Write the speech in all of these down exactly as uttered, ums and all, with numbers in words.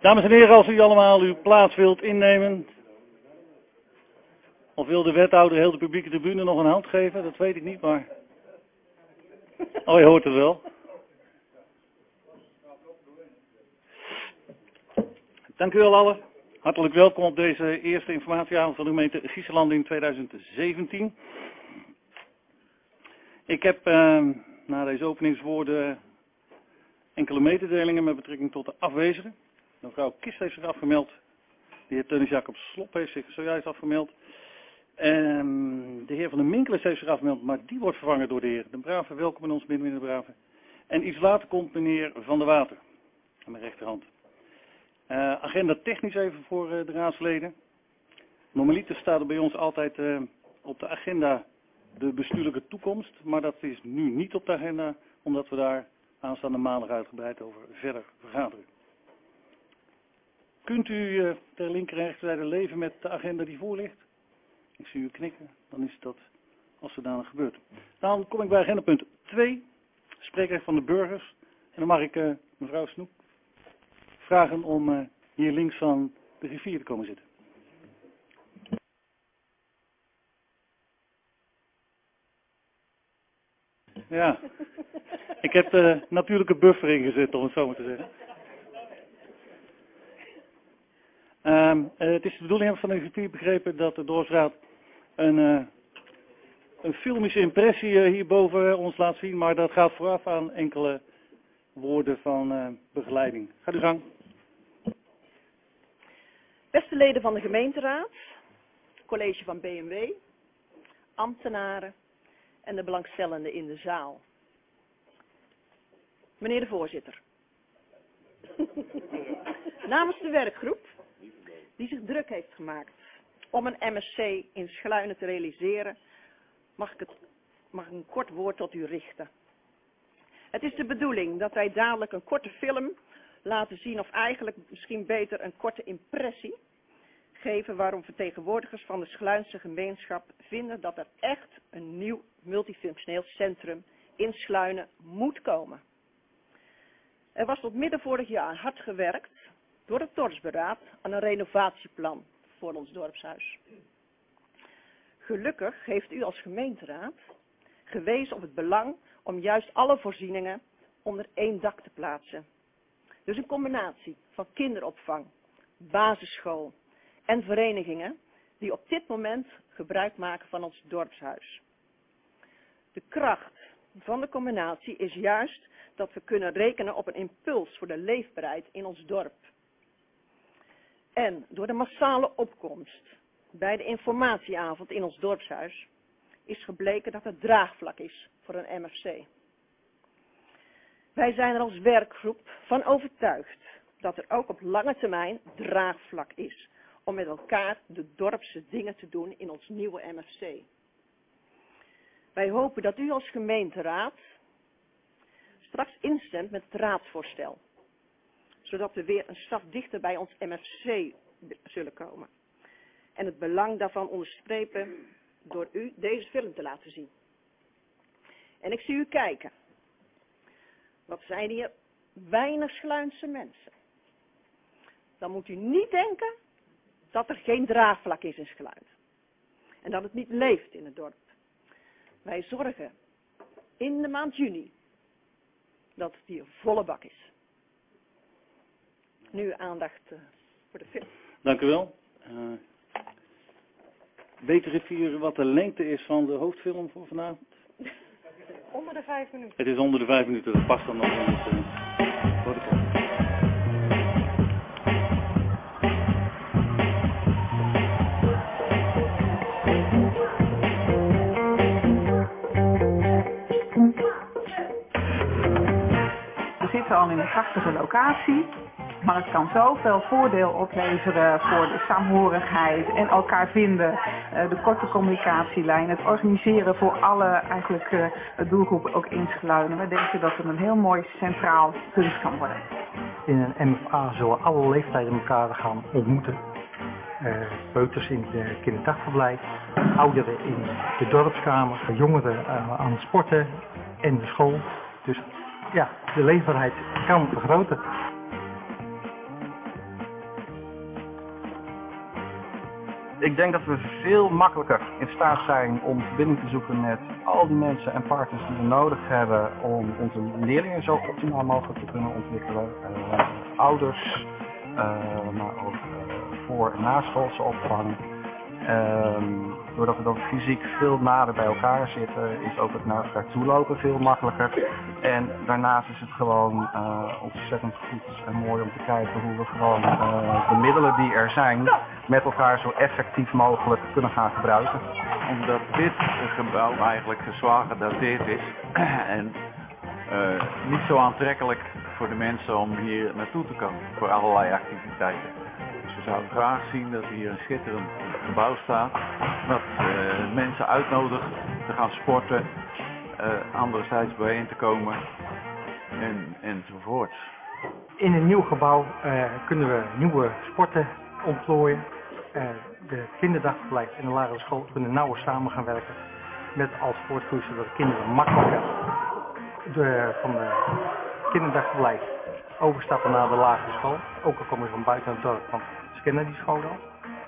Dames en heren, als u allemaal uw plaats wilt innemen, of wil de wethouder heel de publieke tribune nog een hand geven, dat weet ik niet, maar... Oh, je hoort het wel. Dank u wel allen. Hartelijk welkom op deze eerste informatieavond van de gemeente Giessenland in tweeduizend zeventien. Ik heb uh, na deze openingswoorden enkele mededelingen met betrekking tot de afwezigen. Mevrouw Kist heeft zich afgemeld. De heer Teunis Jacob Slop heeft zich zojuist afgemeld. En de heer Van der Minkeles heeft zich afgemeld, maar die wordt vervangen door de heer De Brave. Welkom in ons midden, meneer De Brave. En iets later komt meneer Van der Water aan mijn rechterhand. Uh, agenda technisch even voor uh, de raadsleden. Normaliter staat er bij ons altijd uh, op de agenda de bestuurlijke toekomst, maar dat is nu niet op de agenda, omdat we daar aanstaande maandag uitgebreid over verder vergaderen. Kunt u uh, ter linker en rechterzijde leven met de agenda die voor ligt? Ik zie u knikken, dan is dat als zodanig gebeurt. Dan kom ik bij agenda punt twee, spreekrecht van de burgers. En dan mag ik uh, mevrouw Snoek vragen om uh, hier links van de griffier te komen zitten. Ja, ik heb de natuurlijke buffer ingezet, om het zo maar te zeggen. Um, uh, het is de bedoeling van de griffier begrepen dat de dorpsraad een, uh, een filmische impressie uh, hierboven ons laat zien, maar dat gaat vooraf aan enkele woorden van uh, begeleiding. Gaat uw gang. Beste leden van de gemeenteraad, college van B M W, ambtenaren en de belangstellenden in de zaal. Meneer de voorzitter. Namens de werkgroep die zich druk heeft gemaakt om een M S C in Schluinen te realiseren, mag ik, het, mag ik een kort woord tot u richten. Het is de bedoeling dat wij dadelijk een korte film laten zien, of eigenlijk misschien beter een korte impressie geven waarom vertegenwoordigers van de Schluinse gemeenschap vinden dat er echt een nieuw multifunctioneel centrum in Schluinen moet komen. Er was tot midden vorig jaar hard gewerkt door het dorpsberaad aan een renovatieplan voor ons dorpshuis. Gelukkig heeft u als gemeenteraad gewezen op het belang om juist alle voorzieningen onder één dak te plaatsen. Dus een combinatie van kinderopvang, basisschool en verenigingen die op dit moment gebruik maken van ons dorpshuis. De kracht van de combinatie is juist dat we kunnen rekenen op een impuls voor de leefbaarheid in ons dorp. En door de massale opkomst bij de informatieavond in ons dorpshuis is gebleken dat er draagvlak is voor een M F C. Wij zijn er als werkgroep van overtuigd dat er ook op lange termijn draagvlak is om met elkaar de dorpse dingen te doen in ons nieuwe M F C. Wij hopen dat u als gemeenteraad straks instemt met het raadsvoorstel, zodat we weer een stap dichter bij ons M F C zullen komen. En het belang daarvan onderstrepen door u deze film te laten zien. En ik zie u kijken. Wat zijn hier weinig Schluinse mensen. Dan moet u niet denken dat er geen draagvlak is in Schluinen. En dat het niet leeft in het dorp. Wij zorgen in de maand juni dat het hier volle bak is. Nu aandacht uh, voor de film. Dank u wel. Uh, weet de griffier wat de lengte is van de hoofdfilm voor vanavond? Onder de vijf minuten. Het is onder de vijf minuten, dat past dan nog in het uh, protocol. We zitten al in een prachtige locatie, maar het kan zoveel voordeel opleveren voor de saamhorigheid en elkaar vinden, de korte communicatielijn, het organiseren voor alle eigenlijk doelgroepen ook in Schluinen. We denken dat het een heel mooi centraal punt kan worden. In een M F A zullen alle leeftijden elkaar gaan ontmoeten. Uh, peuters in het kinderdagverblijf, ouderen in de dorpskamer, jongeren uh, aan het sporten en de school. Dus ja, de leefbaarheid kan vergroten. Ik denk dat we veel makkelijker in staat zijn om verbinding te zoeken met al die mensen en partners die we nodig hebben om onze leerlingen zo optimaal mogelijk te kunnen ontwikkelen. Uh, ouders, uh, maar ook uh, voor- en naschoolse opvang. Um, doordat we dan fysiek veel nader bij elkaar zitten, is ook het naar elkaar toe lopen veel makkelijker. En daarnaast is het gewoon uh, ontzettend goed en mooi om te kijken hoe we gewoon uh, de middelen die er zijn met elkaar zo effectief mogelijk kunnen gaan gebruiken. Omdat dit gebouw eigenlijk zwaar gedateerd is en uh, niet zo aantrekkelijk voor de mensen om hier naartoe te komen voor allerlei activiteiten. Dus we zouden graag zien dat hier een schitterend gebouw staat, dat uh, mensen uitnodigt te gaan sporten, uh, anderzijds bijeen te komen en, enzovoorts. In een nieuw gebouw uh, kunnen we nieuwe sporten ontplooien. Uh, de kinderdagverblijf en de lagere school kunnen nauwer samen gaan werken met als voortvloei, zodat de kinderen makkelijker de, van de kinderdagverblijf overstappen naar de lagere school. Ook al komen ze van buiten het dorp, want ze kennen die school al.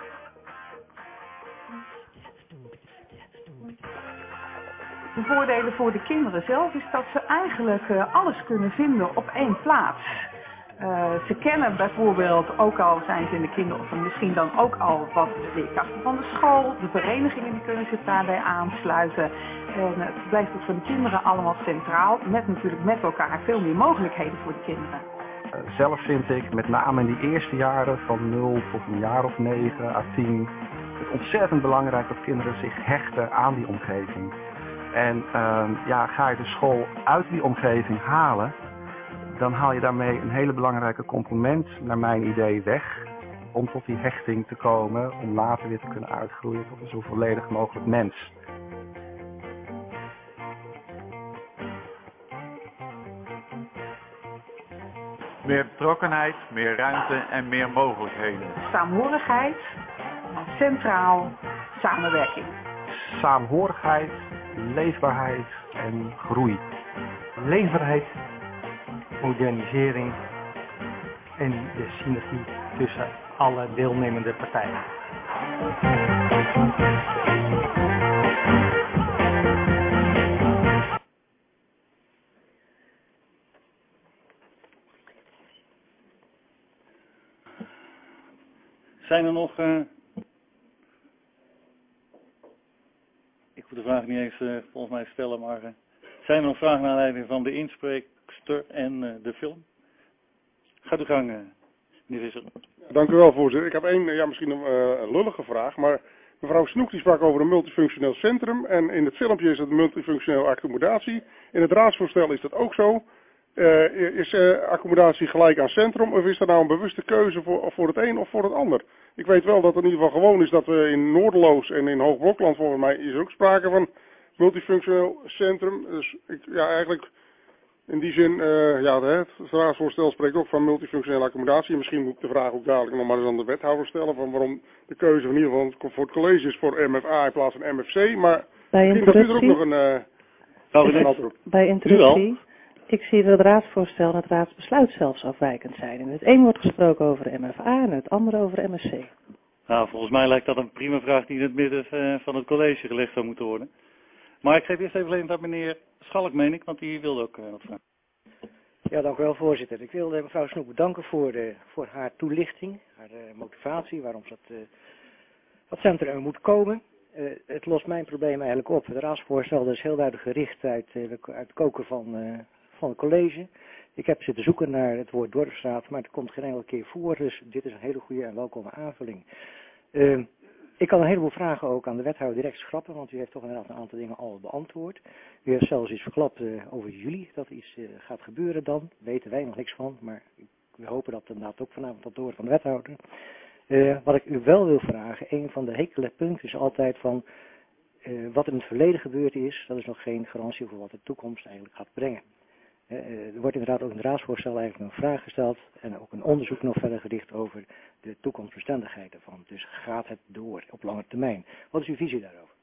De voordelen voor de kinderen zelf is dat ze eigenlijk uh, alles kunnen vinden op één plaats. Uh, ze kennen bijvoorbeeld, ook al zijn ze in de kinderopvang, misschien dan ook al wat de leerkrachten van de school, de verenigingen die kunnen zich daarbij aansluiten. En uh, het blijft ook voor de kinderen allemaal centraal, met natuurlijk met elkaar veel meer mogelijkheden voor de kinderen. Uh, zelf vind ik met name in die eerste jaren van nul tot een jaar of negen à tien het ontzettend belangrijk dat kinderen zich hechten aan die omgeving. En uh, ja, ga je de school uit die omgeving halen, dan haal je daarmee een hele belangrijke component, naar mijn idee, weg. Om tot die hechting te komen, om later weer te kunnen uitgroeien tot een zo volledig mogelijk mens. Meer betrokkenheid, meer ruimte en meer mogelijkheden. Saamhorigheid, centraal, samenwerking. Saamhorigheid, leefbaarheid en groei. Leefbaarheid, modernisering en de synergie tussen alle deelnemende partijen. Zijn er nog... Uh... Ik moet de vraag niet eens uh, volgens mij stellen, maar... Uh... Zijn er nog vragen naar aanleiding van de inspreekster en uh, de film? Gaat uw gang, uh, meneer Visser. Dank u wel, voorzitter. Ik heb één, ja, misschien een uh, lullige vraag, maar mevrouw Snoek die sprak over een multifunctioneel centrum en in het filmpje is het multifunctioneel accommodatie. In het raadsvoorstel is dat ook zo. Uh, is uh, accommodatie gelijk aan centrum of is er nou een bewuste keuze voor, voor het een of voor het ander? Ik weet wel dat het in ieder geval gewoon is dat we in Noorderloos en in Hoogblokland volgens mij is er ook sprake van multifunctioneel centrum. Dus ik, ja, eigenlijk in die zin, uh, ja, het raadsvoorstel spreekt ook van multifunctionele accommodatie. Misschien moet ik de vraag ook dadelijk nog maar eens aan de wethouder stellen van waarom de keuze van in ieder geval voor het college is voor M F A in plaats van M F C. Maar bij misschien dat u er ook nog een, uh, een antwoord op. Bij interruptie. Ik zie dat het raadsvoorstel en het raadsbesluit zelfs afwijkend zijn. In het een wordt gesproken over de M F A en het andere over de M F C. Nou, volgens mij lijkt dat een prima vraag die in het midden uh, van het college gelegd zou moeten worden. Maar ik geef eerst even alleen aan meneer Schalk, meen ik, want die wilde ook uh, wat vragen. Ja, dank u wel, voorzitter. Ik wilde mevrouw Snoek bedanken voor, de, voor haar toelichting, haar uh, motivatie, waarom dat, uh, dat centrum er moet komen. Uh, het lost mijn probleem eigenlijk op. Het raadsvoorstel is heel duidelijk gericht uit, uh, uit het koken van, uh, van het college. Ik heb zitten zoeken naar het woord dorpsraad, maar het komt geen enkele keer voor, dus dit is een hele goede en welkome aanvulling. Uh, Ik kan een heleboel vragen ook aan de wethouder direct schrappen, want u heeft toch inderdaad een aantal dingen al beantwoord. U heeft zelfs iets verklapt uh, over juli, dat er iets uh, gaat gebeuren dan. Daar weten wij nog niks van, maar we hopen dat inderdaad ook vanavond tot horen van de wethouder. Uh, wat ik u wel wil vragen, een van de hekele punten is altijd van uh, wat er in het verleden gebeurd is, dat is nog geen garantie voor wat de toekomst eigenlijk gaat brengen. Uh, er wordt inderdaad ook in het raadsvoorstel eigenlijk een vraag gesteld en ook een onderzoek nog verder gericht over de toekomstbestendigheid ervan. Dus gaat het door op lange termijn? Wat is uw visie daarover?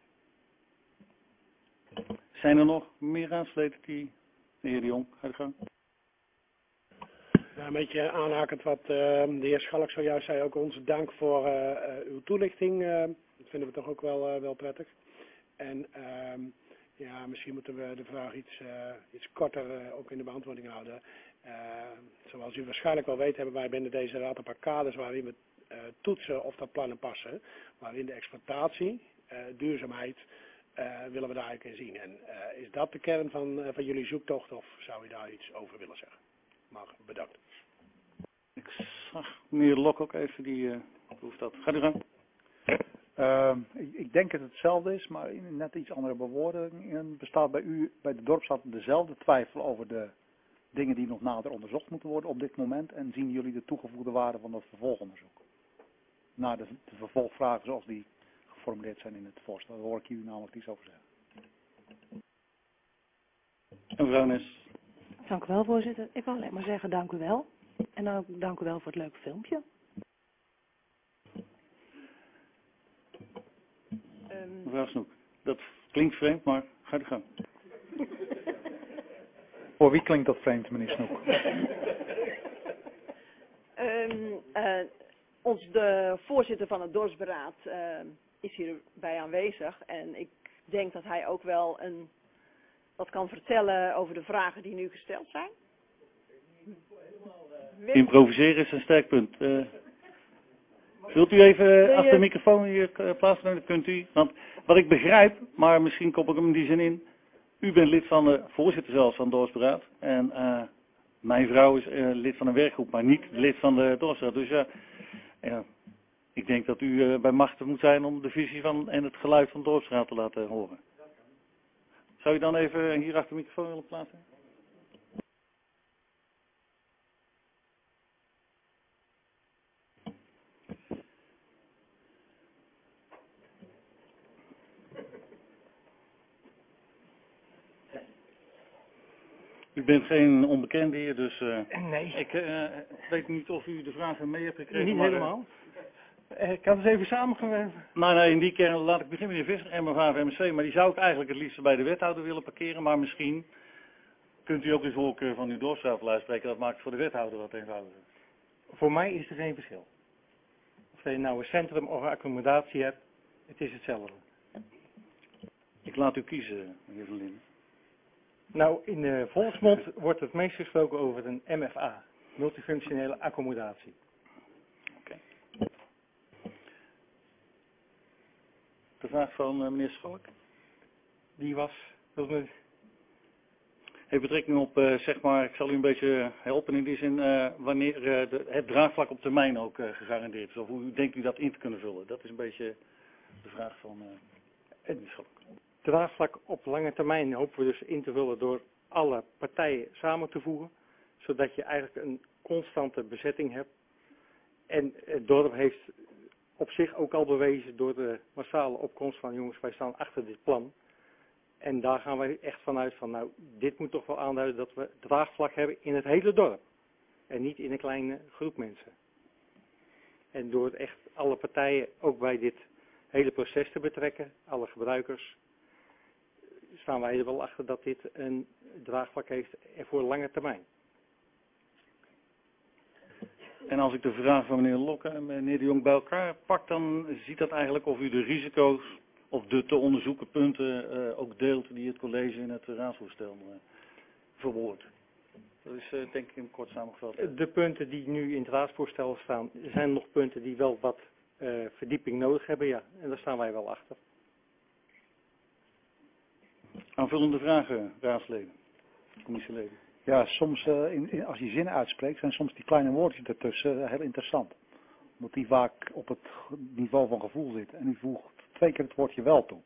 Zijn er nog meer raadsleden die... De heer De Jong, ga je gang. Ja, een beetje aanhakend wat uh, de heer Schalk zojuist zei, ook onze dank voor uh, uh, uw toelichting. Uh, dat vinden we toch ook wel, uh, wel prettig. En uh, ja, misschien moeten we de vraag iets, uh, iets korter uh, ook in de beantwoording houden. Uh, zoals u waarschijnlijk wel weet, hebben wij binnen deze raad een paar kaders waarin we uh, toetsen of dat plannen passen. Waarin de exploitatie, uh, duurzaamheid, uh, willen we daar eigenlijk in zien. En uh, is dat de kern van, uh, van jullie zoektocht of zou u daar iets over willen zeggen? Maar bedankt. Ik zag meneer Lok ook even, die uh, hoeft dat. Gaat u gang. Uh, ik, ik denk dat het hetzelfde is, maar in net iets andere bewoordingen. Bestaat bij u, bij de dorpsraad, dezelfde twijfel over de dingen die nog nader onderzocht moeten worden op dit moment? En zien jullie de toegevoegde waarde van dat vervolgonderzoek? Naar de, de vervolgvragen zoals die geformuleerd zijn in het voorstel. Daar hoor ik jullie namelijk iets over zeggen. En mevrouw Nes. Dank u wel, voorzitter. Ik wil alleen maar zeggen dank u wel. En dan ook dank u wel voor het leuke filmpje. Um... Mevrouw Snoek, dat klinkt vreemd, maar ga de gang. Voor wie klinkt dat vreemd, meneer Snoek? um, uh, ons, de voorzitter van het dorpsberaad uh, is hierbij aanwezig. En ik denk dat hij ook wel een, wat kan vertellen over de vragen die nu gesteld zijn. Improviseren is een sterk punt. Uh, wilt u even uh, achter de microfoon hier uh, plaatsnemen? Dat kunt u. Want wat ik begrijp, maar misschien koppel ik hem in die zin in. U bent lid van de voorzitter zelfs van het dorpsberaad. En uh, mijn vrouw is uh, lid van een werkgroep, maar niet lid van de dorpsraad. Dus ja, ja ik denk dat u uh, bij machten moet zijn om de visie van en het geluid van de dorpsraad te laten horen. Zou u dan even hier achter de microfoon willen plaatsen? U bent geen onbekende hier, dus uh, nee. ik uh, weet niet of u de vragen mee hebt gekregen. Niet maar, helemaal. Uh, ik had het even samengewerkt. Nou, nee, in die kern laat ik beginnen met de Visser, M F A en M S C, maar die zou ik eigenlijk het liefst bij de wethouder willen parkeren, maar misschien kunt u ook de voorkeur van uw dorpsraad uitspreken, dat maakt het voor de wethouder wat eenvoudiger. Voor mij is er geen verschil. Of je nou een centrum of een accommodatie hebt, het is hetzelfde. Ik laat u kiezen, meneer Van Linden. Nou, in de volksmond wordt het meest gesproken over een M F A, multifunctionele accommodatie. Oké. Okay. De vraag van uh, meneer Schalk. Die was, dat me... heeft betrekking op, uh, zeg maar, ik zal u een beetje helpen in die zin, uh, wanneer uh, de, het draagvlak op termijn ook uh, gegarandeerd is. Of hoe denkt u dat in te kunnen vullen? Dat is een beetje de vraag van uh, meneer Schalk. Draagvlak op lange termijn hopen we dus in te vullen door alle partijen samen te voegen, zodat je eigenlijk een constante bezetting hebt. En het dorp heeft op zich ook al bewezen door de massale opkomst van jongens, wij staan achter dit plan. En daar gaan wij echt vanuit van, nou, dit moet toch wel aanduiden dat we draagvlak hebben in het hele dorp. En niet in een kleine groep mensen. En door echt alle partijen ook bij dit hele proces te betrekken, alle gebruikers, staan wij er wel achter dat dit een draagvlak heeft voor lange termijn. En als ik de vraag van meneer Lokke en meneer de Jong bij elkaar pak, dan ziet dat eigenlijk of u de risico's of de te onderzoeken punten uh, ook deelt die het college in het raadsvoorstel uh, verwoordt. Dat is uh, denk ik in kort samengevat. De punten die nu in het raadsvoorstel staan, zijn nog punten die wel wat uh, verdieping nodig hebben, ja. En daar staan wij wel achter. Aanvullende vragen, raadsleden, commissieleden. Ja, soms uh, in, in, als je zinnen uitspreekt, zijn soms die kleine woordjes ertussen uh, heel interessant. Omdat die vaak op het niveau van gevoel zitten. En u voegt twee keer het woordje wel toe.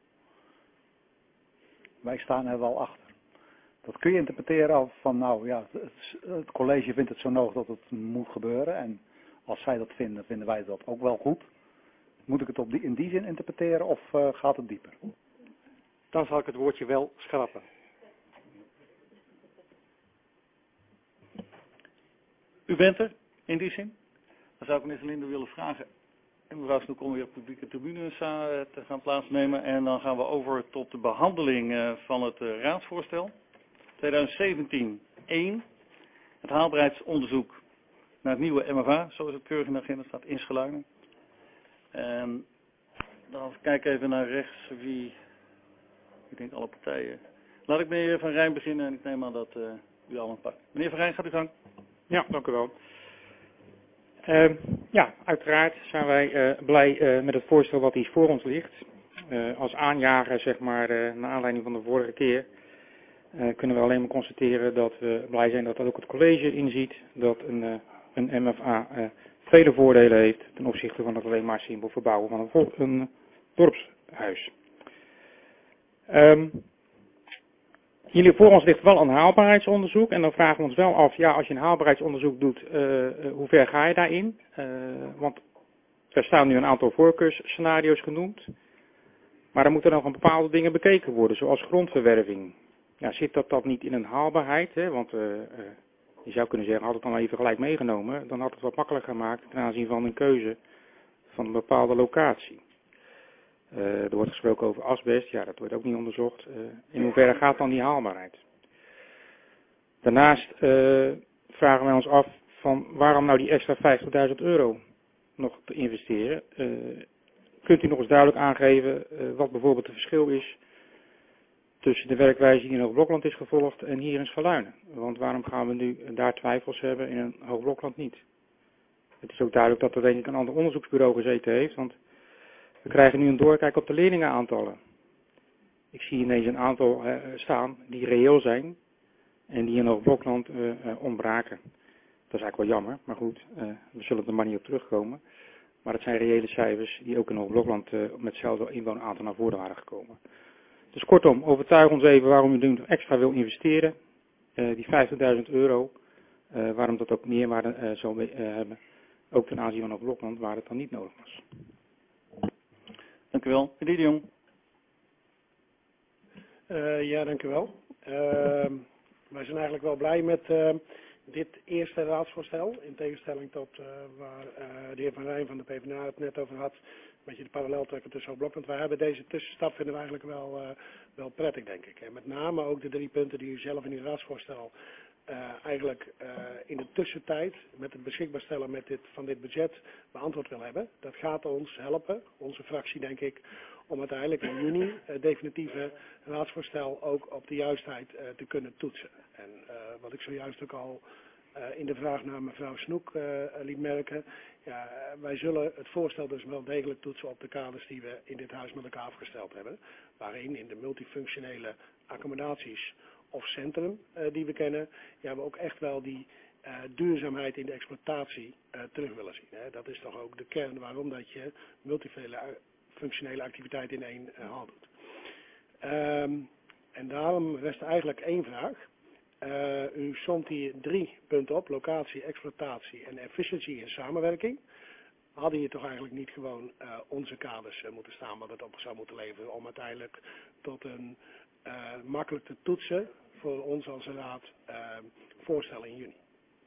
Wij staan er wel achter. Dat kun je interpreteren als van, nou ja, het, het college vindt het zo nodig dat het moet gebeuren. En als zij dat vinden, vinden wij dat ook wel goed. Moet ik het op die, in die zin interpreteren of uh, gaat het dieper? Dan zal ik het woordje wel schrappen. U bent er, in die zin? Dan zou ik meneer Linde willen vragen. En mevrouw Snoek om weer op publieke tribune te gaan plaatsnemen. En dan gaan we over tot de behandeling van het raadsvoorstel. twintig zeventien één. Het haalbaarheidsonderzoek naar het nieuwe M F A, zoals het keurig in de agenda staat, in Schaluinen. En dan kijk even naar rechts wie, ik denk alle partijen. Laat ik meneer Van Rijn beginnen en ik neem aan dat uh, u allemaal pakt. Meneer Van Rijn, gaat u gang. Ja, dank u wel. Uh, ja, uiteraard zijn wij uh, blij uh, met het voorstel wat hier voor ons ligt. Uh, als aanjager, zeg maar, uh, naar aanleiding van de vorige keer, uh, kunnen we alleen maar constateren dat we blij zijn dat dat ook het college inziet, dat een, uh, een M F A uh, vele voordelen heeft ten opzichte van het alleen maar simpel verbouwen van een, een dorpshuis. Um, Hier voor ons ligt wel een haalbaarheidsonderzoek en dan vragen we ons wel af, ja, als je een haalbaarheidsonderzoek doet, uh, hoe ver ga je daarin? Uh, want er staan nu een aantal voorkeursscenario's genoemd, maar er moeten nog een bepaalde dingen bekeken worden, zoals grondverwerving. Ja, zit dat, dat niet in een haalbaarheid? Hè? Want uh, uh, je zou kunnen zeggen, had het dan even gelijk meegenomen, dan had het wat makkelijker gemaakt ten aanzien van een keuze van een bepaalde locatie. Uh, er wordt gesproken over asbest, ja, dat wordt ook niet onderzocht. Uh, in hoeverre gaat dan die haalbaarheid? Daarnaast uh, vragen wij ons af van waarom nou die extra vijftigduizend euro nog te investeren. Uh, kunt u nog eens duidelijk aangeven uh, wat bijvoorbeeld het verschil is tussen de werkwijze die in Hoogblokland is gevolgd en hier in Schaluinen? Want waarom gaan we nu daar twijfels hebben en in Hoogblokland niet? Het is ook duidelijk dat er denk ik een ander onderzoeksbureau gezeten heeft, want we krijgen nu een doorkijk op de leerlingenaantallen. Ik zie ineens een aantal uh, staan die reëel zijn en die in Hoogblokland uh, uh, ontbraken. Dat is eigenlijk wel jammer, maar goed, uh, we zullen er maar niet op terugkomen. Maar het zijn reële cijfers die ook in Hoogblokland uh, met hetzelfde inwoneraantal naar voren waren gekomen. Dus kortom, overtuig ons even waarom u nu extra wil investeren. Uh, die vijftigduizend euro, uh, waarom dat ook meerwaarde uh, zal uh, hebben. Ook ten aanzien van Hoogblokland, waar het dan niet nodig was. Dank u wel. Meneer De Jong. Uh, ja, dank u wel. Uh, wij zijn eigenlijk wel blij met uh, dit eerste raadsvoorstel. In tegenstelling tot uh, waar uh, de heer Van Rijn van de PvdA het net over had. Een beetje de parallel trekken tussen Hoogblokland. Wij hebben deze tussenstap vinden we eigenlijk wel, uh, wel prettig, denk ik. En met name ook de drie punten die u zelf in uw raadsvoorstel Uh, eigenlijk uh, in de tussentijd met het beschikbaar stellen met dit, van dit budget beantwoord wil hebben. Dat gaat ons helpen, onze fractie denk ik, om uiteindelijk in juni het uh, definitieve raadsvoorstel ook op de juistheid uh, te kunnen toetsen. En uh, wat ik zojuist ook al uh, in de vraag naar mevrouw Snoek uh, liet merken, ja, wij zullen het voorstel dus wel degelijk toetsen op de kaders die we in dit huis met elkaar afgesteld hebben. Waarin in de multifunctionele accommodaties of centrum uh, die we kennen, ja, we ook echt wel die uh, duurzaamheid in de exploitatie uh, terug willen zien. Hè. Dat is toch ook de kern waarom dat je multifunctionele activiteiten in één uh, hal doet. Um, en daarom rest eigenlijk één vraag. Uh, u somt hier drie punten op, locatie, exploitatie en efficiëntie in samenwerking. Hadden hier toch eigenlijk niet gewoon uh, onze kaders uh, moeten staan wat het op zou moeten leveren om uiteindelijk tot een uh, makkelijk te toetsen voor ons als raad uh, voorstel in juni.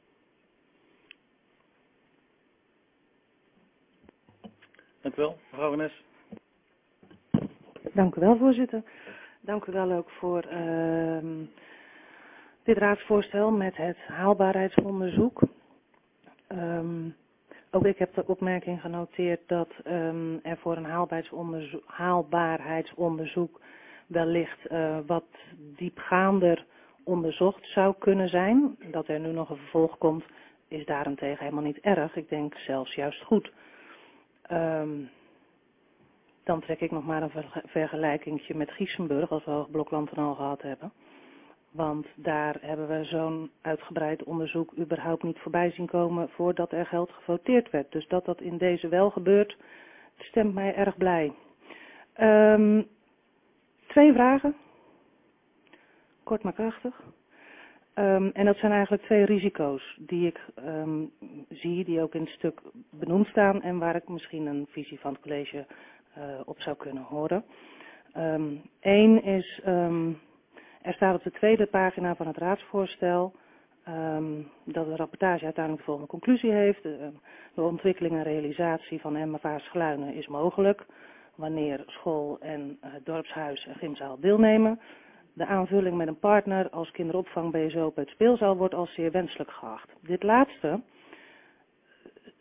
Dank u wel, mevrouw Van Nes. Dank u wel, voorzitter. Dank u wel ook voor uh, dit raadsvoorstel met het haalbaarheidsonderzoek. Um, ook ik heb de opmerking genoteerd dat um, er voor een haalbaarheidsonderzoek, haalbaarheidsonderzoek wellicht uh, wat diepgaander onderzocht zou kunnen zijn. Dat er nu nog een vervolg komt, is daarentegen helemaal niet erg. Ik denk zelfs juist goed. Um, dan trek ik nog maar een vergelijkingje met Giesenburg, als we Hoogblokland al gehad hebben. Want daar hebben we zo'n uitgebreid onderzoek überhaupt niet voorbij zien komen voordat er geld gevoteerd werd. Dus dat dat in deze wel gebeurt, stemt mij erg blij. Um, twee vragen. Kort maar krachtig. Um, en dat zijn eigenlijk twee risico's die ik um, zie, die ook in het stuk benoemd staan en waar ik misschien een visie van het college uh, op zou kunnen horen. Um, Eén is, um, er staat op de tweede pagina van het raadsvoorstel um, dat de rapportage uiteindelijk de volgende conclusie heeft. De, de ontwikkeling en realisatie van M F A Schaluinen is mogelijk wanneer school en uh, dorpshuis en gymzaal deelnemen. De aanvulling met een partner als kinderopvang, B S O op het speelzaal wordt als zeer wenselijk geacht. Dit laatste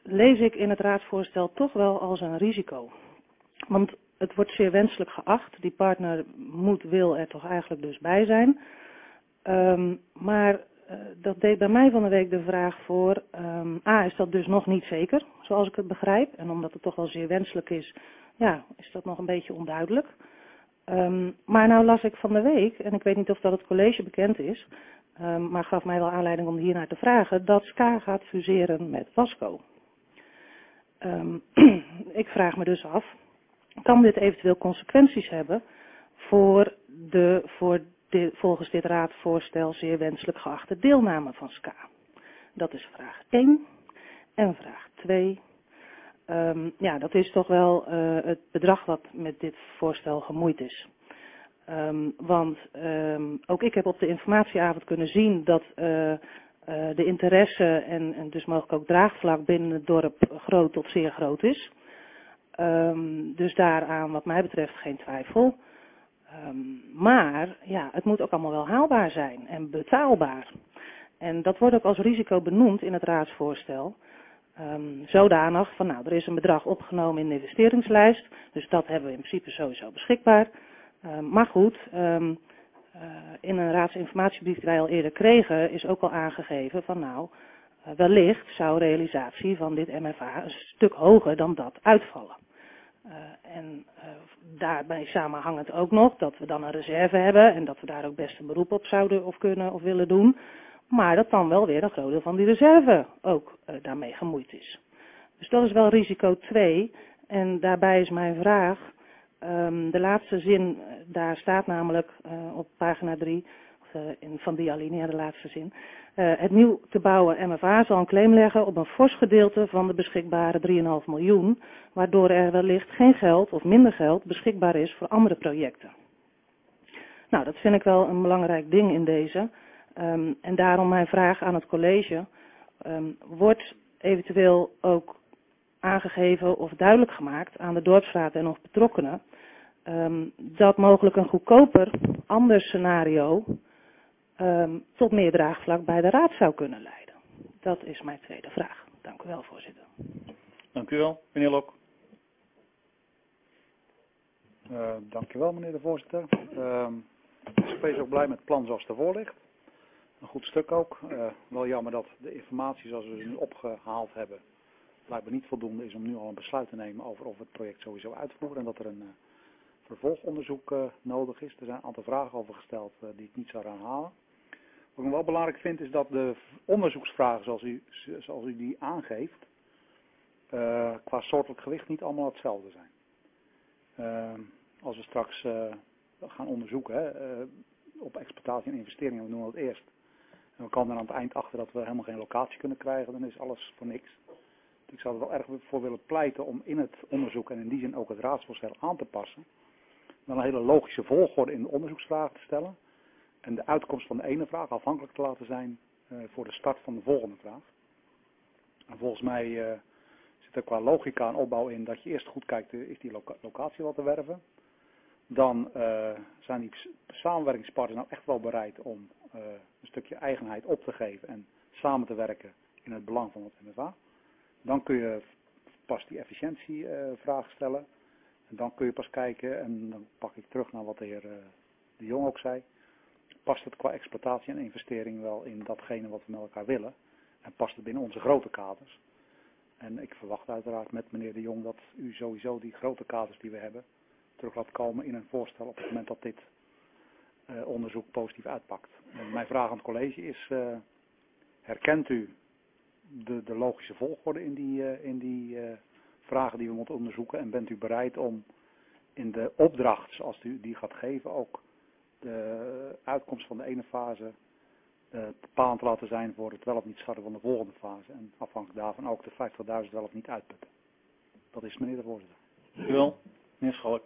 lees ik in het raadsvoorstel toch wel als een risico. Want het wordt zeer wenselijk geacht. Die partner moet, wil er toch eigenlijk dus bij zijn. Um, maar uh, dat deed bij mij van de week de vraag voor, um, A, is dat dus nog niet zeker, zoals ik het begrijp. En omdat het toch wel zeer wenselijk is, ja, is dat nog een beetje onduidelijk. Um, maar nou las ik van de week, en ik weet niet of dat het college bekend is, um, maar gaf mij wel aanleiding om hiernaar te vragen, dat S K A gaat fuseren met Wasco. Um, ik vraag me dus af, kan dit eventueel consequenties hebben voor de, voor de volgens dit raadvoorstel zeer wenselijk geachte deelname van S K A? Dat is vraag één. En vraag twee. Um, ja, dat is toch wel uh, het bedrag wat met dit voorstel gemoeid is. Um, want um, ook ik heb op de informatieavond kunnen zien dat uh, uh, de interesse en, en dus mogelijk ook draagvlak binnen het dorp groot tot zeer groot is. Um, dus daaraan wat mij betreft geen twijfel. Um, maar ja, het moet ook allemaal wel haalbaar zijn en betaalbaar. En dat wordt ook als risico benoemd in het raadsvoorstel. Um, zodanig van, nou, er is een bedrag opgenomen in de investeringslijst, dus dat hebben we in principe sowieso beschikbaar. Um, maar goed, um, uh, in een raadsinformatiebrief die wij al eerder kregen, is ook al aangegeven van, nou, uh, wellicht zou realisatie van dit M F A een stuk hoger dan dat uitvallen. Uh, en uh, daarbij samenhangend ook nog dat we dan een reserve hebben en dat we daar ook best een beroep op zouden of kunnen of willen doen. Maar dat dan wel weer een groot deel van die reserve ook uh, daarmee gemoeid is. Dus dat is wel risico twee. En daarbij is mijn vraag, um, de laatste zin, daar staat namelijk uh, op pagina drie, uh, in, van die alinea de laatste zin. Uh, het nieuw te bouwen M F A zal een claim leggen op een fors gedeelte van de beschikbare drie komma vijf miljoen, waardoor er wellicht geen geld of minder geld beschikbaar is voor andere projecten. Nou, dat vind ik wel een belangrijk ding in deze. Um, en daarom mijn vraag aan het college, um, wordt eventueel ook aangegeven of duidelijk gemaakt aan de dorpsraad en of betrokkenen, um, dat mogelijk een goedkoper, ander scenario um, tot meer draagvlak bij de raad zou kunnen leiden. Dat is mijn tweede vraag. Dank u wel, voorzitter. Dank u wel, meneer Lok. Uh, dank u wel, meneer de voorzitter. Uh, ik ben ook blij met het plan zoals het ervoor ligt. Een goed stuk ook. Uh, wel jammer dat de informatie zoals we ze nu opgehaald hebben blijkbaar niet voldoende is om nu al een besluit te nemen over of we het project sowieso uitvoeren en dat er een uh, vervolgonderzoek uh, nodig is. Er zijn een aantal vragen over gesteld uh, die ik niet zou aanhalen. Wat ik wel belangrijk vind is dat de onderzoeksvragen zoals u, zoals u die aangeeft uh, qua soortelijk gewicht niet allemaal hetzelfde zijn. Uh, als we straks uh, gaan onderzoeken hè, uh, op exploitatie en investeringen, we doen dat eerst. En we komen er aan het eind achter dat we helemaal geen locatie kunnen krijgen, dan is alles voor niks. Dus ik zou er wel erg voor willen pleiten om in het onderzoek en in die zin ook het raadsvoorstel aan te passen. Dan een hele logische volgorde in de onderzoeksvragen te stellen. En de uitkomst van de ene vraag afhankelijk te laten zijn uh, voor de start van de volgende vraag. En volgens mij uh, zit er qua logica en opbouw in dat je eerst goed kijkt, uh, is die loca locatie wat te werven. Dan uh, zijn die samenwerkingspartners nou echt wel bereid om uh, een stukje eigenheid op te geven en samen te werken in het belang van het M F A. Dan kun je pas die efficiëntievraag uh, stellen. En dan kun je pas kijken, en dan pak ik terug naar wat de heer uh, De Jong ook zei. Past het qua exploitatie en investering wel in datgene wat we met elkaar willen? En past het binnen onze grote kaders? En ik verwacht uiteraard met meneer De Jong dat u sowieso die grote kaders die we hebben terug laat komen in een voorstel op het moment dat dit uh, onderzoek positief uitpakt. En mijn vraag aan het college is, uh, herkent u de, de logische volgorde in die, uh, in die uh, vragen die we moeten onderzoeken en bent u bereid om in de opdracht zoals u die gaat geven ook de uitkomst van de ene fase uh, bepalend te laten zijn voor het wel of niet starten van de volgende fase en afhankelijk daarvan ook de vijftigduizend wel of niet uitputten. Dat is meneer de voorzitter. Dank u wel, meneer Schalk.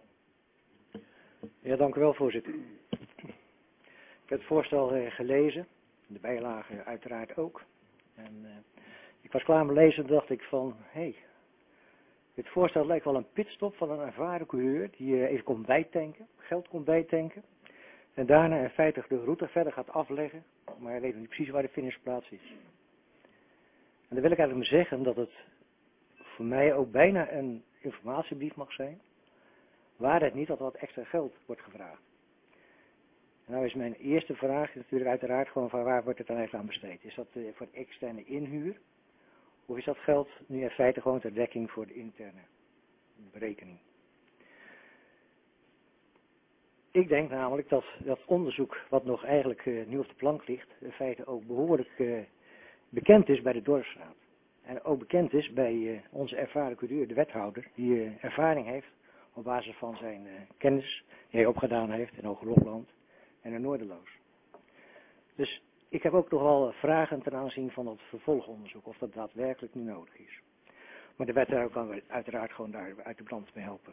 Ja, dank u wel, voorzitter. Ik heb het voorstel uh, gelezen, de bijlage uiteraard ook. En uh, ik was klaar met lezen en dacht ik van, hé, hey, dit voorstel lijkt wel een pitstop van een ervaren coureur die uh, even komt bijtanken, geld komt bijtanken. En daarna in feite de route verder gaat afleggen, maar hij weet niet precies waar de finishplaats is. En dan wil ik eigenlijk maar zeggen dat het voor mij ook bijna een informatiebrief mag zijn, waar het niet dat wat extra geld wordt gevraagd. En nou is mijn eerste vraag natuurlijk uiteraard gewoon van waar wordt het dan eigenlijk aan besteed? Is dat uh, voor externe inhuur? Of is dat geld nu in feite gewoon ter dekking voor de interne berekening? Ik denk namelijk dat dat onderzoek wat nog eigenlijk uh, nu op de plank ligt, in feite ook behoorlijk uh, bekend is bij de dorpsraad. En ook bekend is bij uh, onze ervaren coureur, de wethouder, die uh, ervaring heeft op basis van zijn uh, kennis die hij opgedaan heeft in Hogerlochland en in Noorderloos. Dus ik heb ook nog wel vragen ten aanzien van het vervolgonderzoek, of dat daadwerkelijk nu nodig is. Maar de wethouder kan uiteraard gewoon daar uit de brand mee helpen.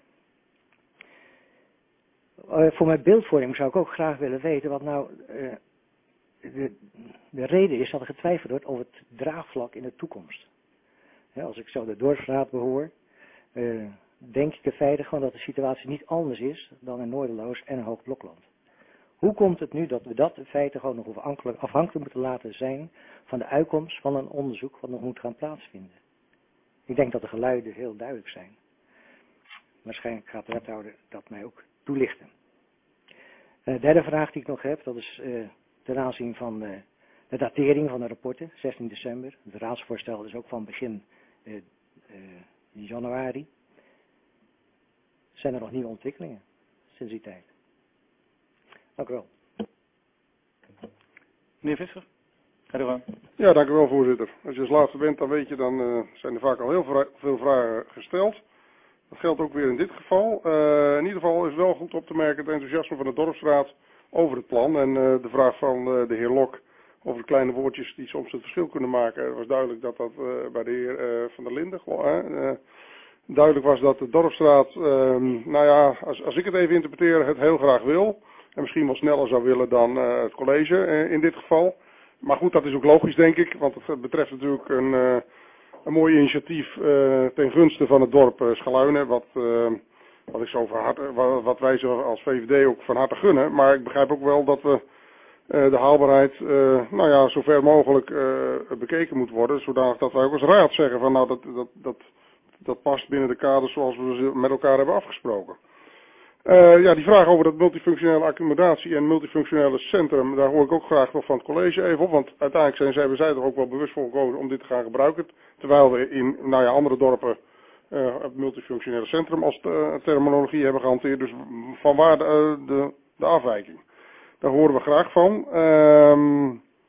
Uh, voor mijn beeldvorming zou ik ook graag willen weten wat nou uh, de, de reden is dat er getwijfeld wordt over het draagvlak in de toekomst. Ja, als ik zo de dorpsraad behoor, uh, denk ik in feite gewoon dat de situatie niet anders is dan in Noorderloos en in Hoogblokland. Hoe komt het nu dat we dat in feite gewoon nog afhankelijk, afhankelijk moeten laten zijn van de uitkomst van een onderzoek wat nog moet gaan plaatsvinden? Ik denk dat de geluiden heel duidelijk zijn. Waarschijnlijk gaat de wethouder dat mij ook toelichten. De derde vraag die ik nog heb, dat is uh, ten aanzien van uh, de datering van de rapporten, zestien december. Het raadsvoorstel is ook van begin uh, uh, januari. Zijn er nog nieuwe ontwikkelingen sinds die tijd? Dank u wel. Meneer Visser, ga er aan. Ja, dank u wel, voorzitter. Als je als laatste bent, dan weet je, dan uh, zijn er vaak al heel vra veel vragen gesteld. Dat geldt ook weer in dit geval. Uh, in ieder geval is wel goed op te merken het enthousiasme van de dorpsraad over het plan. En uh, de vraag van uh, de heer Lok over de kleine woordjes die soms het verschil kunnen maken. Het was duidelijk dat dat uh, bij de heer uh, Van der Linden uh, duidelijk was dat de dorpsraad, uh, nou ja, als, als ik het even interpreteer, het heel graag wil. En misschien wel sneller zou willen dan uh, het college uh, in dit geval. Maar goed, dat is ook logisch, denk ik, want het betreft natuurlijk een... Uh, Een mooi initiatief uh, ten gunste van het dorp uh, Schaluinen, wat, uh, wat, ik zo van harte, wat, wat wij zo als V V D ook van harte gunnen. Maar ik begrijp ook wel dat we uh, de haalbaarheid uh, nou ja, zo ver mogelijk uh, bekeken moet worden, zodanig dat wij ook als raad zeggen van nou dat, dat, dat, dat past binnen de kaders zoals we ze met elkaar hebben afgesproken. Uh, ja, die vraag over dat multifunctionele accommodatie en multifunctionele centrum, daar hoor ik ook graag nog van het college even op, want uiteindelijk zijn zij, we zijn er ook wel bewust voor gekozen om dit te gaan gebruiken, terwijl we in nou ja, andere dorpen uh, het multifunctionele centrum als uh, terminologie hebben gehanteerd, dus vanwaar de, uh, de, de afwijking. Daar horen we graag van. Uh,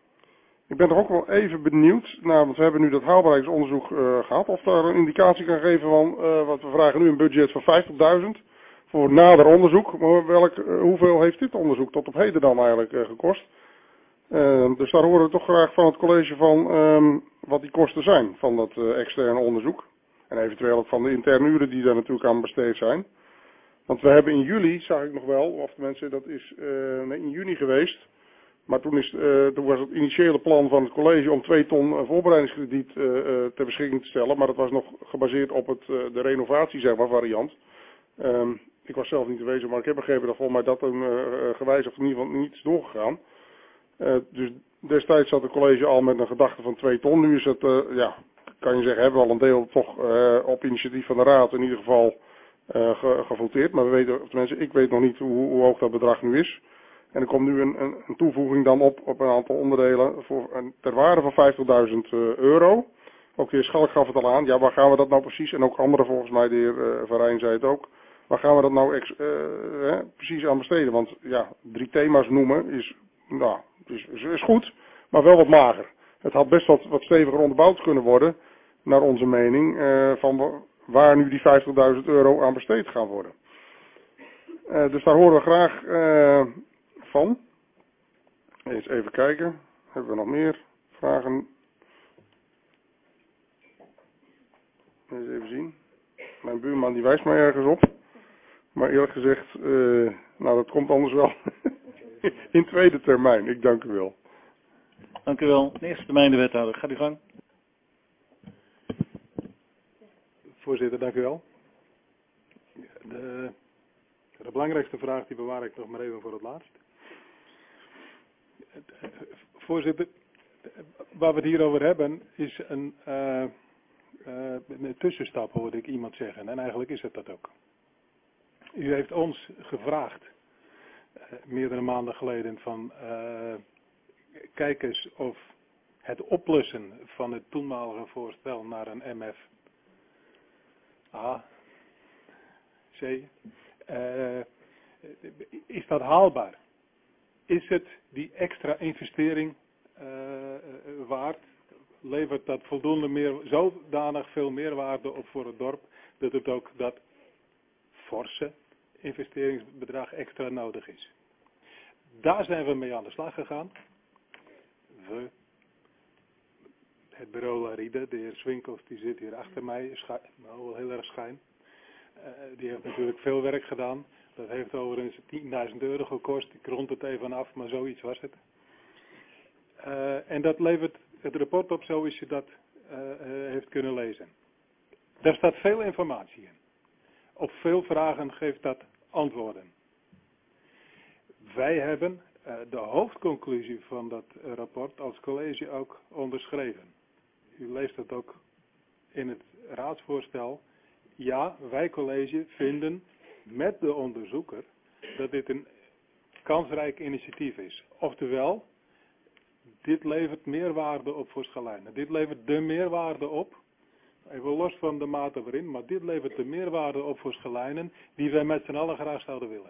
ik ben toch ook wel even benieuwd, nou, want we hebben nu dat haalbaarheidsonderzoek uh, gehad, of daar een indicatie kan geven van, uh, wat we vragen nu een budget van vijftigduizend. Voor nader onderzoek, maar welk, uh, hoeveel heeft dit onderzoek tot op heden dan eigenlijk uh, gekost? Uh, dus daar horen we toch graag van het college van um, wat die kosten zijn van dat uh, externe onderzoek. En eventueel ook van de interne uren die daar natuurlijk aan besteed zijn. Want we hebben in juli, zag ik nog wel, of de mensen, dat is uh, nee, in juni geweest. Maar toen, is, uh, toen was het initiële plan van het college om twee ton uh, voorbereidingskrediet uh, uh, ter beschikking te stellen. Maar dat was nog gebaseerd op het, uh, de renovatie, zeg maar, variant. Um, Ik was zelf niet aanwezig, maar ik heb begrepen dat volgens mij dat een uh, gewijzigd of in ieder geval niet is doorgegaan. Uh, dus destijds zat het college al met een gedachte van twee ton. Nu is het, uh, ja, kan je zeggen, hebben we al een deel toch uh, op initiatief van de raad in ieder geval uh, ge gevoteerd. Maar we weten, of tenminste, ik weet nog niet hoe, hoe hoog dat bedrag nu is. En er komt nu een, een, een toevoeging dan op, op een aantal onderdelen voor, een, ter waarde van vijftigduizend uh, euro. Ook de heer Schalk gaf het al aan. Ja, waar gaan we dat nou precies? En ook anderen volgens mij, de heer uh, Van Rijn zei het ook. Waar gaan we dat nou ex, uh, hè, precies aan besteden? Want ja, drie thema's noemen is, nou, is, is, is goed, maar wel wat mager. Het had best wat, wat steviger onderbouwd kunnen worden, naar onze mening, uh, van waar nu die vijftigduizend euro aan besteed gaan worden. Uh, dus daar horen we graag uh, van. Eens even kijken, hebben we nog meer vragen? Eens even zien. Mijn buurman die wijst mij ergens op. Maar eerlijk gezegd, uh, nou dat komt anders wel in tweede termijn. Ik dank u wel. Dank u wel. De eerste termijn de wethouder. Gaat u gang. Voorzitter, dank u wel. De, de belangrijkste vraag die bewaar ik nog maar even voor het laatst. Voorzitter, Waar we het hier over hebben is een, uh, uh, een tussenstap, hoorde ik iemand zeggen. En eigenlijk is het dat ook. U heeft ons gevraagd, uh, meerdere maanden geleden, van uh, kijk eens of het oplossen van het toenmalige voorstel naar een M F A, C, uh, is dat haalbaar? Is het die extra investering uh, waard? Levert dat voldoende meer, zodanig veel meerwaarde op voor het dorp, dat het ook dat forse investeringsbedrag extra nodig is? Daar zijn we mee aan de slag gegaan. We, het bureau Laride, de heer Swinkels, die zit hier achter mij, schu- nou wel heel erg schuin. Uh, die heeft natuurlijk veel werk gedaan. Dat heeft overigens tienduizend euro gekost. Ik rond het even af, maar zoiets was het. Uh, en dat levert het rapport op zoals je dat uh, uh, heeft kunnen lezen. Daar staat veel informatie in. Op veel vragen geeft dat antwoorden. Wij hebben uh, de hoofdconclusie van dat uh, rapport als college ook onderschreven. U leest het ook in het raadsvoorstel. Ja, wij college vinden met de onderzoeker dat dit een kansrijk initiatief is. Oftewel, dit levert meerwaarde op voor Schelijnen. Dit levert de meerwaarde op, even los van de mate waarin, maar dit levert de meerwaarde op voor Schelijnen die wij met z'n allen graag zouden willen.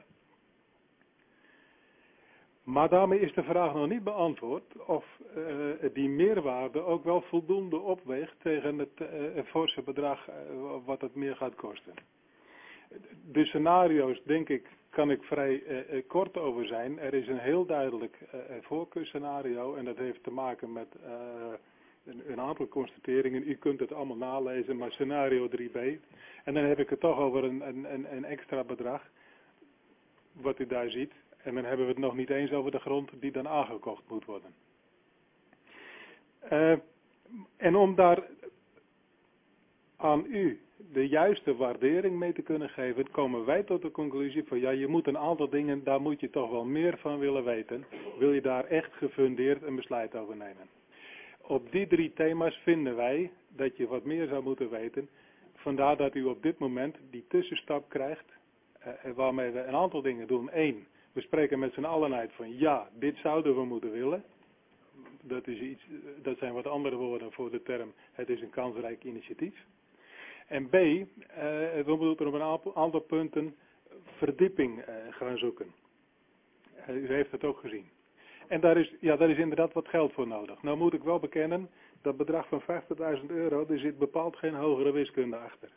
Maar daarmee is de vraag nog niet beantwoord of uh, die meerwaarde ook wel voldoende opweegt tegen het uh, forse bedrag uh, wat het meer gaat kosten. De scenario's, denk ik, kan ik vrij uh, kort over zijn. Er is een heel duidelijk uh, voorkeurscenario en dat heeft te maken met uh, een, een aantal constateringen. U kunt het allemaal nalezen, maar scenario drie b. En dan heb ik het toch over een, een, een extra bedrag, wat u daar ziet. En dan hebben we het nog niet eens over de grond die dan aangekocht moet worden. Uh, en om daar aan u de juiste waardering mee te kunnen geven, komen wij tot de conclusie van ja, je moet een aantal dingen, daar moet je toch wel meer van willen weten. Wil je daar echt gefundeerd een besluit over nemen. Op die drie thema's vinden wij dat je wat meer zou moeten weten. Vandaar dat u op dit moment die tussenstap krijgt, uh, waarmee we een aantal dingen doen. Eén, we spreken met z'n allen uit van ja, dit zouden we moeten willen. Dat, is iets, dat zijn wat andere woorden voor de term, het is een kansrijk initiatief. En B, uh, we moeten op een aantal punten verdieping uh, gaan zoeken. Uh, u heeft het ook gezien. En daar is, ja, daar is inderdaad wat geld voor nodig. Nou moet ik wel bekennen, dat bedrag van vijftigduizend euro, er zit bepaald geen hogere wiskunde achter.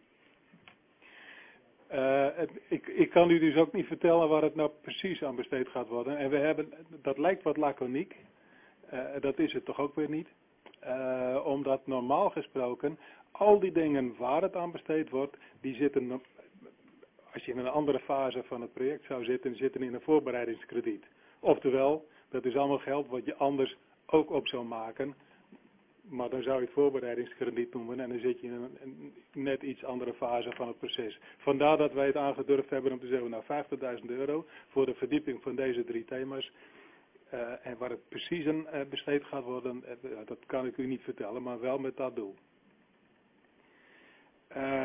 Uh, het, ik, ik kan u dus ook niet vertellen waar het nou precies aan besteed gaat worden. En we hebben, dat lijkt wat laconiek, uh, dat is het toch ook weer niet. Uh, omdat normaal gesproken, al die dingen waar het aan besteed wordt, die zitten, als je in een andere fase van het project zou zitten, zitten in een voorbereidingskrediet. Oftewel, dat is allemaal geld wat je anders ook op zou maken. Maar dan zou je het voorbereidingskrediet noemen en dan zit je in een, een net iets andere fase van het proces. Vandaar dat wij het aangedurfd hebben om te zeggen, nou vijftigduizend euro voor de verdieping van deze drie thema's. Uh, en waar het precies aan uh, besteed gaat worden, uh, dat kan ik u niet vertellen, maar wel met dat doel. Uh,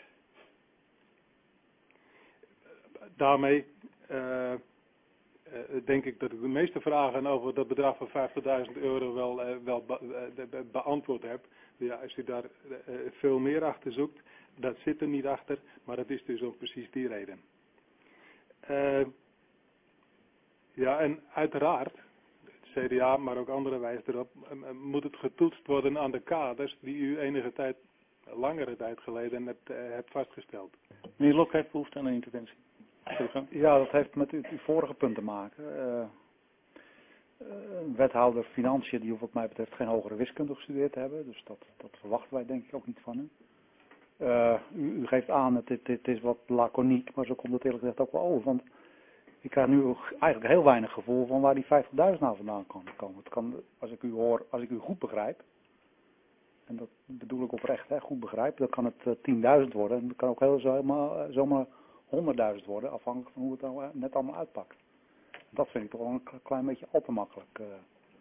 daarmee uh, uh, denk ik dat ik de meeste vragen over dat bedrag van vijftigduizend euro wel, uh, wel be uh, beantwoord heb. Ja, als u daar uh, veel meer achter zoekt, dat zit er niet achter, maar dat is dus om precies die reden. Uh, ja, en uiteraard, het C D A, maar ook andere wijzen erop, uh, moet het getoetst worden aan de kaders die u enige tijd, langere tijd geleden hebt, uh, hebt vastgesteld. Meneer Lok heeft behoefte aan een interventie. Ja, dat heeft met uw, uw vorige punt te maken. Uh, een wethouder financiën die hoeft wat mij betreft geen hogere wiskunde gestudeerd te hebben. Dus dat, dat verwachten wij denk ik ook niet van u. Uh, u, u geeft aan, het, het, het is wat laconiek, maar zo komt het eerlijk gezegd ook wel over. Want ik krijg nu eigenlijk heel weinig gevoel van waar die vijftigduizend nou vandaan kan komen. Het kan, als ik u hoor, als ik u goed begrijp, en dat bedoel ik oprecht, hè, goed begrijp, dan kan het uh, tienduizend worden. En dat kan ook heel zomaar, zomaar honderdduizend worden, afhankelijk van hoe het nou net allemaal uitpakt. Dat vind ik toch wel een klein beetje al te makkelijk uh,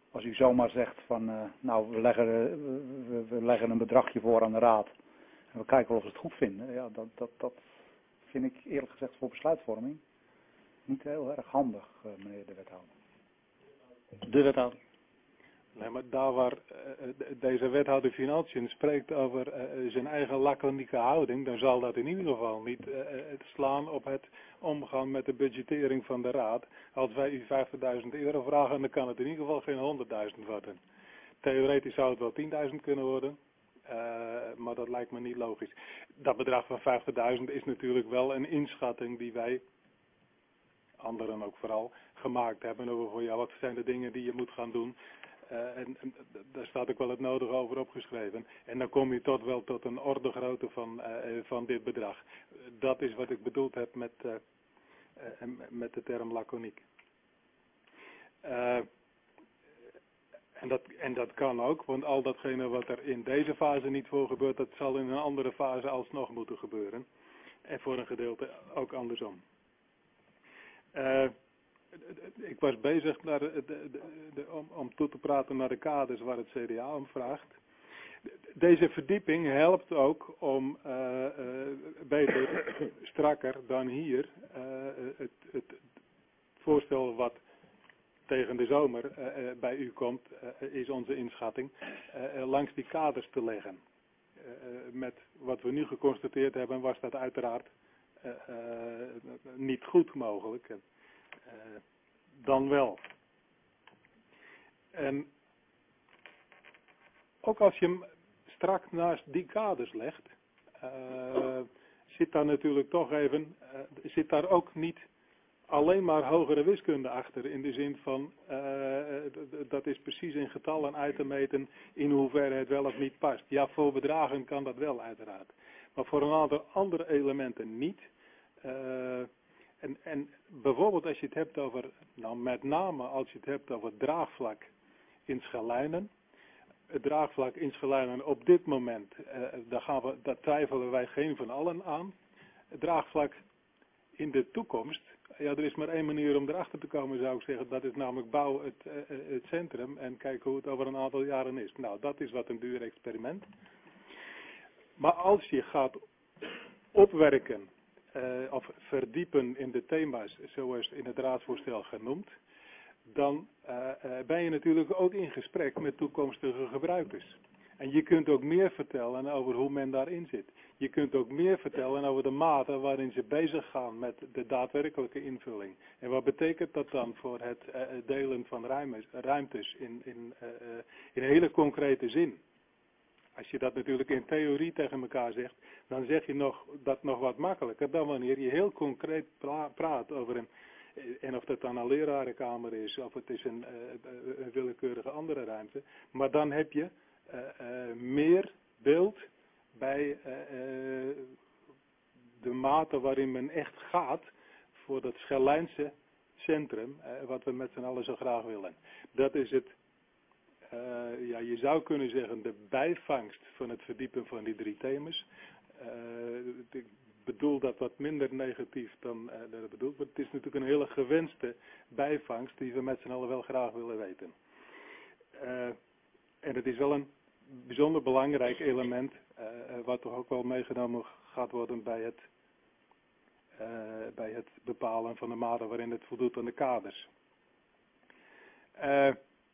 als u zomaar zegt van, uh, nou we leggen, uh, we, we leggen een bedragje voor aan de raad en we kijken wel of ze het goed vinden. Ja, dat, dat, dat vind ik eerlijk gezegd voor besluitvorming niet heel erg handig, uh, meneer de wethouder. De wethouder. Nee, maar daar waar uh, deze wethouder Financiën spreekt over uh, zijn eigen laconieke houding, dan zal dat in ieder geval niet uh, het slaan op het omgaan met de budgettering van de raad. Als wij u vijftigduizend euro vragen, dan kan het in ieder geval geen honderdduizend worden. Theoretisch zou het wel tienduizend kunnen worden, uh, maar dat lijkt me niet logisch. Dat bedrag van vijftigduizend is natuurlijk wel een inschatting die wij, anderen ook vooral, gemaakt hebben over van ja, wat zijn de dingen die je moet gaan doen. Uh, en, en daar staat ook wel het nodige over opgeschreven. En dan kom je tot wel tot een orde grootte van, uh, van dit bedrag. Uh, dat is wat ik bedoeld heb met, uh, uh, met de term laconiek. Uh, en, dat, en dat kan ook, want al datgene wat er in deze fase niet voor gebeurt, dat zal in een andere fase alsnog moeten gebeuren. En voor een gedeelte ook andersom. Uh, Ik was bezig naar de, de, de, de, om, om toe te praten naar de kaders waar het C D A om vraagt. Deze verdieping helpt ook om uh, uh, beter, strakker dan hier, uh, het, het voorstel wat tegen de zomer uh, uh, bij u komt, uh, is onze inschatting, uh, uh, langs die kaders te leggen. Uh, uh, met wat we nu geconstateerd hebben was dat uiteraard uh, uh, niet goed mogelijk. Uh, dan wel. En ook als je hem strak naast die kaders legt, uh, zit daar natuurlijk toch even, uh, zit daar ook niet alleen maar hogere wiskunde achter, in de zin van, uh, dat is precies in getallen uit te meten in hoeverre het wel of niet past. Ja, voor bedragen kan dat wel uiteraard, maar voor een aantal andere elementen niet. Uh, En, en bijvoorbeeld als je het hebt over, nou met name als je het hebt over het draagvlak in Schelijnen. Het draagvlak in Schelijnen op dit moment, uh, daar, gaan we, daar twijfelen wij geen van allen aan. Het draagvlak in de toekomst, ja er is maar één manier om erachter te komen zou ik zeggen. Dat is namelijk bouw het, uh, het centrum en kijken hoe het over een aantal jaren is. Nou dat is wat een duur experiment. Maar als je gaat opwerken, Uh, of verdiepen in de thema's zoals in het raadsvoorstel genoemd, dan uh, uh, ben je natuurlijk ook in gesprek met toekomstige gebruikers. En je kunt ook meer vertellen over hoe men daarin zit. Je kunt ook meer vertellen over de mate waarin ze bezig gaan met de daadwerkelijke invulling. En wat betekent dat dan voor het uh, delen van ruimtes, ruimtes in, in, uh, in een hele concrete zin. Als je dat natuurlijk in theorie tegen elkaar zegt, dan zeg je nog, dat nog wat makkelijker dan wanneer je heel concreet pra praat over een, en of dat dan een lerarenkamer is, of het is een, uh, een willekeurige andere ruimte. Maar dan heb je uh, uh, meer beeld bij uh, uh, de mate waarin men echt gaat voor dat Schelijnse centrum, uh, wat we met z'n allen zo graag willen. Dat is het. Uh, ja, je zou kunnen zeggen de bijvangst van het verdiepen van die drie thema's. Uh, ik bedoel dat wat minder negatief dan uh, dat bedoeld, maar het is natuurlijk een hele gewenste bijvangst die we met z'n allen wel graag willen weten. Uh, en het is wel een bijzonder belangrijk element uh, wat toch ook wel meegenomen gaat worden bij het, uh, bij het bepalen van de mate waarin het voldoet aan de kaders. Uh,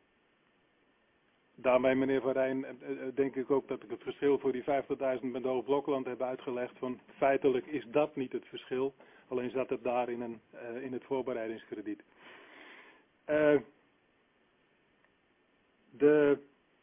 Daarmee, meneer Van Rijn, denk ik ook dat ik het verschil voor die vijftigduizend met de Hoog Blokland heb uitgelegd. Van feitelijk is dat niet het verschil, alleen zat het daar in, een, uh, in het voorbereidingskrediet. Uh, de,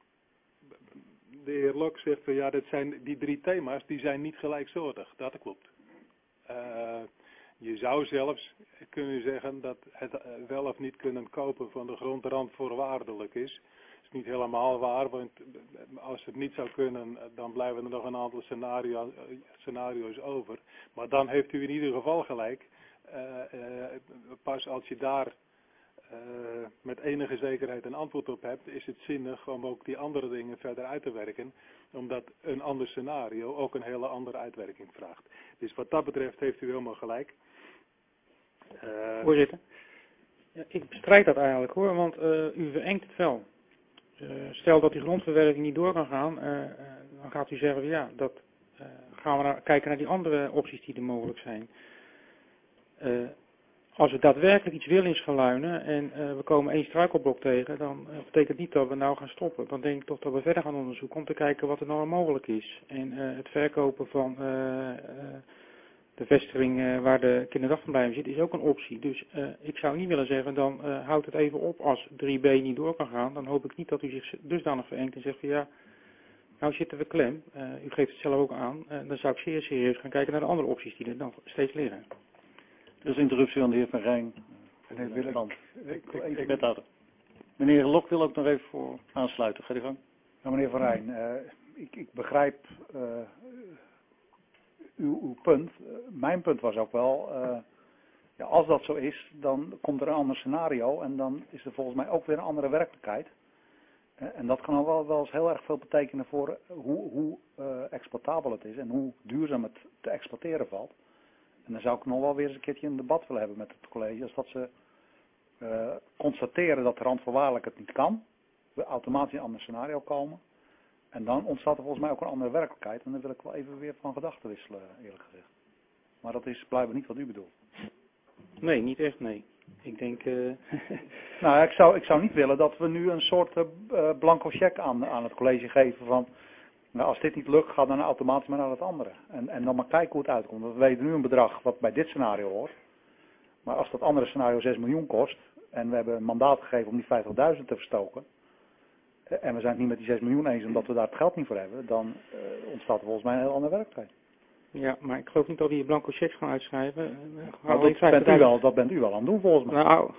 de heer Lok zegt van ja, dat zijn, die drie thema's die zijn niet gelijksoortig. Dat klopt. Uh, je zou zelfs kunnen zeggen dat het wel of niet kunnen kopen van de grondrand voorwaardelijk is. Niet helemaal waar, want als het niet zou kunnen, dan blijven er nog een aantal scenario, scenario's over. Maar dan heeft u in ieder geval gelijk. Uh, uh, pas als je daar uh, met enige zekerheid een antwoord op hebt, is het zinnig om ook die andere dingen verder uit te werken. Omdat een ander scenario ook een hele andere uitwerking vraagt. Dus wat dat betreft heeft u helemaal gelijk. Uh, Voorzitter, ja, ik bestrijd dat eigenlijk hoor, want uh, u verengt het wel. uh, stel dat die grondverwerving niet door kan gaan, uh, uh, dan gaat u zeggen, ja, dat uh, gaan we naar, kijken naar die andere opties die er mogelijk zijn. Uh, als we daadwerkelijk iets willen in Schaluinen en uh, we komen één struikelblok tegen, dan uh, betekent niet dat we nou gaan stoppen. Dan denk ik toch dat we verder gaan onderzoeken om te kijken wat er nou mogelijk is. En uh, het verkopen van uh, uh, de vestiging uh, waar de kinderdagverblijven zit is ook een optie. Dus uh, ik zou niet willen zeggen, dan uh, houdt het even op als drie B niet door kan gaan. Dan hoop ik niet dat u zich dusdanig verengt en zegt van ja, nou zitten we klem. Uh, u geeft het zelf ook aan. Uh, dan zou ik zeer serieus gaan kijken naar de andere opties die er dan steeds liggen. Dus interruptie aan de heer Van Rijn. Meneer Willem, ik, ik, ik, wethouder. Meneer Lok wil ook nog even voor aansluiten. Ga je gang. Ja, meneer Van Rijn, uh, ik, ik begrijp uh, uw, uw punt. Uh, mijn punt was ook wel, uh, ja, als dat zo is, dan komt er een ander scenario en dan is er volgens mij ook weer een andere werkelijkheid. Uh, en dat kan al wel, wel eens heel erg veel betekenen voor hoe, hoe uh, exploitabel het is en hoe duurzaam het te exploiteren valt. En dan zou ik nog wel weer eens een keertje een debat willen hebben met het college. Als dat ze uh, constateren dat randvoorwaardelijk het niet kan. We automatisch in een ander scenario komen. En dan ontstaat er volgens mij ook een andere werkelijkheid. En dan wil ik wel even weer van gedachten wisselen, eerlijk gezegd. Maar dat is blijkbaar niet wat u bedoelt. Nee, niet echt, nee. Ik denk... Uh... nou, ik zou, ik zou niet willen dat we nu een soort uh, blanco cheque aan, aan het college geven van... Nou, als dit niet lukt, ga dan automatisch maar naar het andere. En, en dan maar kijken hoe het uitkomt. Want we weten nu een bedrag wat bij dit scenario hoort. Maar als dat andere scenario zes miljoen kost, en we hebben een mandaat gegeven om die vijftigduizend te verstoken, en we zijn het niet met die zes miljoen eens omdat we daar het geld niet voor hebben, dan uh, ontstaat er volgens mij een heel andere werkelijkheid. Ja, maar ik geloof niet dat we hier blanco checks gaan uitschrijven. Nou, dat, bent u wel, dat bent u wel aan het doen volgens mij. Nou,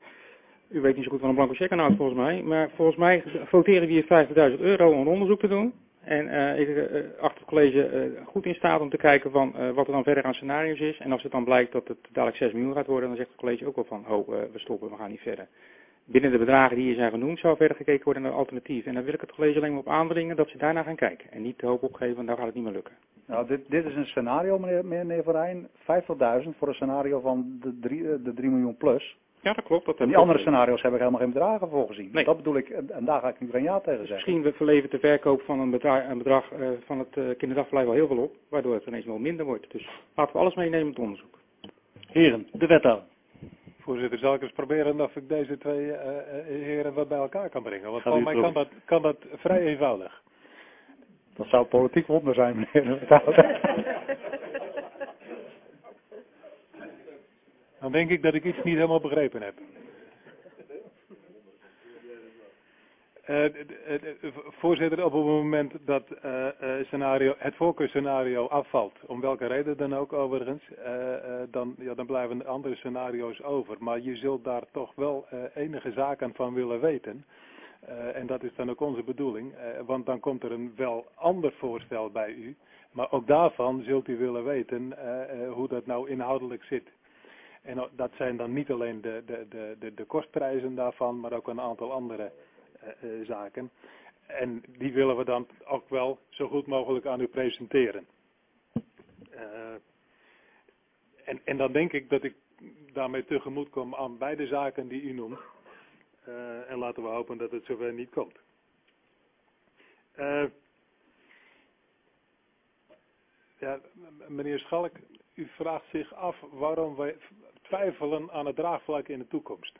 u weet niet zo goed wat een blanco check aanhoudt volgens mij. Maar volgens mij voteren we hier vijftigduizend euro om een onderzoek te doen. En uh, ik uh, achter het college uh, goed in staat om te kijken van uh, wat er dan verder aan scenario's is. En als het dan blijkt dat het dadelijk zes miljoen gaat worden, dan zegt het college ook wel van, oh, uh, we stoppen, we gaan niet verder. Binnen de bedragen die hier zijn genoemd, zou verder gekeken worden naar alternatieven. En dan wil ik het college alleen maar op aandringen dat ze daarna gaan kijken. En niet de hoop opgeven, want dan gaat het niet meer lukken. Nou, dit, dit is een scenario, meneer, meneer Van Rijn. vijftigduizend voor een scenario van de drie, de drie miljoen plus. Ja, dat klopt. Dat en die andere scenario's heb ik helemaal geen bedragen voor gezien. Nee. Dat bedoel ik, en daar ga ik nu geen ja tegen zeggen. Misschien verlevert de verkoop van een bedrag, een bedrag uh, van het uh, kinderdagverblijf wel heel veel op, waardoor het ineens wel minder wordt. Dus laten we alles meenemen in het onderzoek. Heren, de wethouder. Voorzitter, zal ik eens proberen of ik deze twee uh, heren wat bij elkaar kan brengen. Want voor mij kan dat, kan dat vrij eenvoudig. Dat zou politiek wonder zijn, meneer de wethouder. Dan denk ik dat ik iets niet helemaal begrepen heb. Uh, uh, voorzitter, op het moment dat uh, uh, scenario, het voorkeurscenario afvalt, om welke reden dan ook overigens, uh, uh, dan, ja, dan blijven de andere scenario's over. Maar je zult daar toch wel uh, enige zaken van willen weten. Uh, en dat is dan ook onze bedoeling, uh, want dan komt er een wel ander voorstel bij u. Maar ook daarvan zult u willen weten uh, uh, hoe dat nou inhoudelijk zit. En dat zijn dan niet alleen de, de, de, de, de kostprijzen daarvan, maar ook een aantal andere uh, uh, zaken. En die willen we dan ook wel zo goed mogelijk aan u presenteren. Uh, en, en dan denk ik dat ik daarmee tegemoet kom aan beide zaken die u noemt. Uh, en laten we hopen dat het zover niet komt. Uh, ja, meneer Schalk, u vraagt zich af waarom wij twijfelen aan het draagvlak in de toekomst.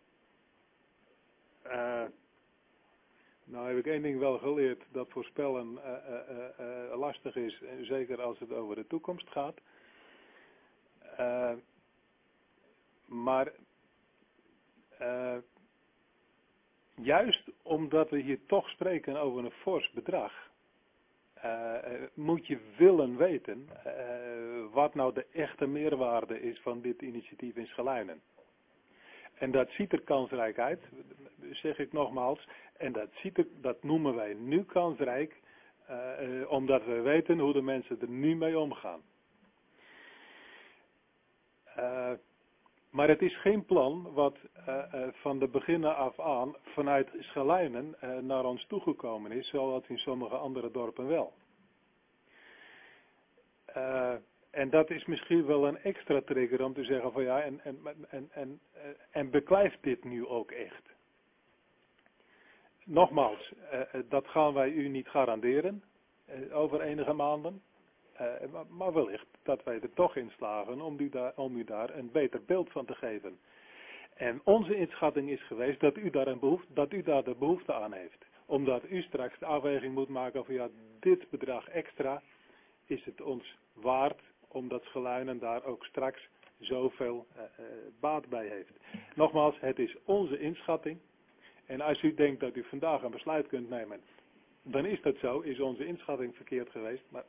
Uh, nou heb ik één ding wel geleerd, dat voorspellen uh, uh, uh, uh, lastig is, zeker als het over de toekomst gaat. Uh, maar uh, juist omdat we hier toch spreken over een fors bedrag, Uh, moet je willen weten uh, wat nou de echte meerwaarde is van dit initiatief in Schaluinen. En dat ziet er kansrijk uit, zeg ik nogmaals, en dat, ziet er, dat noemen wij nu kansrijk, uh, uh, omdat we weten hoe de mensen er nu mee omgaan. Uh, maar het is geen plan wat uh, uh, van de beginnen af aan vanuit Schaluinen uh, naar ons toegekomen is, zoals in sommige andere dorpen wel. Uh, en dat is misschien wel een extra trigger om te zeggen van ja, en, en, en, en, en beklijft dit nu ook echt? nogmaals, uh, dat gaan wij u niet garanderen uh, over enige maanden. Uh, maar, maar wellicht dat wij er toch in slagen om u, daar, om u daar een beter beeld van te geven. En onze inschatting is geweest dat u daar, een behoefte, dat u daar de behoefte aan heeft. Omdat u straks de afweging moet maken van ja, dit bedrag extra is het ons waard, omdat Scholuinen daar ook straks zoveel uh, uh, baat bij heeft. Nogmaals, het is onze inschatting. En als u denkt dat u vandaag een besluit kunt nemen, dan is dat zo, is onze inschatting verkeerd geweest. Maar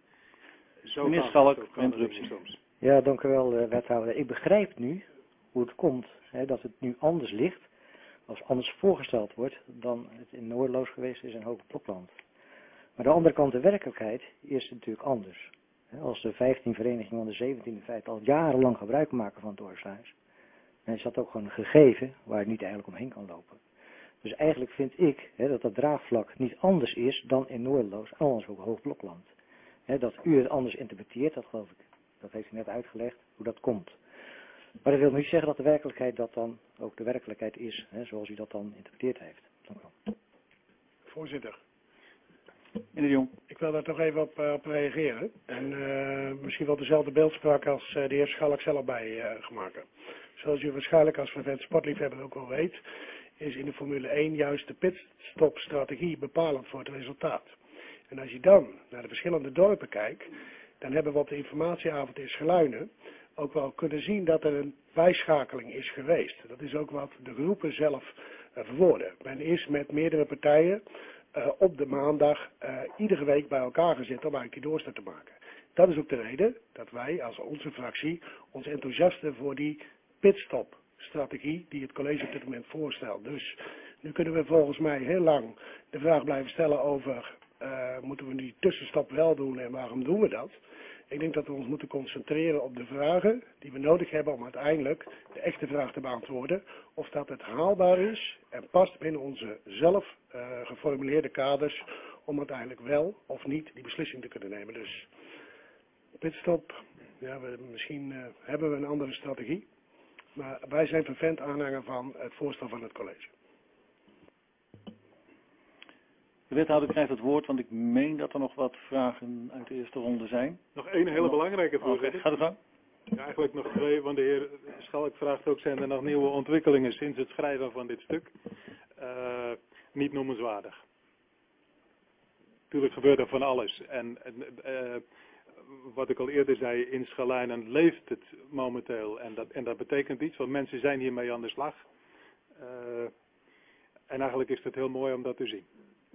zo Meneer gaat, Schalk, zo gaan de dingen interruptie. soms. Ja, dank u wel, uh, wethouder. Ik begrijp nu hoe het komt, hè, dat het nu anders ligt, als anders voorgesteld wordt dan het in Noordeloos geweest is in Hoge Blokland. Maar de andere kant, de werkelijkheid, is natuurlijk anders. Als de vijftien verenigingen van de zeventien in feite al jarenlang gebruik maken van het dorpshuis, dan is dat ook gewoon een gegeven waar je niet eigenlijk omheen kan lopen. Dus eigenlijk vind ik hè, dat dat draagvlak niet anders is dan in Noordeloos en anders ook Hoog Blokland. Hè, dat u het anders interpreteert, dat geloof ik, dat heeft u net uitgelegd, hoe dat komt. Maar dat wil niet zeggen dat de werkelijkheid dat dan ook de werkelijkheid is, hè, zoals u dat dan interpreteerd heeft. Dank u wel. Voorzitter. Meneer de Jong. Ik wil daar toch even op, uh, op reageren. En uh, misschien wel dezelfde beeldspraak als uh, de heer Schalk zelf bij uh, gemaakt. Zoals u waarschijnlijk als vervent sportliefhebber ook wel weet, is in de Formule één juist de pitstopstrategie bepalend voor het resultaat. En als je dan naar de verschillende dorpen kijkt, dan hebben we op de informatieavond in Scholuinen ook wel kunnen zien dat er een bijschakeling is geweest. Dat is ook wat de groepen zelf uh, verwoorden. Men is met meerdere partijen uh, op de maandag uh, iedere week bij elkaar gezet om eigenlijk die doorstart te maken. Dat is ook de reden dat wij als onze fractie ons enthousiasten voor die pitstopstrategie die het college op dit moment voorstelt. Dus nu kunnen we volgens mij heel lang de vraag blijven stellen over uh, moeten we die tussenstap wel doen en waarom doen we dat? Ik denk dat we ons moeten concentreren op de vragen die we nodig hebben om uiteindelijk de echte vraag te beantwoorden. Of dat het haalbaar is en past binnen onze zelf uh, geformuleerde kaders om uiteindelijk wel of niet die beslissing te kunnen nemen. Dus pitstop, ja, we, misschien uh, hebben we een andere strategie. Maar wij zijn fervent aanhanger van het voorstel van het college. De wethouder krijgt het woord, want ik meen dat er nog wat vragen uit de eerste ronde zijn. Nog één hele belangrijke, voorzitter. Okay, ga er gang. Ja, eigenlijk nog twee, want de heer Schalk vraagt ook, zijn er nog nieuwe ontwikkelingen sinds het schrijven van dit stuk? Uh, niet noemenswaardig. Natuurlijk gebeurt er van alles. En uh, wat ik al eerder zei, in Scholuinen leeft het momenteel. En dat, en dat betekent iets, want mensen zijn hiermee aan de slag. Uh, en eigenlijk is het heel mooi om dat te zien.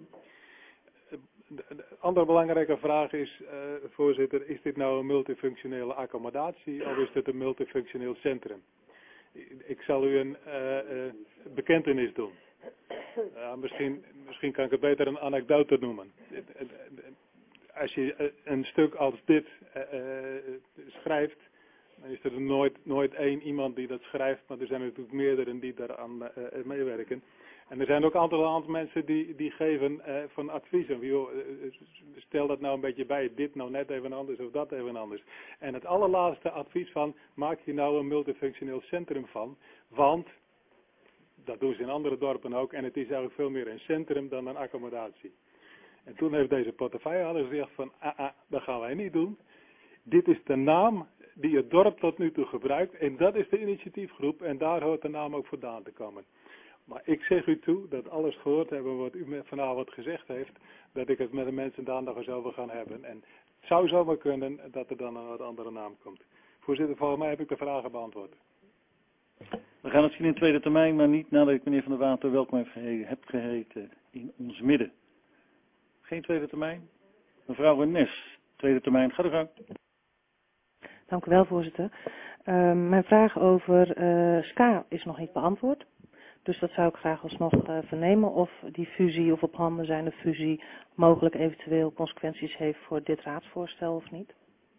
De andere belangrijke vraag is, uh, voorzitter, is dit nou een multifunctionele accommodatie of is dit een multifunctioneel centrum? Ik zal u een uh, uh, bekentenis doen. Uh, misschien, misschien kan ik het beter een anekdote noemen. Als je een stuk als dit uh, uh, schrijft, dan is er nooit, nooit één iemand die dat schrijft, maar er zijn natuurlijk meerdere die daaraan uh, meewerken. En er zijn ook een aantal mensen die, die geven uh, van adviezen. Joh, stel dat nou een beetje bij, dit nou net even anders of dat even anders. En het allerlaatste advies van, maak je nou een multifunctioneel centrum van. Want, dat doen ze in andere dorpen ook, en het is eigenlijk veel meer een centrum dan een accommodatie. En toen heeft deze portefeuillehouder gezegd van, ah, ah, dat gaan wij niet doen. Dit is de naam die het dorp tot nu toe gebruikt en dat is de initiatiefgroep en daar hoort de naam ook vandaan te komen. Maar ik zeg u toe dat alles gehoord hebben wat u vanavond gezegd heeft, dat ik het met de mensen daar nog eens over gaan hebben. En het zou zomaar kunnen dat er dan een wat andere naam komt. Voorzitter, volgens mij heb ik de vragen beantwoord. We gaan het zien in tweede termijn, maar niet nadat ik meneer Van der Water welkom heb geheten in ons midden. Geen tweede termijn. Mevrouw Renes, tweede termijn. Ga er gang. Dank u wel, voorzitter. Uh, mijn vraag over uh, S K A is nog niet beantwoord. Dus dat zou ik graag alsnog uh, vernemen of die fusie of op handen zijnde fusie mogelijk eventueel consequenties heeft voor dit raadsvoorstel of niet.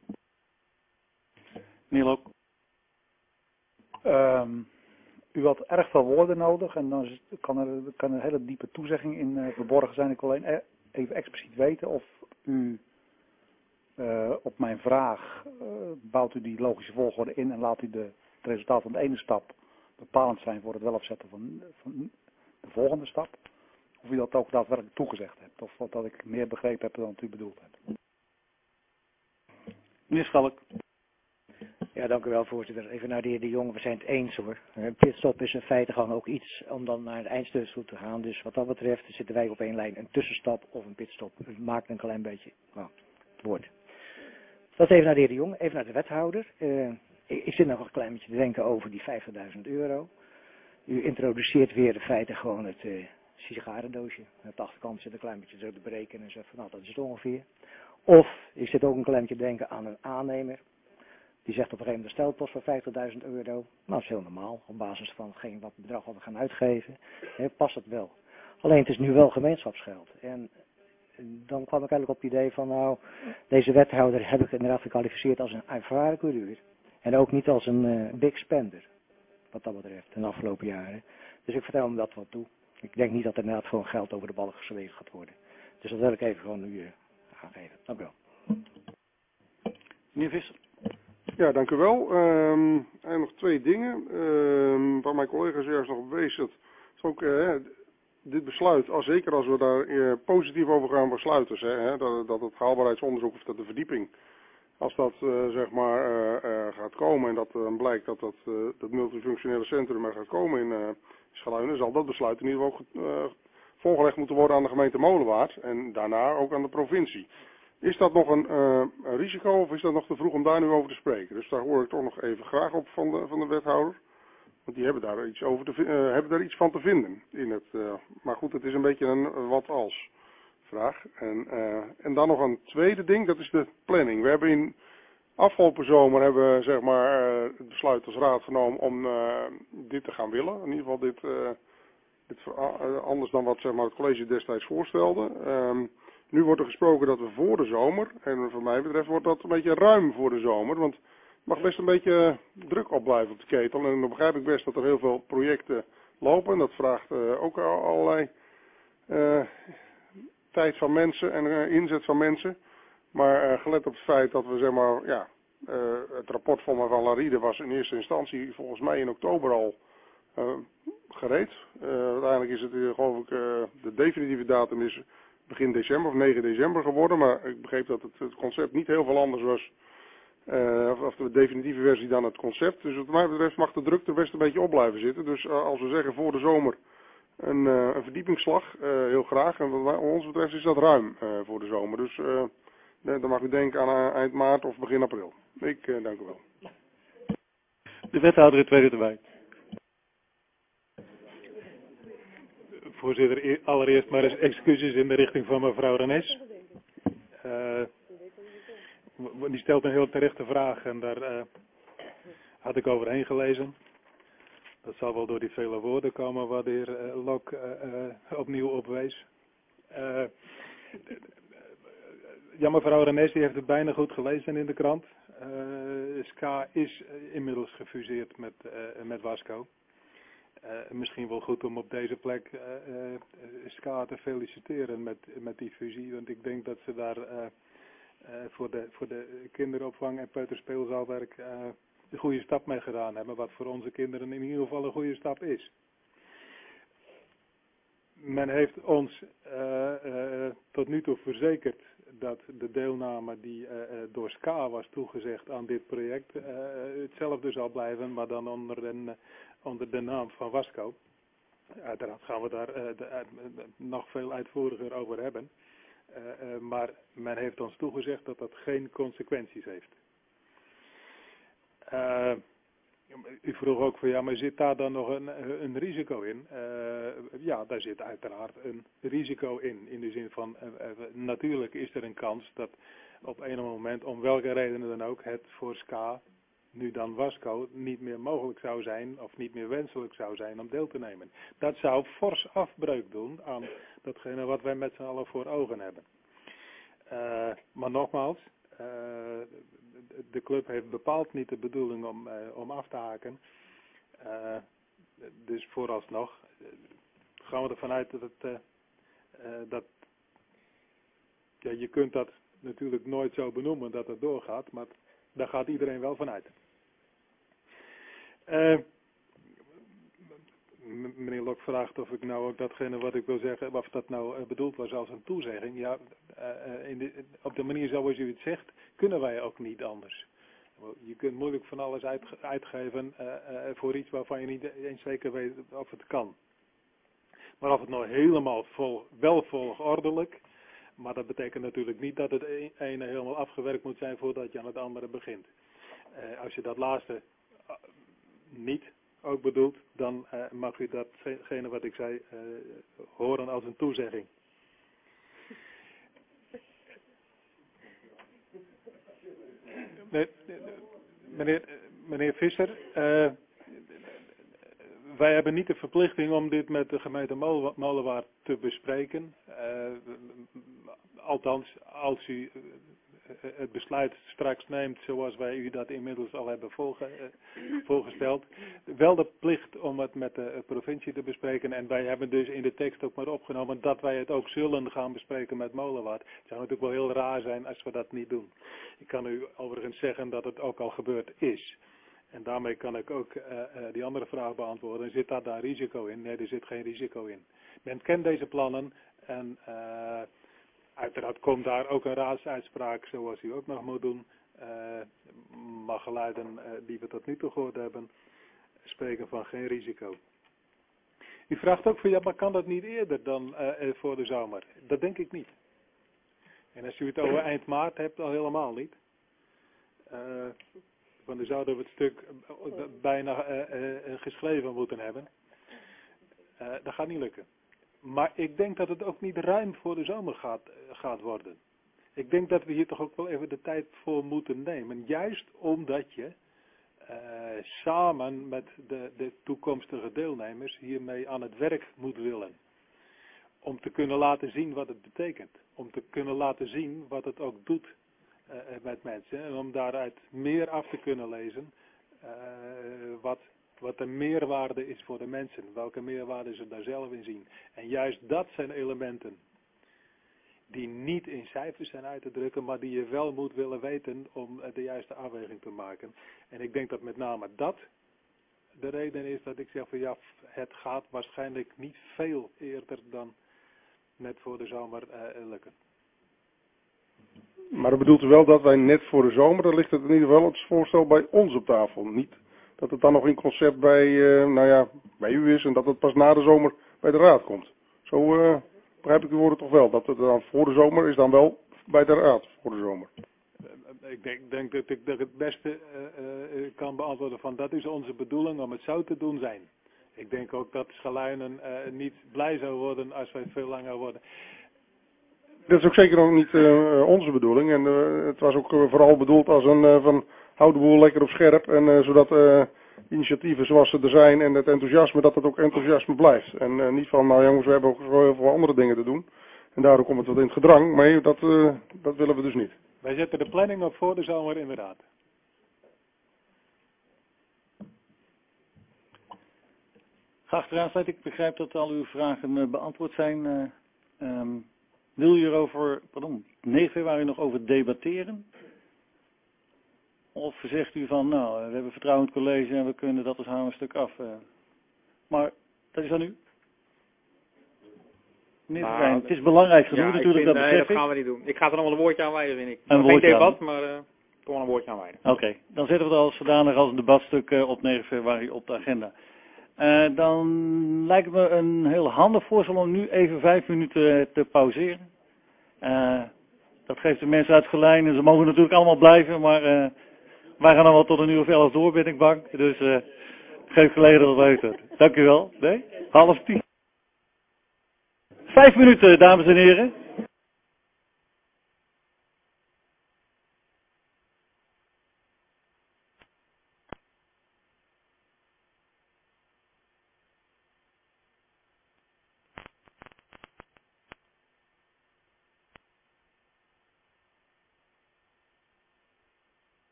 Meneer Loop. Um, u had erg veel woorden nodig en dan is, kan, er, kan er een hele diepe toezegging in uh, verborgen zijn. Ik wil alleen even expliciet weten of u uh, op mijn vraag, uh, bouwt u die logische volgorde in en laat u de, het resultaat van de ene stap bepalend zijn voor het wel afzetten van, van de volgende stap? of u dat ook daadwerkelijk toegezegd hebt. Of dat ik meer begrepen heb dan u bedoeld hebt. Meneer Schalk. Ja, dank u wel, voorzitter. Even naar de heer De Jong, we zijn het eens hoor. Een pitstop is in feite gewoon ook iets om dan naar de eindstation toe te gaan. Dus wat dat betreft zitten wij op één lijn. Een tussenstap of een pitstop. Het maakt een klein beetje nou, het woord. Dat even naar de heer De Jong, even naar de wethouder. Uh, ik, ik zit nog een klein beetje te denken over die vijftigduizend euro. U introduceert weer in feite gewoon het uh, sigarendoosje. Op de achterkant zit een klein beetje zo te berekenen en zegt van nou dat is het ongeveer. Of ik zit ook een klein beetje te denken aan een aannemer. Die zegt op een gegeven moment een stelpost voor vijftigduizend euro. Nou, dat is heel normaal. Op basis van hetgeen wat bedrag wat we gaan uitgeven. He, past het wel. Alleen het is nu wel gemeenschapsgeld. En dan kwam ik eigenlijk op het idee van nou, deze wethouder heb ik inderdaad gekwalificeerd als een ervaren coureur. En ook niet als een uh, big spender. Wat dat betreft, in de afgelopen jaren. Dus ik vertel hem dat wat toe. Ik denk niet dat er inderdaad gewoon geld over de ballen geslegen gaat worden. Dus dat wil ik even gewoon nu uh, aangeven. Dank u wel. Meneer Visser. Ja, dank u wel. Um, en nog twee dingen. Um, waar mijn collega's juist nog op wees. Dat is ook uh, dit besluit, als, zeker als we daar uh, positief over gaan besluiten. Hè, dat, dat het haalbaarheidsonderzoek of dat de verdieping. Als dat uh, zeg maar uh, uh, gaat komen en dat uh, blijkt dat dat, uh, dat multifunctionele centrum er gaat komen in uh, Schaluinen, zal dat besluit in ieder geval uh, voorgelegd moeten worden aan de gemeente Molenwaard en daarna ook aan de provincie. Is dat nog een, uh, een risico of is dat nog te vroeg om daar nu over te spreken? Dus daar hoor ik toch nog even graag op van de, van de wethouder. Want die hebben daar iets, over te, uh, hebben daar iets van te vinden. In het, uh, maar goed, het is een beetje een wat als vraag. En, uh, en dan nog een tweede ding, dat is de planning. We hebben in afgelopen zomer hebben we, zeg maar, uh, het besluit als raad genomen om uh, dit te gaan willen. In ieder geval dit, uh, dit uh, anders dan wat zeg maar, het college destijds voorstelde. Um, Nu wordt er gesproken dat we voor de zomer, en voor mij betreft wordt dat een beetje ruim voor de zomer, want het mag best een beetje druk opblijven op de ketel. En dan begrijp ik best dat er heel veel projecten lopen en dat vraagt uh, ook allerlei uh, tijd van mensen en uh, inzet van mensen. Maar uh, gelet op het feit dat we zeg maar, ja, uh, het rapport van mevrouw Laride was in eerste instantie volgens mij in oktober al uh, gereed. Uh, uiteindelijk is het uh, geloof ik, uh, de definitieve datum is begin december of negen december geworden, maar ik begreep dat het, het concept niet heel veel anders was, uh, of, of de definitieve versie dan het concept. Dus wat mij betreft mag de druk er best een beetje op blijven zitten. Dus uh, als we zeggen voor de zomer een, uh, een verdiepingsslag, uh, heel graag. En wat ons betreft is dat ruim uh, voor de zomer. Dus uh, dan mag u denken aan uh, eind maart of begin april. Ik uh, dank u wel. De wethouder in tweede termijn. Voorzitter, allereerst maar eens excuses in de richting van mevrouw Renes. Uh, die stelt een heel terechte vraag en daar uh, had ik overheen gelezen. Dat zal wel door die vele woorden komen waar de heer uh, Lok uh, uh, opnieuw op wees. Uh, ja, mevrouw Renes die heeft het bijna goed gelezen in de krant. Uh, S K A is inmiddels gefuseerd met, uh, met Wasco. Uh, misschien wel goed om op deze plek uh, uh, S K A te feliciteren met, met die fusie. Want ik denk dat ze daar uh, uh, voor, de, voor de kinderopvang en peuterspeelzaalwerk uh, een goede stap mee gedaan hebben. Wat voor onze kinderen in ieder geval een goede stap is. Men heeft ons uh, uh, tot nu toe verzekerd dat de deelname die uh, door S K A was toegezegd aan dit project uh, hetzelfde zal blijven, maar dan onder een... Uh, onder de naam van Wasco. Uiteraard gaan we daar uh, de, uh, nog veel uitvoeriger over hebben. Uh, uh, maar men heeft ons toegezegd dat dat geen consequenties heeft. Uh, u vroeg ook van ja, maar zit daar dan nog een, een risico in? Uh, ja, daar zit uiteraard een risico in. In de zin van, uh, uh, natuurlijk is er een kans dat op een moment, om welke redenen dan ook, het voor S K A nu dan Wasco niet meer mogelijk zou zijn of niet meer wenselijk zou zijn om deel te nemen. Dat zou fors afbreuk doen aan datgene wat wij met z'n allen voor ogen hebben. Uh, maar nogmaals, uh, de club heeft bepaald niet de bedoeling om, uh, om af te haken. Uh, dus vooralsnog uh, gaan we ervan uit dat het, uh, uh, dat ja, je kunt dat natuurlijk nooit zo benoemen dat het doorgaat, maar daar gaat iedereen wel van uit. Uh, meneer Lok vraagt of ik nou ook datgene wat ik wil zeggen, of dat nou uh, bedoeld was als een toezegging. Ja, uh, in de, op de manier zoals u het zegt, kunnen wij ook niet anders. Je kunt moeilijk van alles uit, uitgeven uh, uh, voor iets waarvan je niet eens zeker weet of het kan. Maar of het nou helemaal vol, wel volgordelijk, maar dat betekent natuurlijk niet dat het ene helemaal afgewerkt moet zijn voordat je aan het andere begint. Uh, als je dat laatste uh, niet ook bedoelt, dan uh, mag u datgene wat ik zei uh, horen als een toezegging. Nee, meneer, meneer Visser, uh, wij hebben niet de verplichting om dit met de gemeente Molenwaard te bespreken. Uh, althans, als u het besluit straks neemt zoals wij u dat inmiddels al hebben voorge, uh, voorgesteld. Wel de plicht om het met de provincie te bespreken. En wij hebben dus in de tekst ook maar opgenomen dat wij het ook zullen gaan bespreken met Molenwaard. Het zou natuurlijk wel heel raar zijn als we dat niet doen. Ik kan u overigens zeggen dat het ook al gebeurd is. En daarmee kan ik ook uh, uh, die andere vraag beantwoorden. Zit daar daar risico in? Nee, er zit geen risico in. Men kent deze plannen en uh, uiteraard komt daar ook een raadsuitspraak zoals u ook nog moet doen. Uh, maar geluiden uh, die we tot nu toe gehoord hebben, spreken van geen risico. U vraagt ook van ja, maar kan dat niet eerder dan uh, voor de zomer? Dat denk ik niet. En als u het over eind maart hebt, al helemaal niet. Uh, Want dan zouden we het stuk bijna uh, uh, geschreven moeten hebben. Uh, dat gaat niet lukken. Maar ik denk dat het ook niet ruim voor de zomer gaat, uh, gaat worden. Ik denk dat we hier toch ook wel even de tijd voor moeten nemen. Juist omdat je uh, samen met de, de toekomstige deelnemers hiermee aan het werk moet willen. Om te kunnen laten zien wat het betekent. Om te kunnen laten zien wat het ook doet. Uh, met mensen en om daaruit meer af te kunnen lezen uh, wat, wat de meerwaarde is voor de mensen, welke meerwaarde ze daar zelf in zien. En juist dat zijn elementen die niet in cijfers zijn uit te drukken, maar die je wel moet willen weten om de juiste afweging te maken. En ik denk dat met name dat de reden is dat ik zeg van ja, het gaat waarschijnlijk niet veel eerder dan net voor de zomer uh, lukken. Maar dat bedoelt u wel dat wij net voor de zomer, dan ligt het in ieder geval het voorstel bij ons op tafel. Niet dat het dan nog in concept bij, uh, nou ja, bij u is en dat het pas na de zomer bij de raad komt. Zo uh, begrijp ik uw woorden toch wel. Dat het dan voor de zomer is dan wel bij de raad voor de zomer. Ik denk, denk dat ik dat het beste uh, uh, kan beantwoorden van dat is onze bedoeling om het zo te doen zijn. Ik denk ook dat Schaluinen uh, niet blij zou worden als wij veel langer worden. Dat is ook zeker nog niet uh, onze bedoeling. En uh, het was ook uh, vooral bedoeld als een uh, van hou de boel lekker op scherp. En uh, zodat uh, initiatieven zoals ze er zijn en het enthousiasme, dat het ook enthousiasme blijft. En uh, niet van nou jongens, we hebben ook heel veel andere dingen te doen. En daardoor komt het wat in het gedrang. Maar dat, uh, dat willen we dus niet. Wij zetten de planning op voor de zomer inderdaad. Graag raadslid, ik begrijp dat al uw vragen uh, beantwoord zijn. Uh, um, wil je erover, pardon, negen februari nog over debatteren? Of zegt u van, nou, we hebben vertrouwen in het college en we kunnen dat als hamerstuk af. Uh, maar dat is aan u. Meneer nou, Verijn, het is belangrijk genoeg ja, natuurlijk, vind, dat besef Nee, dat gaan we niet doen. Ik ga er nog wel een woordje aan wijden, vind ik. Een Geen debat, aan. maar uh, toch wel een woordje aan wijden. Oké, okay. Dan zetten we het als zodanig als een debatstuk uh, op negen februari op de agenda. Uh, dan lijkt het me een heel handig voorstel om nu even vijf minuten te pauzeren. Uh, dat geeft de mensen uit Gelijnen. Ze mogen natuurlijk allemaal blijven, maar uh, wij gaan dan wel tot een uur of elf door, ben ik bang. Dus uh, geef gelegenheid dat weten. Dank u wel. Nee? Half tien. Vijf minuten, dames en heren.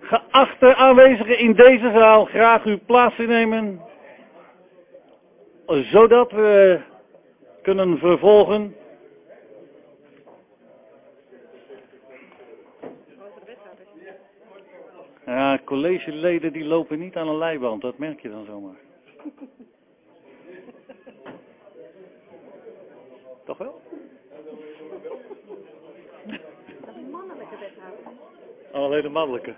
Geachte aanwezigen in deze zaal, graag uw plaats te nemen. zodat we kunnen vervolgen. Ja, collegeleden die lopen niet aan een leiband, dat merk je dan zomaar. Toch wel? Alleen de mannelijke.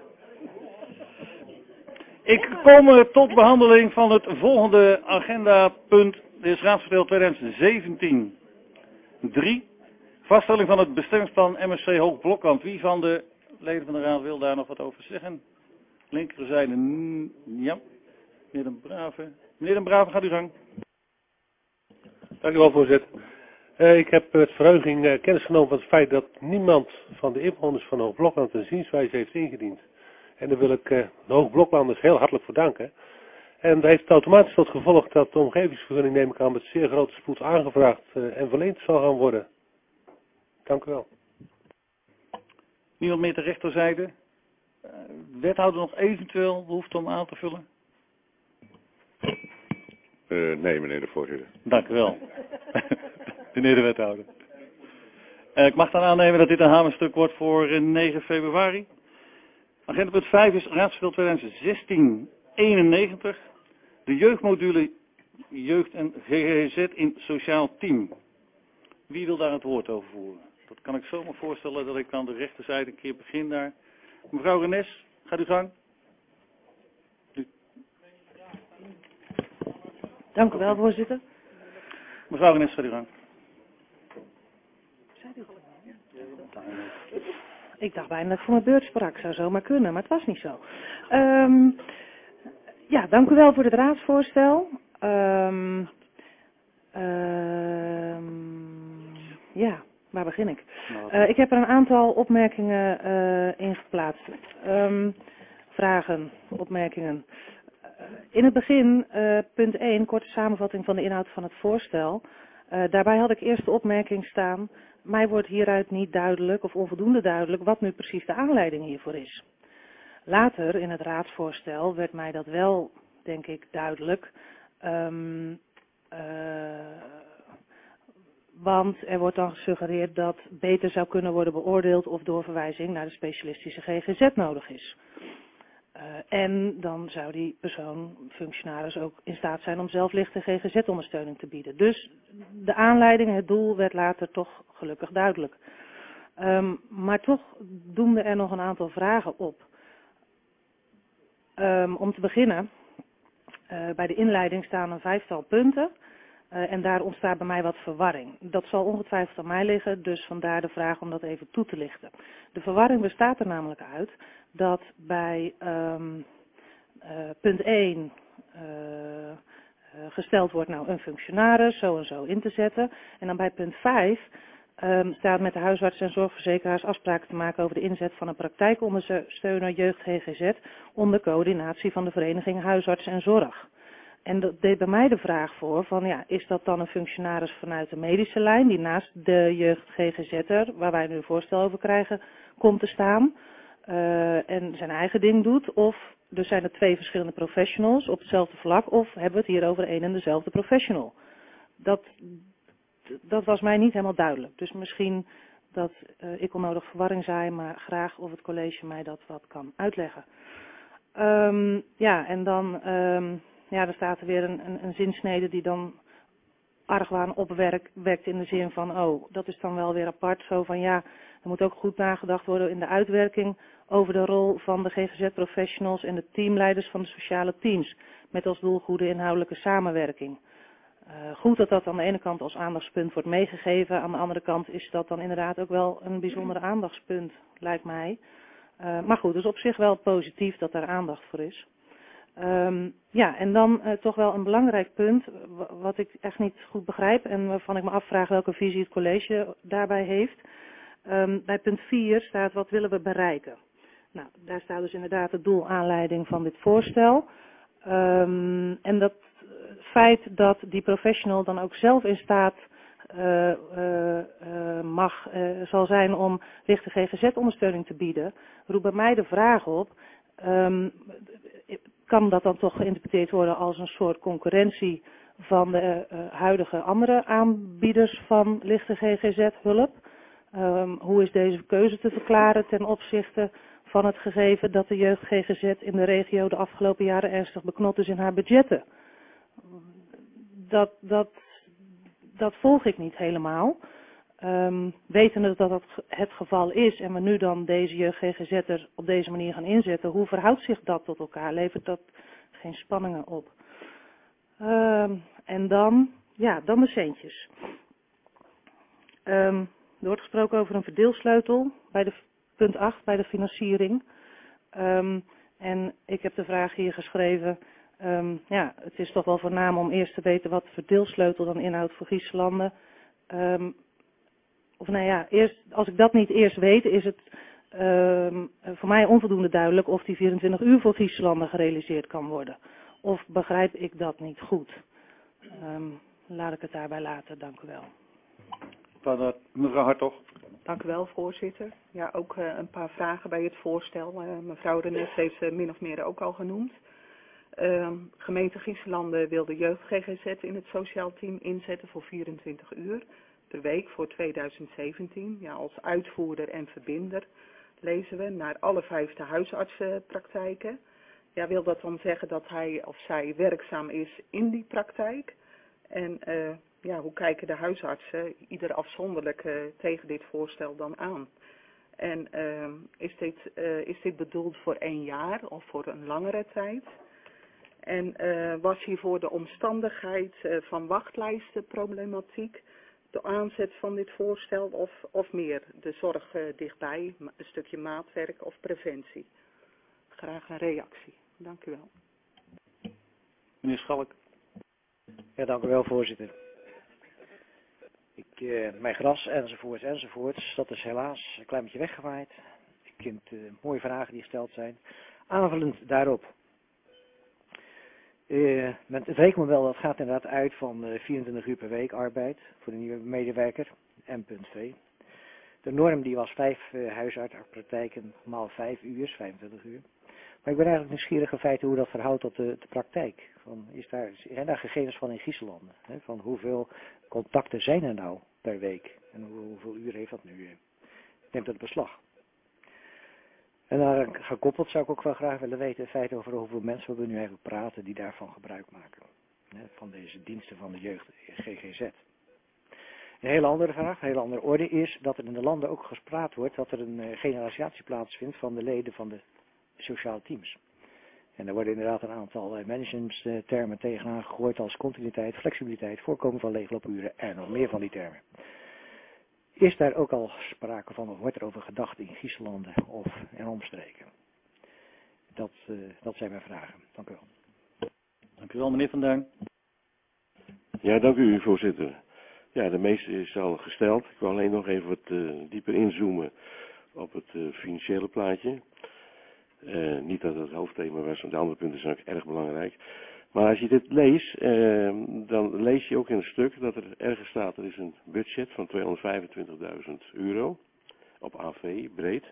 Ik kom tot behandeling van het volgende agendapunt. Dit is raadsvoorstel twintig zeventien drie. Vaststelling van het bestemmingsplan M S C Hoogblokland. Wie van de leden van de raad wil daar nog wat over zeggen? Linkerzijde, ja. Meneer Den Brave. Meneer Den Brave, gaat u gang. Dank u wel, voorzitter. Uh, ik heb met verheuging uh, kennis genomen van het feit dat niemand van de inwoners van Hoogblokland een zienswijze heeft ingediend. En daar wil ik uh, de Hoogbloklanders heel hartelijk voor danken. En dat heeft automatisch tot gevolg dat de omgevingsvergunning, neem ik aan, met zeer grote spoed aangevraagd uh, en verleend zal gaan worden. Dank u wel. Niemand meer ter rechterzijde. Uh, wethouder nog eventueel behoefte om aan te vullen? Uh, nee, meneer de voorzitter. Dank u wel. Meneer de wethouder. Uh, ik mag dan aannemen dat dit een hamerstuk wordt voor uh, negen februari. Agenda punt vijf is raadsvoorstel twintig zestien eenennegentig. De jeugdmodule jeugd en G G Z in sociaal team. Wie wil daar het woord over voeren? Dat kan ik zomaar voorstellen dat ik aan de rechterzijde een keer begin daar. Mevrouw Renes, gaat u gang. U. Dank u wel, voorzitter. Mevrouw Renes, gaat u gang. Ik dacht bijna dat ik voor mijn beurt sprak, zou zomaar kunnen, maar het was niet zo. Um, ja, dank u wel voor het raadsvoorstel. Um, um, ja, waar begin ik? Uh, ik heb er een aantal opmerkingen uh, in geplaatst. Um, vragen, opmerkingen. Uh, in het begin, uh, punt één, korte samenvatting van de inhoud van het voorstel. Uh, daarbij had ik eerst de opmerking staan. Mij wordt hieruit niet duidelijk of onvoldoende duidelijk wat nu precies de aanleiding hiervoor is. Later in het raadsvoorstel werd mij dat wel, denk ik, duidelijk. Um, uh, want er wordt dan gesuggereerd dat beter zou kunnen worden beoordeeld of doorverwijzing naar de specialistische G G Z nodig is. Uh, en dan zou die persoon, functionaris, ook in staat zijn om zelf lichte G G Z-ondersteuning te bieden. Dus de aanleiding, het doel, werd later toch gelukkig duidelijk. Um, maar toch doemden er nog een aantal vragen op. Um, om te beginnen, uh, bij de inleiding staan een vijftal punten. Uh, en daar ontstaat bij mij wat verwarring. Dat zal ongetwijfeld aan mij liggen, dus vandaar de vraag om dat even toe te lichten. De verwarring bestaat er namelijk uit dat bij um, uh, punt één uh, uh, gesteld wordt nou een functionaris zo en zo in te zetten. En dan bij punt vijf um, staat met de huisarts en zorgverzekeraars afspraken te maken over de inzet van een praktijkondersteuner jeugd G G Z onder coördinatie van de vereniging Huisarts en Zorg. En dat deed bij mij de vraag voor van ja, is dat dan een functionaris vanuit de medische lijn die naast de jeugd G G Z'er, waar wij nu een voorstel over krijgen, komt te staan uh, en zijn eigen ding doet? Of dus zijn er twee verschillende professionals op hetzelfde vlak of hebben we het hier over één en dezelfde professional? Dat, dat was mij niet helemaal duidelijk. Dus misschien dat uh, ik onnodig verwarring zaai, maar graag of het college mij dat wat kan uitleggen. Um, ja, en dan... Um, Ja, er staat er weer een, een, een zinsnede die dan argwaan opwekt in de zin van, oh, dat is dan wel weer apart. Zo van, ja, er moet ook goed nagedacht worden in de uitwerking over de rol van de G G Z-professionals en de teamleiders van de sociale teams. Met als doel goede inhoudelijke samenwerking. Uh, goed dat dat aan de ene kant als aandachtspunt wordt meegegeven. Aan de andere kant is dat dan inderdaad ook wel een bijzonder aandachtspunt, lijkt mij. Uh, maar goed, dus op zich wel positief dat daar aandacht voor is. Um, ja, en dan uh, toch wel een belangrijk punt, wat ik echt niet goed begrijp en waarvan ik me afvraag welke visie het college daarbij heeft. Um, bij punt vier staat wat willen we bereiken. Nou, daar staat dus inderdaad het doel aanleiding van dit voorstel. Um, en dat feit dat die professional dan ook zelf in staat uh, uh, uh, mag, uh, zal zijn om lichte G G Z-ondersteuning te bieden, roept bij mij de vraag op. Um, kan dat dan toch geïnterpreteerd worden als een soort concurrentie van de uh, huidige andere aanbieders van lichte G G Z-hulp? Um, hoe is deze keuze te verklaren ten opzichte van het gegeven dat de jeugd G G Z in de regio de afgelopen jaren ernstig beknot is in haar budgetten? Dat, dat, dat volg ik niet helemaal. Um, wetende dat dat het geval is en we nu dan deze jeugd G G Z'er op deze manier gaan inzetten, hoe verhoudt zich dat tot elkaar? Levert dat geen spanningen op? Um, en dan, ja, dan de centjes. Um, er wordt gesproken over een verdeelsleutel bij de punt acht, bij de financiering. Um, en ik heb de vraag hier geschreven, um, ja, het is toch wel voornaam om eerst te weten wat de verdeelsleutel dan inhoudt voor Grieslanden. Um, of nou ja, eerst, als ik dat niet eerst weet, is het um, voor mij onvoldoende duidelijk of die vierentwintig uur voor Grieslanden gerealiseerd kan worden. Of begrijp ik dat niet goed? Um, laat ik het daarbij laten, dank u wel. Mevrouw Hartog. Dank u wel, voorzitter. Ja, ook uh, een paar vragen bij het voorstel. Uh, mevrouw Renes heeft ze min of meer ook al genoemd. Uh, gemeente Grieslanden wil de jeugd G G Z in het sociaal team inzetten voor vierentwintig uur per week voor tweeduizend zeventien. Ja, als uitvoerder en verbinder lezen we naar alle vijfde huisartsenpraktijken. Ja, wil dat dan zeggen dat hij of zij werkzaam is in die praktijk? En uh, ja, hoe kijken de huisartsen ieder afzonderlijk uh, tegen dit voorstel dan aan? En uh, is, dit, uh, is dit bedoeld voor één jaar of voor een langere tijd? En uh, was hiervoor de omstandigheid uh, van wachtlijstenproblematiek de aanzet van dit voorstel of, of meer de zorg uh, dichtbij, een stukje maatwerk of preventie? Graag een reactie. Dank u wel. Meneer Schalk. Ja, dank u wel, voorzitter. Ik, uh, mijn gras enzovoorts enzovoorts, dat is helaas een klein beetje weggewaaid. Ik vind uh, mooie vragen die gesteld zijn. Aanvullend daarop. Uh, met het rekenmodel dat gaat inderdaad uit van uh, vierentwintig uur per week arbeid voor de nieuwe medewerker, M V. De norm die was vijf uh, huisartspraktijken maal vijf uur, vijfentwintig uur. Maar ik ben eigenlijk nieuwsgierig in feite hoe dat verhoudt tot de, de praktijk. Van, is daar, zijn daar gegevens van in Grieslanden? Hè? Van hoeveel contacten zijn er nou per week? En hoe, hoeveel uur heeft dat nu? Neemt dat beslag? En daar gekoppeld zou ik ook wel graag willen weten in feite over hoeveel mensen we nu eigenlijk praten die daarvan gebruik maken. Hè? Van deze diensten van de jeugd G G Z. Een hele andere vraag, een hele andere orde is dat er in de landen ook gespraat wordt dat er een uh, generalisatie plaatsvindt van de leden van de sociale teams. En er worden inderdaad een aantal uh, managementtermen tegenaan gegooid als continuïteit, flexibiliteit, voorkomen van leegloopuren en nog meer van die termen. Is daar ook al sprake van of wordt er over gedacht in Grieslanden of en omstreken? Dat, uh, dat zijn mijn vragen. Dank u wel. Dank u wel, meneer Van Duin. Ja, dank u, voorzitter. Ja, de meeste is al gesteld. Ik wil alleen nog even wat uh, dieper inzoomen op het uh, financiële plaatje. Uh, niet dat het hoofdthema was, want de andere punten zijn ook erg belangrijk. Maar als je dit leest, uh, dan lees je ook in een stuk dat er ergens staat, er is een budget van tweehonderdvijfentwintigduizend euro op A V, breed.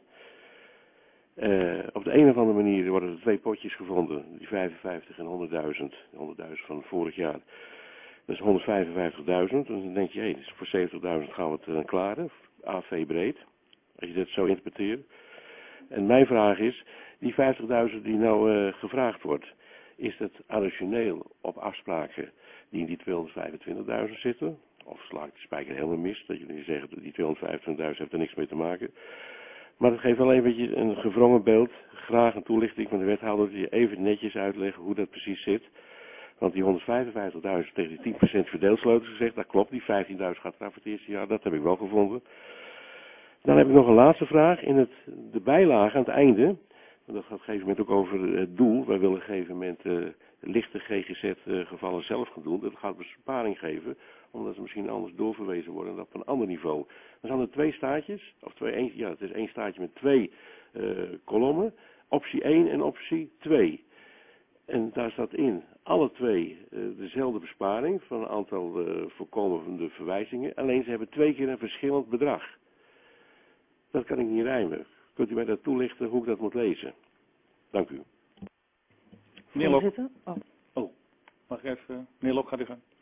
Uh, op de een of andere manier worden er twee potjes gevonden, die vijfenvijftig en honderdduizend, honderdduizend van vorig jaar. Dat is honderdvijfenvijftigduizend, en dan denk je, hé, hey, dus voor zeventigduizend gaan we het uh, klaren, A V breed, als je dit zo interpreteert. En mijn vraag is, die vijftigduizend die nou uh, gevraagd wordt, is dat additioneel op afspraken die in die tweehonderdvijfentwintigduizend zitten? Of sla ik de spijker helemaal mis, dat jullie zeggen dat die tweehonderdvijfentwintigduizend heeft er niks mee te maken. Maar het geeft wel een beetje een gewrongen beeld. Graag een toelichting van de wethouder die even netjes uitleggen hoe dat precies zit. Want die honderdvijfenvijftigduizend tegen die tien procent verdeelsleutels gezegd, dat klopt, die vijftienduizend gaat eraf het eerste jaar, dat heb ik wel gevonden. Dan heb ik nog een laatste vraag. In het, de bijlage aan het einde, want dat gaat op een gegeven moment ook over het doel. Wij willen op een gegeven moment uh, lichte G G Z-gevallen zelf gaan doen. Dat gaat besparing geven, omdat ze misschien anders doorverwezen worden op een ander niveau. Dan zijn er twee staartjes, of twee, één, ja, het is één staartje met twee uh, kolommen. Optie één en optie twee. En daar staat in, alle twee uh, dezelfde besparing van een aantal uh, voorkomende verwijzingen. Alleen ze hebben twee keer een verschillend bedrag. Dat kan ik niet rijmen. Kunt u mij dat toelichten hoe ik dat moet lezen? Dank u. Meneer Lok. Oh. Oh, mag mag ik even, meneer Lok, gaat u gaan.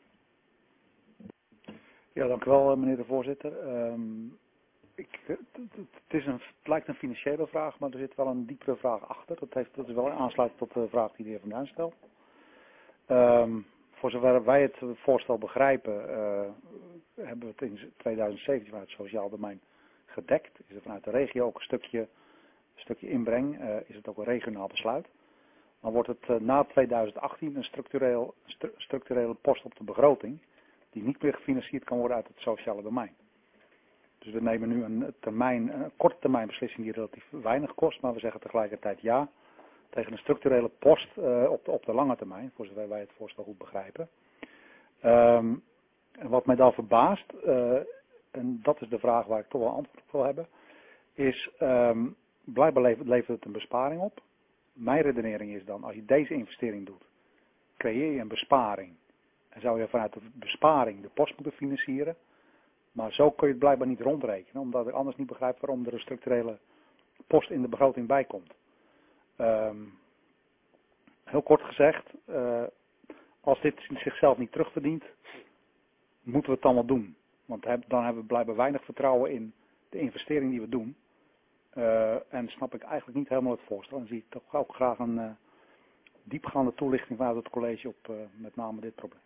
Ja, dank u wel, meneer de voorzitter. Um, ik, het, het, is een, het lijkt een financiële vraag, maar er zit wel een diepere vraag achter. Dat, heeft, dat is wel aansluitend tot de vraag die de heer Van Duin stelt. Um, voor zover wij het voorstel begrijpen, uh, hebben we het in tweeduizend zeventien vanuit het sociaal domein gedekt. Is er vanuit de regio ook een stukje, een stukje inbreng, uh, is het ook een regionaal besluit. Dan wordt het uh, na tweeduizend achttien een structureel, stru structurele post op de begroting, die niet meer gefinancierd kan worden uit het sociale domein. Dus we nemen nu een, termijn, een korte termijn beslissing die relatief weinig kost, maar we zeggen tegelijkertijd ja tegen een structurele post uh, op, de, op de lange termijn, voor zover wij het voorstel goed begrijpen. Um, en wat mij dan verbaast, uh, en dat is de vraag waar ik toch wel antwoord op wil hebben, is um, blijkbaar levert, levert het een besparing op. Mijn redenering is dan, als je deze investering doet, creëer je een besparing. En zou je vanuit de besparing de post moeten financieren. Maar zo kun je het blijkbaar niet rondrekenen, omdat ik anders niet begrijp waarom er een structurele post in de begroting bij komt. Um, heel kort gezegd, uh, als dit zichzelf niet terugverdient, moeten we het dan wel doen. Want dan hebben we blijkbaar weinig vertrouwen in de investering die we doen. Uh, en snap ik eigenlijk niet helemaal het voorstel. En zie ik toch ook graag een uh, diepgaande toelichting vanuit het college op uh, met name dit probleem.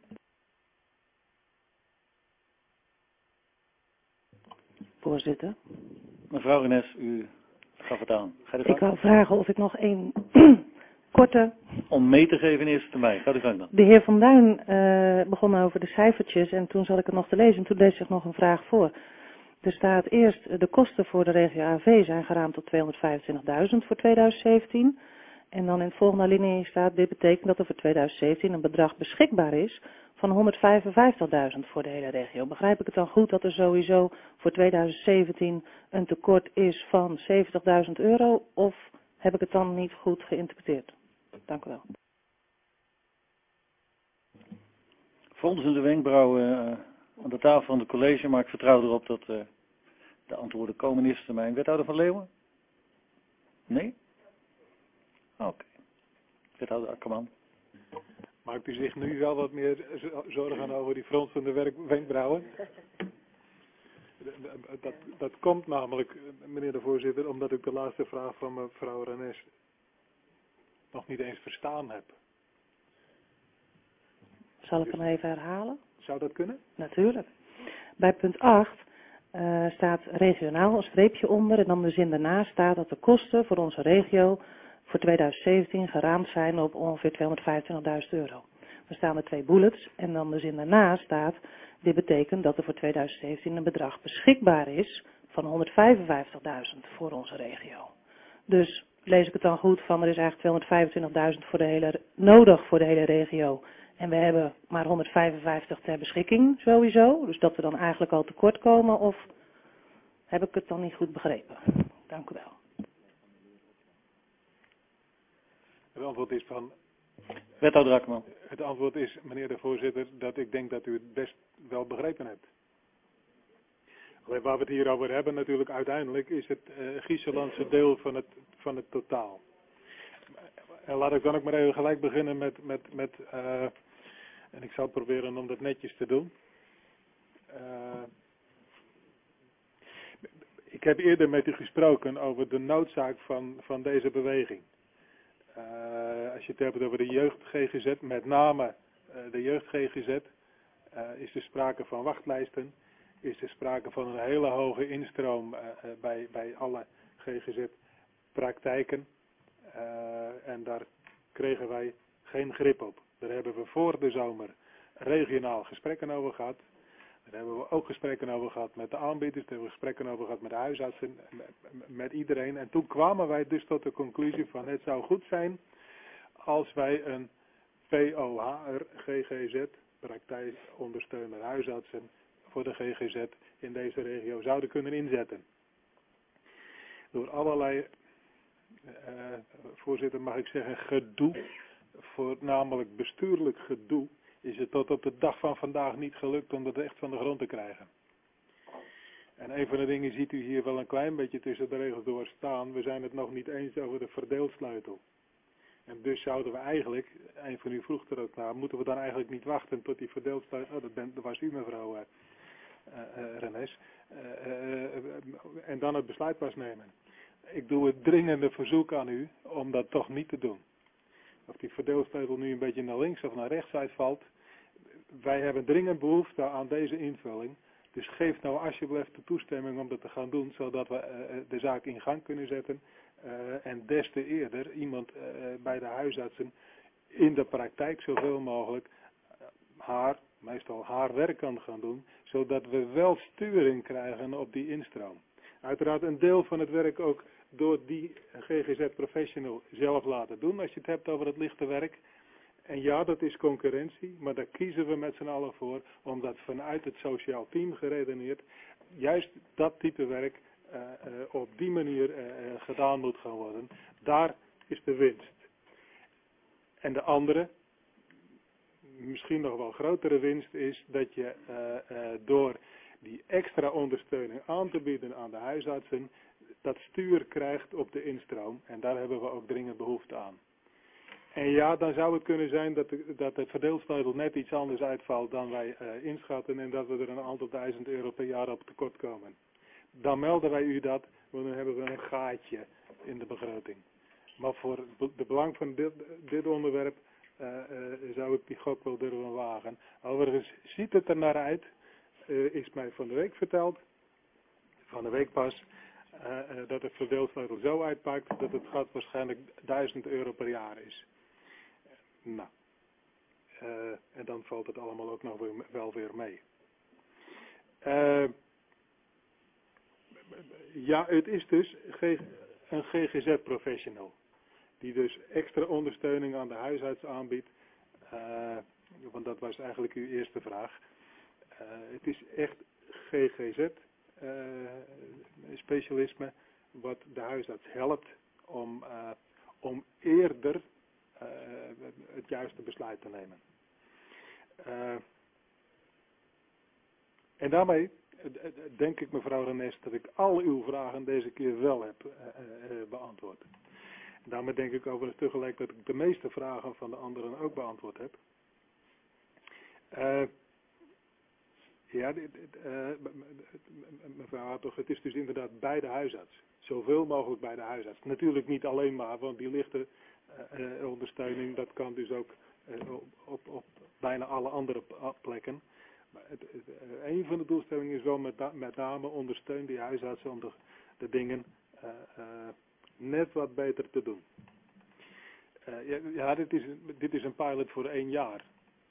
Voorzitter. Mevrouw Renes, u gaf het aan. Ga Ik wou vragen of ik nog één korte... Om mee te geven in eerste termijn. Gaat u gang dan. De heer Van Duin uh, begon over de cijfertjes en toen zat ik het nog te lezen en toen deed zich nog een vraag voor. Er staat eerst, de kosten voor de regio A V zijn geraamd tot tweehonderdvijfentwintigduizend voor tweeduizend zeventien. En dan in het volgende alinea staat, dit betekent dat er voor tweeduizend zeventien een bedrag beschikbaar is van honderdvijfenvijftigduizend voor de hele regio. Begrijp ik het dan goed dat er sowieso voor tweeduizend zeventien een tekort is van zeventigduizend euro? Of heb ik het dan niet goed geïnterpreteerd? Dank u wel. Fronsen de wenkbrauwen uh, aan de tafel van het college, maar ik vertrouw erop dat uh, de antwoorden komen in eerste termijn. Wethouder van Leeuwen? Nee? Oké. Okay. Wethouder Akkerman. Maakt u zich nu wel wat meer zorgen over die fronsende wenkbrauwen? Dat, dat komt namelijk, meneer de voorzitter, omdat ik de laatste vraag van mevrouw Renes nog niet eens verstaan heb. Zal ik hem even herhalen? Zou dat kunnen? Natuurlijk. Bij punt acht uh, staat regionaal een streepje onder en dan de zin daarna staat dat de kosten voor onze regio voor tweeduizend zeventien geraamd zijn op ongeveer tweehonderdvijfentwintigduizend euro. Er staan er twee bullets en dan de zin daarna staat, dit betekent dat er voor tweeduizend zeventien een bedrag beschikbaar is van honderdvijfenvijftigduizend voor onze regio. Dus lees ik het dan goed van er is eigenlijk tweehonderdvijfentwintigduizend voor de hele, nodig voor de hele regio. En we hebben maar honderdvijfenvijftig ter beschikking sowieso. Dus dat we dan eigenlijk al tekort komen of heb ik het dan niet goed begrepen? Dank u wel. Het antwoord is van... Wethouder Akkerman. Het antwoord is, meneer de voorzitter, dat ik denk dat u het best wel begrepen hebt. Alleen waar we het hier over hebben natuurlijk uiteindelijk is het uh, Gieselandse deel van het, van het totaal. En laat ik dan ook maar even gelijk beginnen met, met, met uh, en ik zal proberen om dat netjes te doen. Uh, ik heb eerder met u gesproken over de noodzaak van, van deze beweging. Uh, als je het hebt over de jeugd-G G Z, met name uh, de jeugd-G G Z, uh, is er sprake van wachtlijsten, is er sprake van een hele hoge instroom uh, uh, bij, bij alle G G Z-praktijken. Uh, en daar kregen wij geen grip op. Daar hebben we voor de zomer regionaal gesprekken over gehad. Daar hebben we ook gesprekken over gehad met de aanbieders, daar hebben we gesprekken over gehad met de huisartsen, met, met iedereen. En toen kwamen wij dus tot de conclusie van het zou goed zijn als wij een P O H R G G Z, praktijkondersteuner huisartsen, voor de G G Z in deze regio zouden kunnen inzetten. Door allerlei, uh, voorzitter mag ik zeggen, gedoe, voornamelijk bestuurlijk gedoe, is het tot op de dag van vandaag niet gelukt om dat echt van de grond te krijgen. En een van de dingen ziet u hier wel een klein beetje tussen de regels door staan. We zijn het nog niet eens over de verdeelsleutel. En dus zouden we eigenlijk, een van u vroeg er ook naar, moeten we dan eigenlijk niet wachten tot die verdeelsleutel, oh dat, ben, dat was u mevrouw uh, uh, Rennes, uh, uh, uh, en dan het besluit pas nemen. Ik doe het dringende verzoek aan u om dat toch niet te doen. Of die verdeelsleutel nu een beetje naar links of naar rechts uitvalt, wij hebben dringend behoefte aan deze invulling. Dus geef nou alsjeblieft de toestemming om dat te gaan doen, zodat we uh, de zaak in gang kunnen zetten. Uh, en des te eerder iemand uh, bij de huisartsen in de praktijk zoveel mogelijk uh, haar, meestal haar werk kan gaan doen, zodat we wel sturing krijgen op die instroom. Uiteraard een deel van het werk ook door die G G Z-professional zelf laten doen, als je het hebt over het lichte werk. En ja, dat is concurrentie, maar daar kiezen we met z'n allen voor, omdat vanuit het sociaal team geredeneerd, juist dat type werk uh, uh, op die manier uh, uh, gedaan moet gaan worden. Daar is de winst. En de andere, misschien nog wel grotere winst, is dat je uh, uh, door die extra ondersteuning aan te bieden aan de huisartsen, dat stuur krijgt op de instroom. En daar hebben we ook dringend behoefte aan. En ja, dan zou het kunnen zijn dat de, dat de verdeelsleutel net iets anders uitvalt dan wij uh, inschatten en dat we er een aantal duizend euro per jaar op tekort komen. Dan melden wij u dat, want dan hebben we een gaatje in de begroting. Maar voor de belang van dit, dit onderwerp uh, uh, zou ik die gok wel durven wagen. Overigens ziet het er naar uit, uh, is mij van de week verteld, van de week pas, uh, uh, dat de verdeelsleutel zo uitpakt dat het gat waarschijnlijk duizend euro per jaar is. Nou, uh, en dan valt het allemaal ook nog weer, wel weer mee. Uh, ja, het is dus een G G Z-professional, die dus extra ondersteuning aan de huisarts aanbiedt, uh, want dat was eigenlijk uw eerste vraag. Uh, het is echt G G Z-specialisme uh, wat de huisarts helpt om, uh, om eerder Uh, het juiste besluit te nemen. Uh, en daarmee uh, denk ik, mevrouw Rennes, dat ik al uw vragen deze keer wel heb uh, uh, beantwoord. En daarmee denk ik overigens tegelijk dat ik de meeste vragen van de anderen ook beantwoord heb. Uh, ja, dit, uh, mevrouw Hartog, het is dus inderdaad bij de huisarts. Zoveel mogelijk bij de huisarts. Natuurlijk niet alleen maar, want die lichte Uh, uh, ondersteuning, dat kan dus ook uh, op, op, op bijna alle andere plekken. Maar het, het, uh, een van de doelstellingen is wel met, da met name ondersteun die huisartsen om de, de dingen uh, uh, net wat beter te doen. Uh, ja, ja dit, is, dit is een pilot voor één jaar.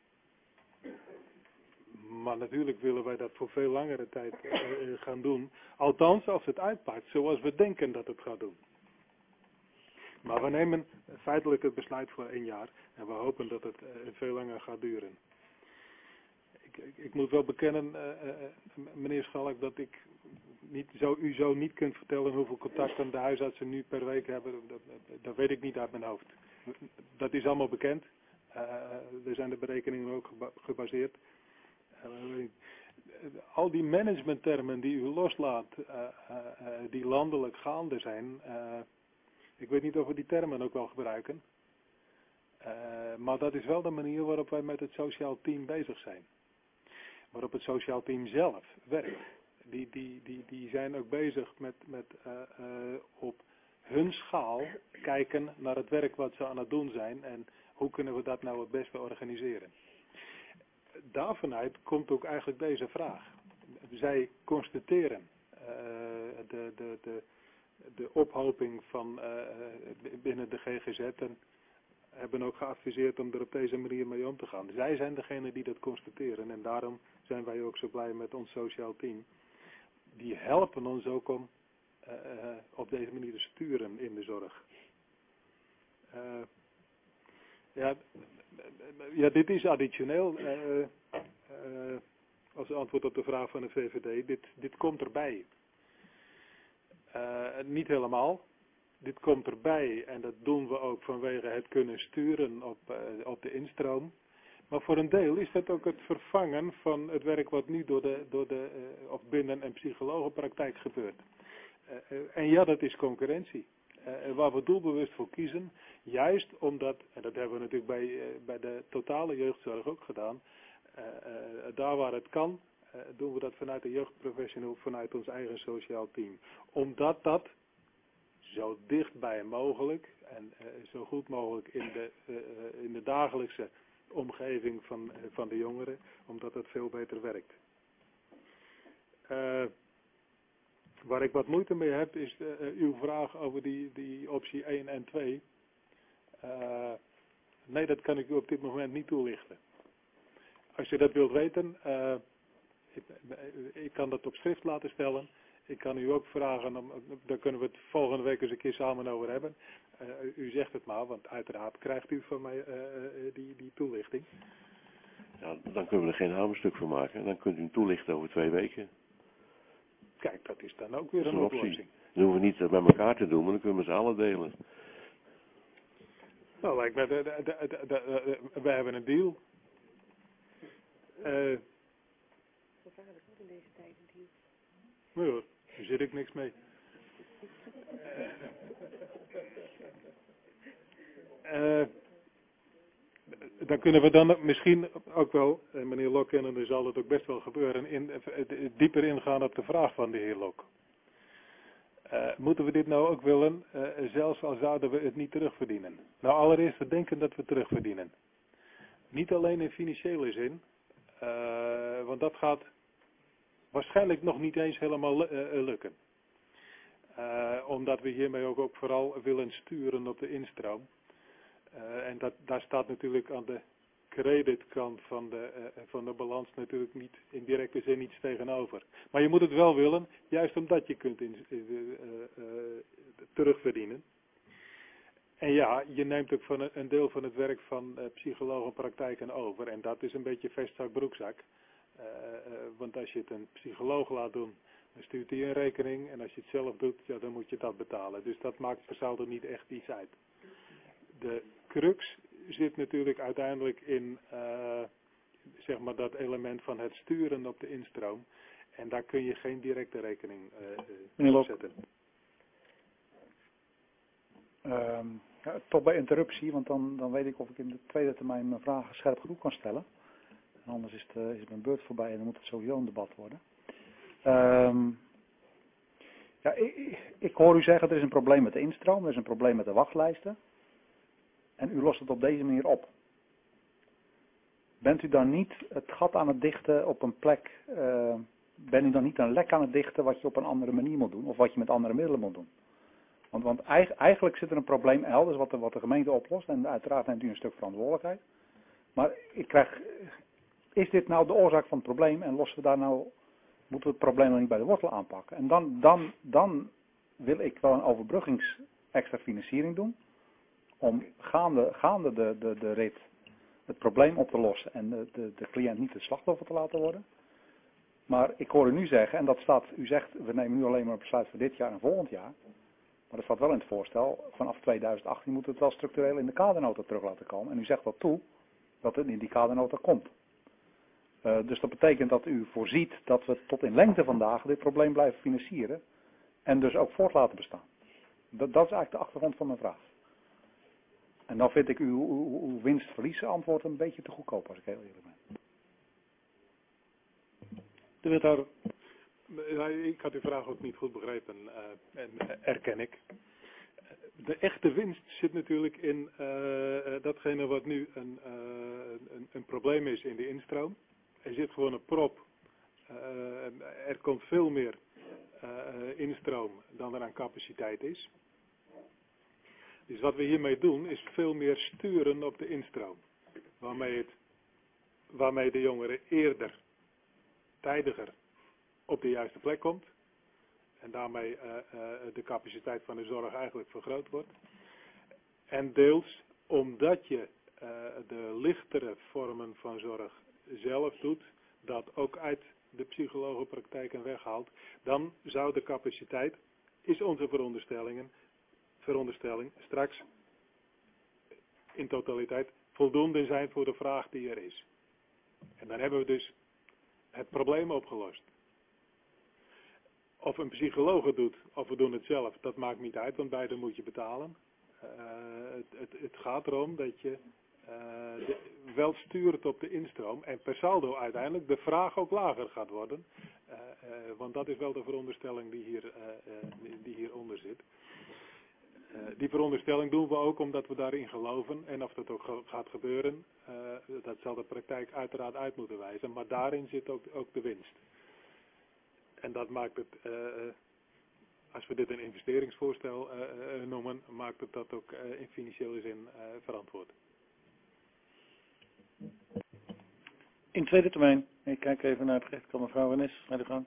Maar natuurlijk willen wij dat voor veel langere tijd uh, uh, gaan doen. Althans, als het uitpakt zoals we denken dat het gaat doen. Maar we nemen feitelijk het besluit voor één jaar en we hopen dat het uh, veel langer gaat duren. Ik, ik, ik moet wel bekennen, uh, uh, meneer Schalk, dat ik niet, zo, u zo niet kunt vertellen hoeveel contacten de huisartsen nu per week hebben. Dat, dat, dat weet ik niet uit mijn hoofd. Dat is allemaal bekend. Uh, er zijn de berekeningen ook geba gebaseerd. Uh, al die managementtermen die u loslaat, uh, uh, uh, die landelijk gaande zijn... Uh, Ik weet niet of we die termen ook wel gebruiken. Uh, maar dat is wel de manier waarop wij met het sociaal team bezig zijn. Waarop het sociaal team zelf werkt. Die, die, die, die zijn ook bezig met, met uh, uh, op hun schaal kijken naar het werk wat ze aan het doen zijn. En hoe kunnen we dat nou het beste organiseren. Daarvanuit komt ook eigenlijk deze vraag. Zij constateren uh, de... de, de de ophoping van uh, binnen de G G Z en hebben ook geadviseerd om er op deze manier mee om te gaan. Zij zijn degene die dat constateren en daarom zijn wij ook zo blij met ons sociaal team. Die helpen ons ook om uh, op deze manier te sturen in de zorg. Uh, ja, ja, dit is additioneel uh, uh, als antwoord op de vraag van de V V D. Dit, dit komt erbij. Uh, niet helemaal. Dit komt erbij en dat doen we ook vanwege het kunnen sturen op, uh, op de instroom. Maar voor een deel is dat ook het vervangen van het werk wat nu door de, door de uh, of binnen- en psychologenpraktijk gebeurt. Uh, uh, en ja, dat is concurrentie. uh, waar we doelbewust voor kiezen. Juist omdat, en dat hebben we natuurlijk bij, uh, bij de totale jeugdzorg ook gedaan. Uh, uh, daar waar het kan, uh, doen we dat vanuit de jeugdprofessional, vanuit ons eigen sociaal team. Omdat dat zo dichtbij mogelijk en uh, zo goed mogelijk in de, uh, in de dagelijkse omgeving van, uh, van de jongeren, omdat dat veel beter werkt. Uh, waar ik wat moeite mee heb is uh, uw vraag over die, die optie één en twee. Uh, nee, dat kan ik u op dit moment niet toelichten. Als je dat wilt weten, uh, ik, ik kan dat op schrift laten stellen. Ik kan u ook vragen, om, daar kunnen we het volgende week eens een keer samen over hebben. Uh, u zegt het maar, want uiteraard krijgt u van mij uh, uh, die, die toelichting. Ja, dan kunnen we er geen hamerstuk van maken. Dan kunt u hem toelichten over twee weken. Kijk, dat is dan ook weer Dat een, een oplossing. optie. Dan hoeven we niet bij elkaar te doen, maar dan kunnen we ze alle delen. Nou, lijkt me, de, de, de, de, de, de, we hebben een deal. Uh, in deze tijd een deal. Nee hoor, daar zit ik niks mee. Uh, uh, dan kunnen we dan misschien ook wel, en meneer Lok, en dan zal het ook best wel gebeuren, in, uh, dieper ingaan op de vraag van de heer Lok. Uh, moeten we dit nou ook willen, uh, zelfs al zouden we het niet terugverdienen? Nou, allereerst we denken dat we terugverdienen. Niet alleen in financiële zin, uh, want dat gaat waarschijnlijk nog niet eens helemaal uh, lukken. Uh, omdat we hiermee ook, ook vooral willen sturen op de instroom. Uh, en dat, daar staat natuurlijk aan de creditkant van de, uh, van de balans natuurlijk niet in directe zin iets tegenover. Maar je moet het wel willen, juist omdat je kunt in, uh, uh, uh, terugverdienen. En ja, je neemt ook van een, een deel van het werk van uh, psychologenpraktijken over. En dat is een beetje vestzak broekzak. Uh, uh, want als je het een psycholoog laat doen, dan stuurt hij een rekening. En als je het zelf doet, ja, dan moet je dat betalen. Dus dat maakt voor saldo niet echt iets uit. De crux zit natuurlijk uiteindelijk in uh, zeg maar dat element van het sturen op de instroom. En daar kun je geen directe rekening uh, uh, op zetten. Um, ja, toch bij interruptie, want dan, dan weet ik of ik in de tweede termijn mijn vragen scherp genoeg kan stellen. En anders is, het, uh, is mijn beurt voorbij en dan moet het sowieso een debat worden. Um, ja, ik, ik hoor u zeggen, er is een probleem met de instroom, er is een probleem met de wachtlijsten. En u lost het op deze manier op. Bent u dan niet het gat aan het dichten op een plek, uh, bent u dan niet een lek aan het dichten wat je op een andere manier moet doen, of wat je met andere middelen moet doen? Want, want eigenlijk zit er een probleem elders wat de, wat de gemeente oplost en uiteraard neemt u een stuk verantwoordelijkheid. Maar ik krijg, is dit nou de oorzaak van het probleem en lossen we daar nou, moeten we het probleem nog niet bij de wortel aanpakken? En dan, dan, dan wil ik wel een overbruggings extra financiering doen, om gaande, gaande de, de, de rit het probleem op te lossen en de, de, de cliënt niet het slachtoffer te laten worden. Maar ik hoor u nu zeggen, en dat staat, u zegt, we nemen nu alleen maar een besluit voor dit jaar en volgend jaar. Maar dat staat wel in het voorstel, vanaf tweeduizend achttien moet het wel structureel in de kadernota terug laten komen. En u zegt wel toe dat het in die kadernota komt. Uh, dus dat betekent dat u voorziet dat we tot in lengte vandaag dit probleem blijven financieren. En dus ook voort laten bestaan. Dat, dat is eigenlijk de achtergrond van mijn vraag. En dan vind ik uw, uw, uw winst-verlies antwoord een beetje te goedkoop, als ik heel eerlijk ben. De wethouder, ik had uw vraag ook niet goed begrepen uh, en erken ik. De echte winst zit natuurlijk in uh, datgene wat nu een, uh, een, een probleem is in de instroom. Er zit gewoon een prop. Uh, er komt veel meer uh, instroom dan er aan capaciteit is. Dus wat we hiermee doen is veel meer sturen op de instroom. Waarmee, het, waarmee de jongere eerder, tijdiger op de juiste plek komt. En daarmee uh, uh, de capaciteit van de zorg eigenlijk vergroot wordt. En deels omdat je uh, de lichtere vormen van zorg zelf doet, dat ook uit de psychologenpraktijken weghaalt, dan zou de capaciteit, is onze veronderstellingen, veronderstelling, straks in totaliteit voldoende zijn voor de vraag die er is. En dan hebben we dus het probleem opgelost. of een psycholoog het doet of we doen het zelf, dat maakt niet uit, want beide moet je betalen. Uh, het, het, het gaat erom dat je uh, de, wel stuurt op de instroom en per saldo uiteindelijk de vraag ook lager gaat worden. Uh, uh, want dat is wel de veronderstelling die, hier, uh, uh, die hieronder zit. Uh, die veronderstelling doen we ook omdat we daarin geloven en of dat ook ge gaat gebeuren, uh, dat zal de praktijk uiteraard uit moeten wijzen, maar daarin zit ook, ook de winst. En dat maakt het, uh, als we dit een investeringsvoorstel uh, uh, noemen, maakt het dat ook uh, in financiële zin uh, verantwoord. In tweede termijn, ik kijk even naar het recht van mevrouw Rennes, naar de gang.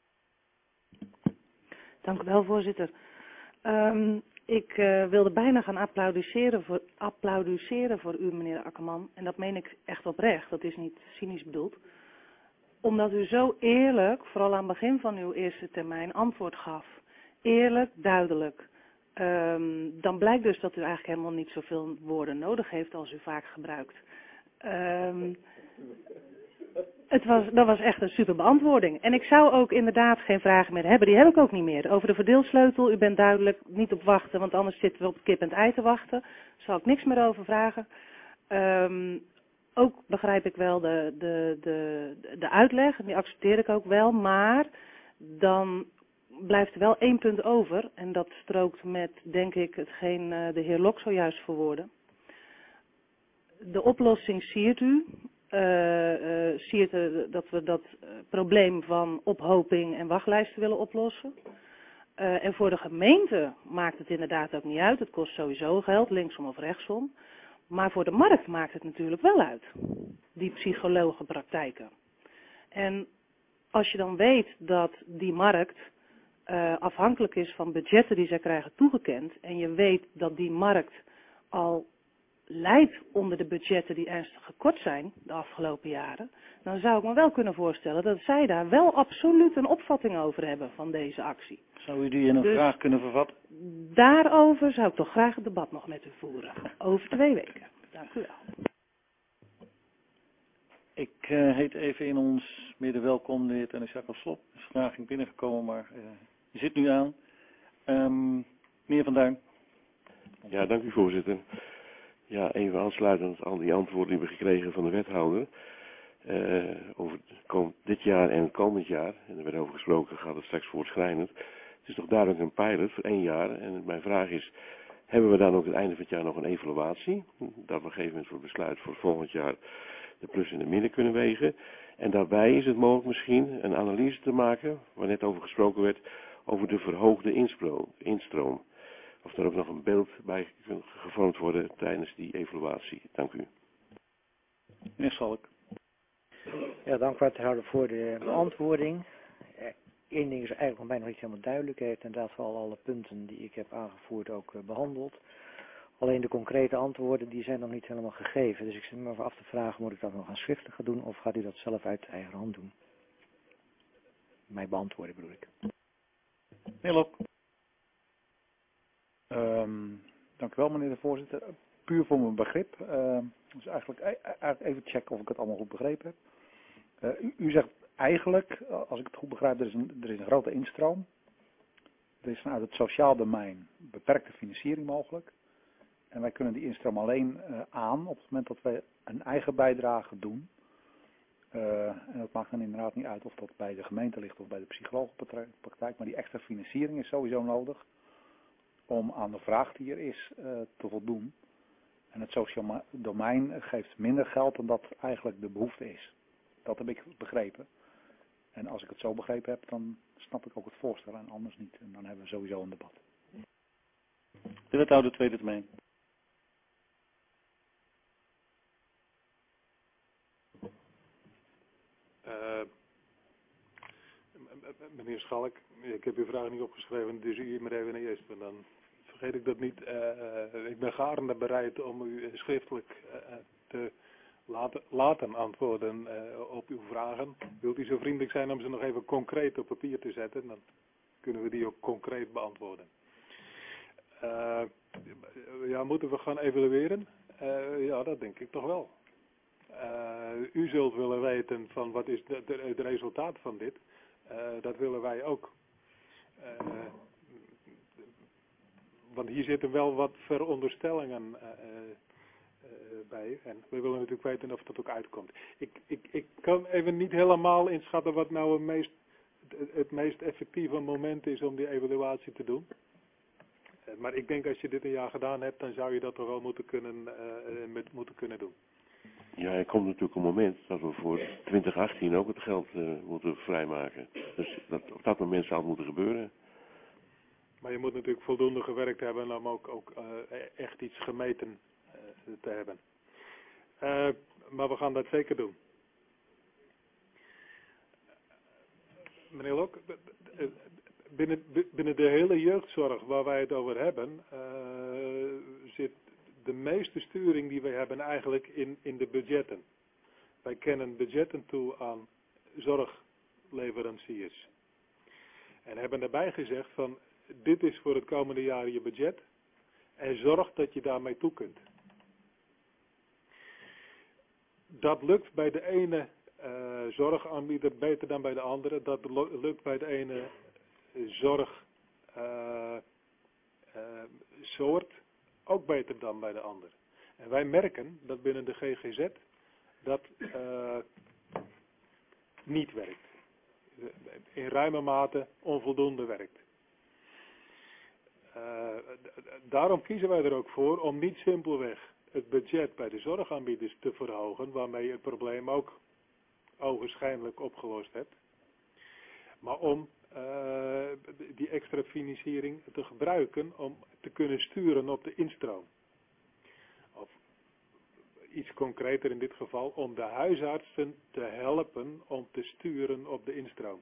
Dank u wel, voorzitter. Um, ik uh, wilde bijna gaan applaudisseren voor, applaudisseren voor u, meneer Akkerman. En dat meen ik echt oprecht, dat is niet cynisch bedoeld. Omdat u zo eerlijk, vooral aan het begin van uw eerste termijn, antwoord gaf. Eerlijk, duidelijk. Um, dan blijkt dus dat u eigenlijk helemaal niet zoveel woorden nodig heeft als u vaak gebruikt. Um, het was, dat was echt een super beantwoording. En ik zou ook inderdaad geen vragen meer hebben. Die heb ik ook niet meer. Over de verdeelsleutel, u bent duidelijk niet op wachten, want anders zitten we op kip en het ei te wachten. Daar zal ik niks meer over vragen. Um, ook begrijp ik wel de, de, de, de uitleg, en die accepteer ik ook wel, maar dan blijft er wel één punt over. En dat strookt met, denk ik, hetgeen uh, de heer Lok zojuist verwoordde. De oplossing siert u. Uh, uh, siert uh, dat we dat uh, probleem van ophoping en wachtlijsten willen oplossen. Uh, en voor de gemeente maakt het inderdaad ook niet uit. Het kost sowieso geld, linksom of rechtsom. Maar voor de markt maakt het natuurlijk wel uit. Die psychologenpraktijken. En als je dan weet dat die markt uh, afhankelijk is van budgetten die zij krijgen toegekend. En je weet dat die markt al leidt onder de budgetten die ernstig gekort zijn de afgelopen jaren, dan zou ik me wel kunnen voorstellen dat zij daar wel absoluut een opvatting over hebben van deze actie. Zou u die in een dus vraag kunnen vervatten? Daarover zou ik toch graag het debat nog met u voeren. Over twee weken. Dank u wel. Ik uh, heet even in ons midden welkom de heer Tennis Jacob Slop. Er is vraag niet binnengekomen, maar uh, je zit nu aan. Um, meneer Van Duin. Ja, dank u voorzitter. Ja, even aansluitend aan die antwoorden die we gekregen van de wethouder. Uh, over dit jaar en komend jaar, en er werd over gesproken, gaat het straks voortschrijdend. Het is toch duidelijk een pilot voor één jaar. En mijn vraag is, hebben we dan ook aan het einde van het jaar nog een evaluatie? Dat we op een gegeven moment voor besluit voor volgend jaar de plus en de min kunnen wegen. En daarbij is het mogelijk misschien een analyse te maken, waar net over gesproken werd, over de verhoogde instroom. Of er ook nog een beeld bij gevormd worden tijdens die evaluatie. Dank u. Meneer Schalk. Ja, dank wethouder voor de beantwoording. Eén ding is eigenlijk nog bijna nog niet helemaal duidelijk. Hij heeft inderdaad wel alle punten die ik heb aangevoerd ook uh, behandeld. Alleen de concrete antwoorden die zijn nog niet helemaal gegeven. Dus ik zit me even af te vragen, moet ik dat nog aan schriftelijk gaan doen of gaat u dat zelf uit eigen hand doen? Mij beantwoorden bedoel ik. Meneer Lok. Um, dank u wel, meneer de voorzitter. Puur voor mijn begrip. Uh, dus eigenlijk, eigenlijk even checken of ik het allemaal goed begrepen heb. Uh, u, u zegt eigenlijk, als ik het goed begrijp, er is een, er is een grote instroom. Er is vanuit het sociaal domein beperkte financiering mogelijk. En wij kunnen die instroom alleen uh, aan op het moment dat wij een eigen bijdrage doen. Uh, en dat maakt dan inderdaad niet uit of dat bij de gemeente ligt of bij de psychologenpraktijk. Maar die extra financiering is sowieso nodig om aan de vraag die er is uh, te voldoen. En het sociaal domein geeft minder geld dan dat eigenlijk de behoefte is. Dat heb ik begrepen. En als ik het zo begrepen heb, dan snap ik ook het voorstel en anders niet. En dan hebben we sowieso een debat. De wethouder tweede termijn. Uh, meneer Schalk, ik heb uw vraag niet opgeschreven, dus u maar even eerst. En dan vergeet ik dat niet. Uh, uh, ik ben gaarne bereid om u schriftelijk uh, te laten, laten antwoorden uh, op uw vragen. Wilt u zo vriendelijk zijn om ze nog even concreet op papier te zetten? Dan kunnen we die ook concreet beantwoorden. Uh, ja, moeten we gaan evalueren? Uh, ja, dat denk ik toch wel. Uh, u zult willen weten van wat is het resultaat van dit. Uh, dat willen wij ook. Uh, want hier zitten wel wat veronderstellingen uh, uh, bij. En we willen natuurlijk weten of dat ook uitkomt. Ik, ik, ik kan even niet helemaal inschatten wat nou het meest, het meest effectieve moment is om die evaluatie te doen. Uh, maar ik denk als je dit een jaar gedaan hebt, dan zou je dat toch wel moeten kunnen, uh, met, moeten kunnen doen. Ja, er komt natuurlijk een moment dat we voor twintig achttien ook het geld uh, moeten vrijmaken. Dus dat, op dat moment zal het moeten gebeuren. Maar je moet natuurlijk voldoende gewerkt hebben om ook, ook uh, echt iets gemeten uh, te hebben. Uh, maar we gaan dat zeker doen. Meneer Lok, binnen, binnen de hele jeugdzorg waar wij het over hebben, uh, zit de meeste sturing die wij hebben eigenlijk in, in de budgetten. Wij kennen budgetten toe aan zorgleveranciers. En hebben daarbij gezegd van, dit is voor het komende jaar je budget en zorg dat je daarmee toe kunt. Dat lukt bij de ene uh, zorgaanbieder beter dan bij de andere. Dat lukt bij de ene zorgsoort uh, uh, ook beter dan bij de andere. En wij merken dat binnen de G G Z dat uh, niet werkt. In ruime mate onvoldoende werkt. Uh, daarom kiezen wij er ook voor om niet simpelweg het budget bij de zorgaanbieders te verhogen, waarmee je het probleem ook ogenschijnlijk opgelost hebt. Maar om uh, die extra financiering te gebruiken om te kunnen sturen op de instroom. Of iets concreter in dit geval, om de huisartsen te helpen om te sturen op de instroom.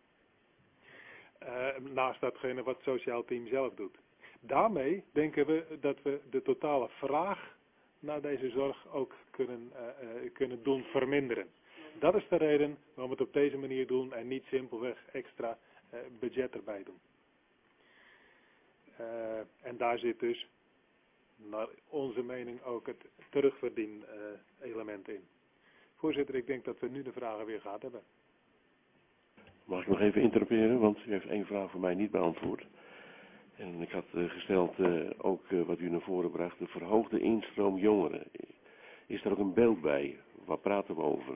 Uh, naast datgene wat het sociaal team zelf doet. Daarmee denken we dat we de totale vraag naar deze zorg ook kunnen, uh, uh, kunnen doen verminderen. Dat is de reden waarom we het op deze manier doen en niet simpelweg extra uh, budget erbij doen. Uh, en daar zit dus, naar onze mening, ook het terugverdien uh, element in. Voorzitter, ik denk dat we nu de vragen weer gehad hebben. Mag ik nog even interroperen, want u heeft één vraag voor mij niet beantwoord. En ik had uh, gesteld, uh, ook uh, wat u naar voren bracht, de verhoogde instroom jongeren. Is daar ook een beeld bij? Waar praten we over?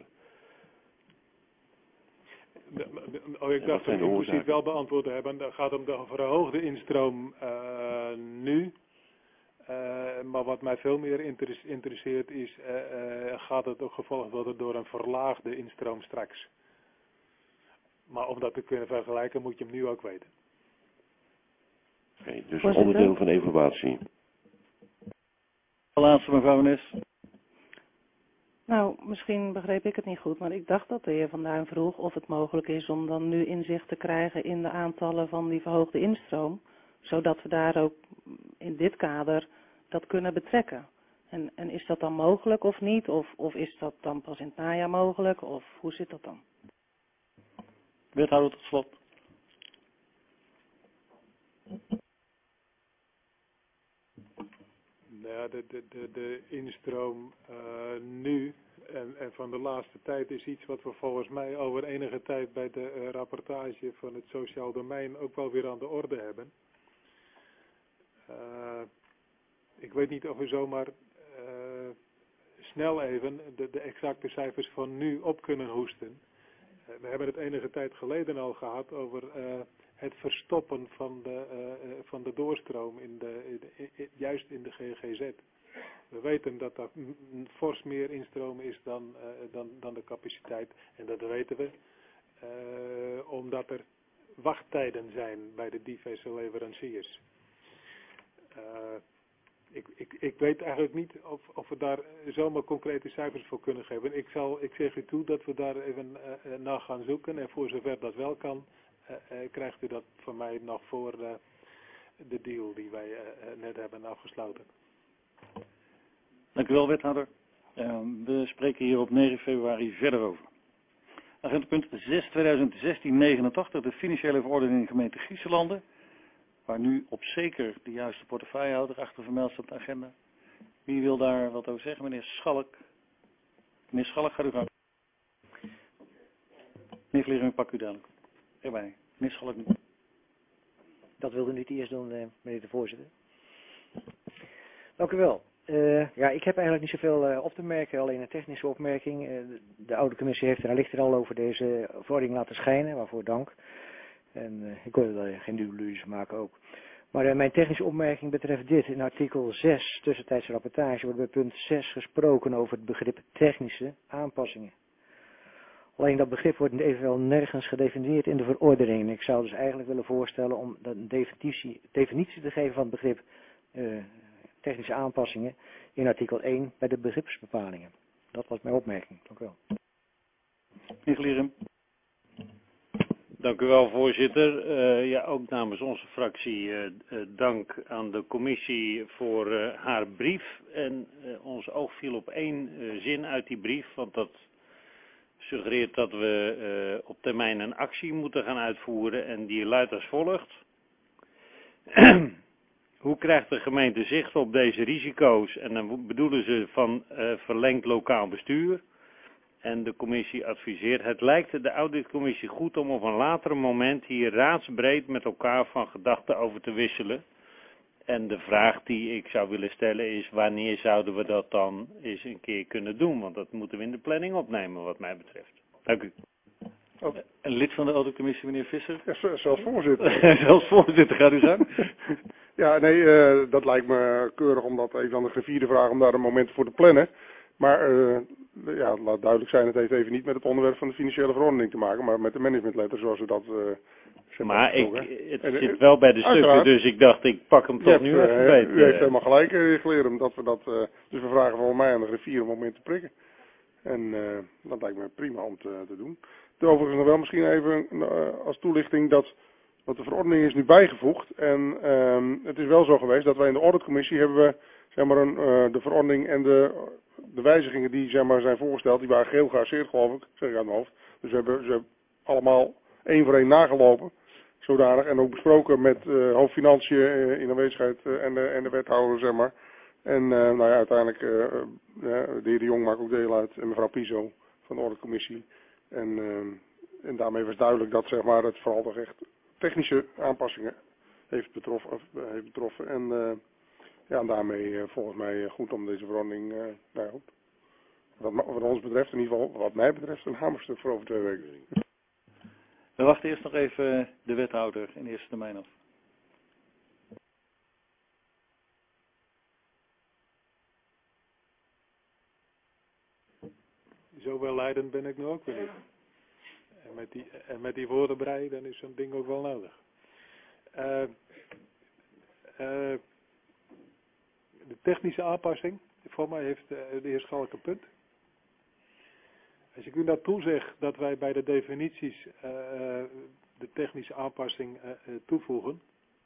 Oh, ik dacht dat u precies wel beantwoord hebben. Het gaat om de verhoogde instroom uh, nu. Uh, maar wat mij veel meer interesseert is, uh, uh, gaat het ook gevolgd worden door een verlaagde instroom straks? Maar om dat te kunnen vergelijken moet je hem nu ook weten. Oké, okay, dus Voorzitter? Onderdeel van de evaluatie. Laatste mevrouw Nes. Nou, misschien begreep ik het niet goed, maar ik dacht dat de heer Van Duin vroeg of het mogelijk is om dan nu inzicht te krijgen in de aantallen van die verhoogde instroom, zodat we daar ook in dit kader dat kunnen betrekken. En, en is dat dan mogelijk of niet? Of, of is dat dan pas in het najaar mogelijk? Of hoe zit dat dan? Wethouder tot slot. Nou, de, de, de, de instroom uh, nu en, en van de laatste tijd is iets wat we volgens mij over enige tijd bij de uh, rapportage van het sociaal domein ook wel weer aan de orde hebben. Uh, ik weet niet of we zomaar uh, snel even de, de exacte cijfers van nu op kunnen hoesten. Uh, we hebben het enige tijd geleden al gehad over uh, het verstoppen van de, uh, van de doorstroom, in de, in de, in, juist in de G G Z. We weten dat er fors meer instroom is dan, uh, dan, dan de capaciteit. En dat weten we uh, omdat er wachttijden zijn bij de diverse leveranciers. Uh, ik, ik, ik weet eigenlijk niet of, of we daar zomaar concrete cijfers voor kunnen geven. Ik, zal, ik zeg u toe dat we daar even uh, naar gaan zoeken. En voor zover dat wel kan, uh, uh, krijgt u dat van mij nog voor uh, de deal die wij uh, net hebben afgesloten. Dank u wel, wethouder. Uh, we spreken hier op negen februari verder over. Agendapunt zes tweeduizend zestien negenentachtig, de financiële verordening gemeente Grieselanden. Waar nu op zeker de juiste portefeuillehouder achter vermeld staat op de agenda. Wie wil daar wat over zeggen? Meneer Schalk. Meneer Schalk, gaat u gang. Meneer Vliering, pak u dadelijk. Erbij. Meneer Schalk nu. Dat wilde u het eerst doen, uh, meneer de voorzitter. Dank u wel. Uh, ja, ik heb eigenlijk niet zoveel uh, op te merken, alleen een technische opmerking. Uh, de, de oude commissie heeft er licht al over deze verordening laten schijnen, waarvoor dank. En uh, ik wil er geen illusies maken ook. Maar uh, mijn technische opmerking betreft dit. In artikel zes, tussentijdse rapportage, wordt bij punt zes gesproken over het begrip technische aanpassingen. Alleen dat begrip wordt evenwel nergens gedefinieerd in de verordening. En ik zou dus eigenlijk willen voorstellen om een definitie, definitie te geven van het begrip uh, technische aanpassingen in artikel één bij de begripsbepalingen. Dat was mijn opmerking. Dank u wel. Meneer Glieren. Dank u wel, voorzitter. Uh, ja, ook namens onze fractie uh, uh, dank aan de commissie voor uh, haar brief. En uh, ons oog viel op één uh, zin uit die brief, want dat suggereert dat we uh, op termijn een actie moeten gaan uitvoeren. En die luidt als volgt. Hoe krijgt de gemeente zicht op deze risico's? En dan bedoelen ze van uh, verlengd lokaal bestuur. En de commissie adviseert, het lijkt de auditcommissie goed om op een later moment hier raadsbreed met elkaar van gedachten over te wisselen. En de vraag die ik zou willen stellen is, wanneer zouden we dat dan eens een keer kunnen doen? Want dat moeten we in de planning opnemen wat mij betreft. Dank u. Oh, een lid van de auditcommissie, meneer Visser. Ja, zelfs voorzitter. Zelfs voorzitter, gaat u gang. Ja, nee, uh, dat lijkt me keurig om dat even aan de griffier te vragen om daar een moment voor te plannen. Maar uh, ja, het laat duidelijk zijn, het heeft even niet met het onderwerp van de financiële verordening te maken, maar met de managementletter zoals we dat uh, Maar ik, het en, zit wel bij de stukken, uiteraard. Dus ik dacht ik pak hem toch nu hebt, even uh, beter. U heeft helemaal gelijk, uh, Glerum, dat we dat, uh, dus we vragen voor mij aan de griffier om moment te prikken. En uh, dat lijkt me prima om te, te doen. Overigens nog wel misschien even uh, als toelichting dat, want de verordening is nu bijgevoegd en uh, het is wel zo geweest dat wij in de auditcommissie hebben we zeg maar een, uh, de verordening en de De wijzigingen die zeg maar, zijn voorgesteld, die waren geheel gearseerd, geloof ik, zeg ik uit mijn hoofd. Dus we hebben ze allemaal één voor één nagelopen, zodanig. En ook besproken met uh, hoofdfinanciën uh, in aanwezigheid uh, en, de, en de wethouder, zeg maar. En uh, nou ja, uiteindelijk, uh, uh, de heer De Jong maakt ook deel uit, en mevrouw Piso van de auditcommissie. En, uh, en daarmee was duidelijk dat zeg maar, het vooral toch echt technische aanpassingen heeft betroffen. Of, uh, heeft betroffen. En, uh, Ja, en daarmee uh, volgens mij uh, goed om deze verordening, uh, nou goed. Wat, wat ons betreft, in ieder geval wat mij betreft, een hamerstuk voor over twee weken. We wachten eerst nog even de wethouder in eerste termijn af. Zo wel leidend ben ik nu ook weer niet. En met die, en met die woordenbrei, dan is zo'n ding ook wel nodig. Uh, uh, De technische aanpassing, voor mij heeft de heer Schalk een punt. Als ik u nou toezeg dat wij bij de definities uh, de technische aanpassing uh, toevoegen,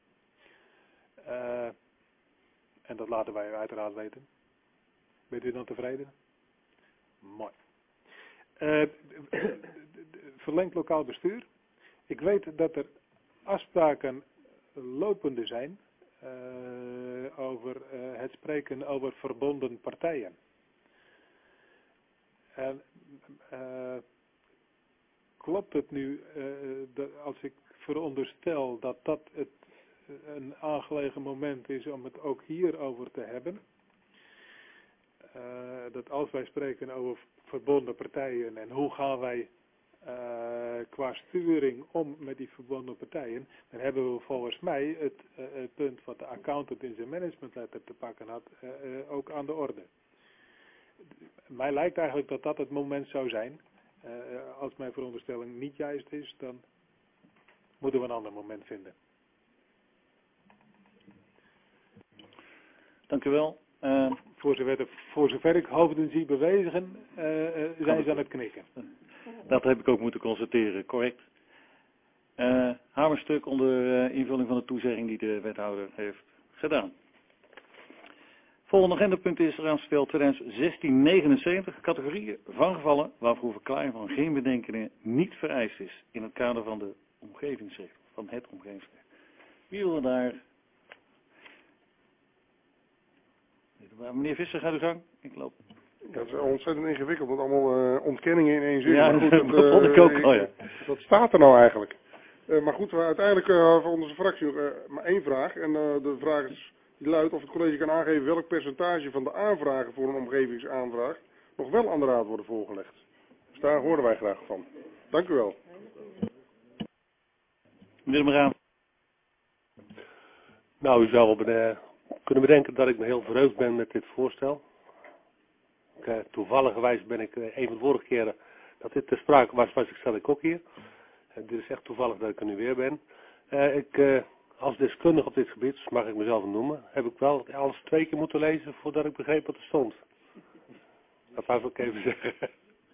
uh, en dat laten wij uiteraard weten, bent u dan tevreden? Mooi. Uh, verlengd lokaal bestuur. Ik weet dat er afspraken lopende zijn. Uh, over uh, het spreken over verbonden partijen. En uh, klopt het nu, uh, dat als ik veronderstel dat dat het, uh, een aangelegen moment is om het ook hierover te hebben, uh, dat als wij spreken over verbonden partijen en hoe gaan wij Uh, qua sturing om met die verbonden partijen, dan hebben we volgens mij het, uh, het punt wat de accountant in zijn managementletter te pakken had, uh, uh, ook aan de orde. Mij lijkt eigenlijk dat dat het moment zou zijn. Uh, als mijn veronderstelling niet juist is, dan moeten we een ander moment vinden. Dank u wel. Uh, voor, zover, voor zover ik hoofden zie bewegen, uh, uh, zijn ze aan het knikken. Dat heb ik ook moeten constateren, correct. Uh, hamerstuk onder uh, invulling van de toezegging die de wethouder heeft gedaan. Volgende agendapunt is eraan twintig zestien negenenzeventig, categorieën van gevallen waarvoor verklaring van geen bedenkingen niet vereist is in het kader van de omgevingsrecht, van het omgevingsrecht. Wie wil daar? Meneer Visser, gaat u gang. Ik loop. Dat is ontzettend ingewikkeld, want allemaal uh, ontkenningen in één zin. Ja, maar goed, dat, dat, uh, vond ik ook al, ja. Wat staat er nou eigenlijk? Uh, maar goed, uiteindelijk uh, van onze fractie nog uh, maar één vraag. En uh, de vraag is, die luidt of het college kan aangeven welk percentage van de aanvragen voor een omgevingsaanvraag nog wel aan de raad worden voorgelegd. Dus daar horen wij graag van. Dank u wel. Meneer de Raam. Nou, u zou wel bede- kunnen bedenken dat ik me heel verheugd ben met dit voorstel. Ik, uh, toevalligerwijs ben ik uh, een van de vorige keren dat dit ter sprake was, was ik zelf ik ook hier. Uh, dit is echt toevallig dat ik er nu weer ben. Uh, ik, uh, als deskundige op dit gebied, dus mag ik mezelf noemen, heb ik wel alles twee keer moeten lezen voordat ik begreep wat er stond. Dat wou ik ook even zeggen. Oké.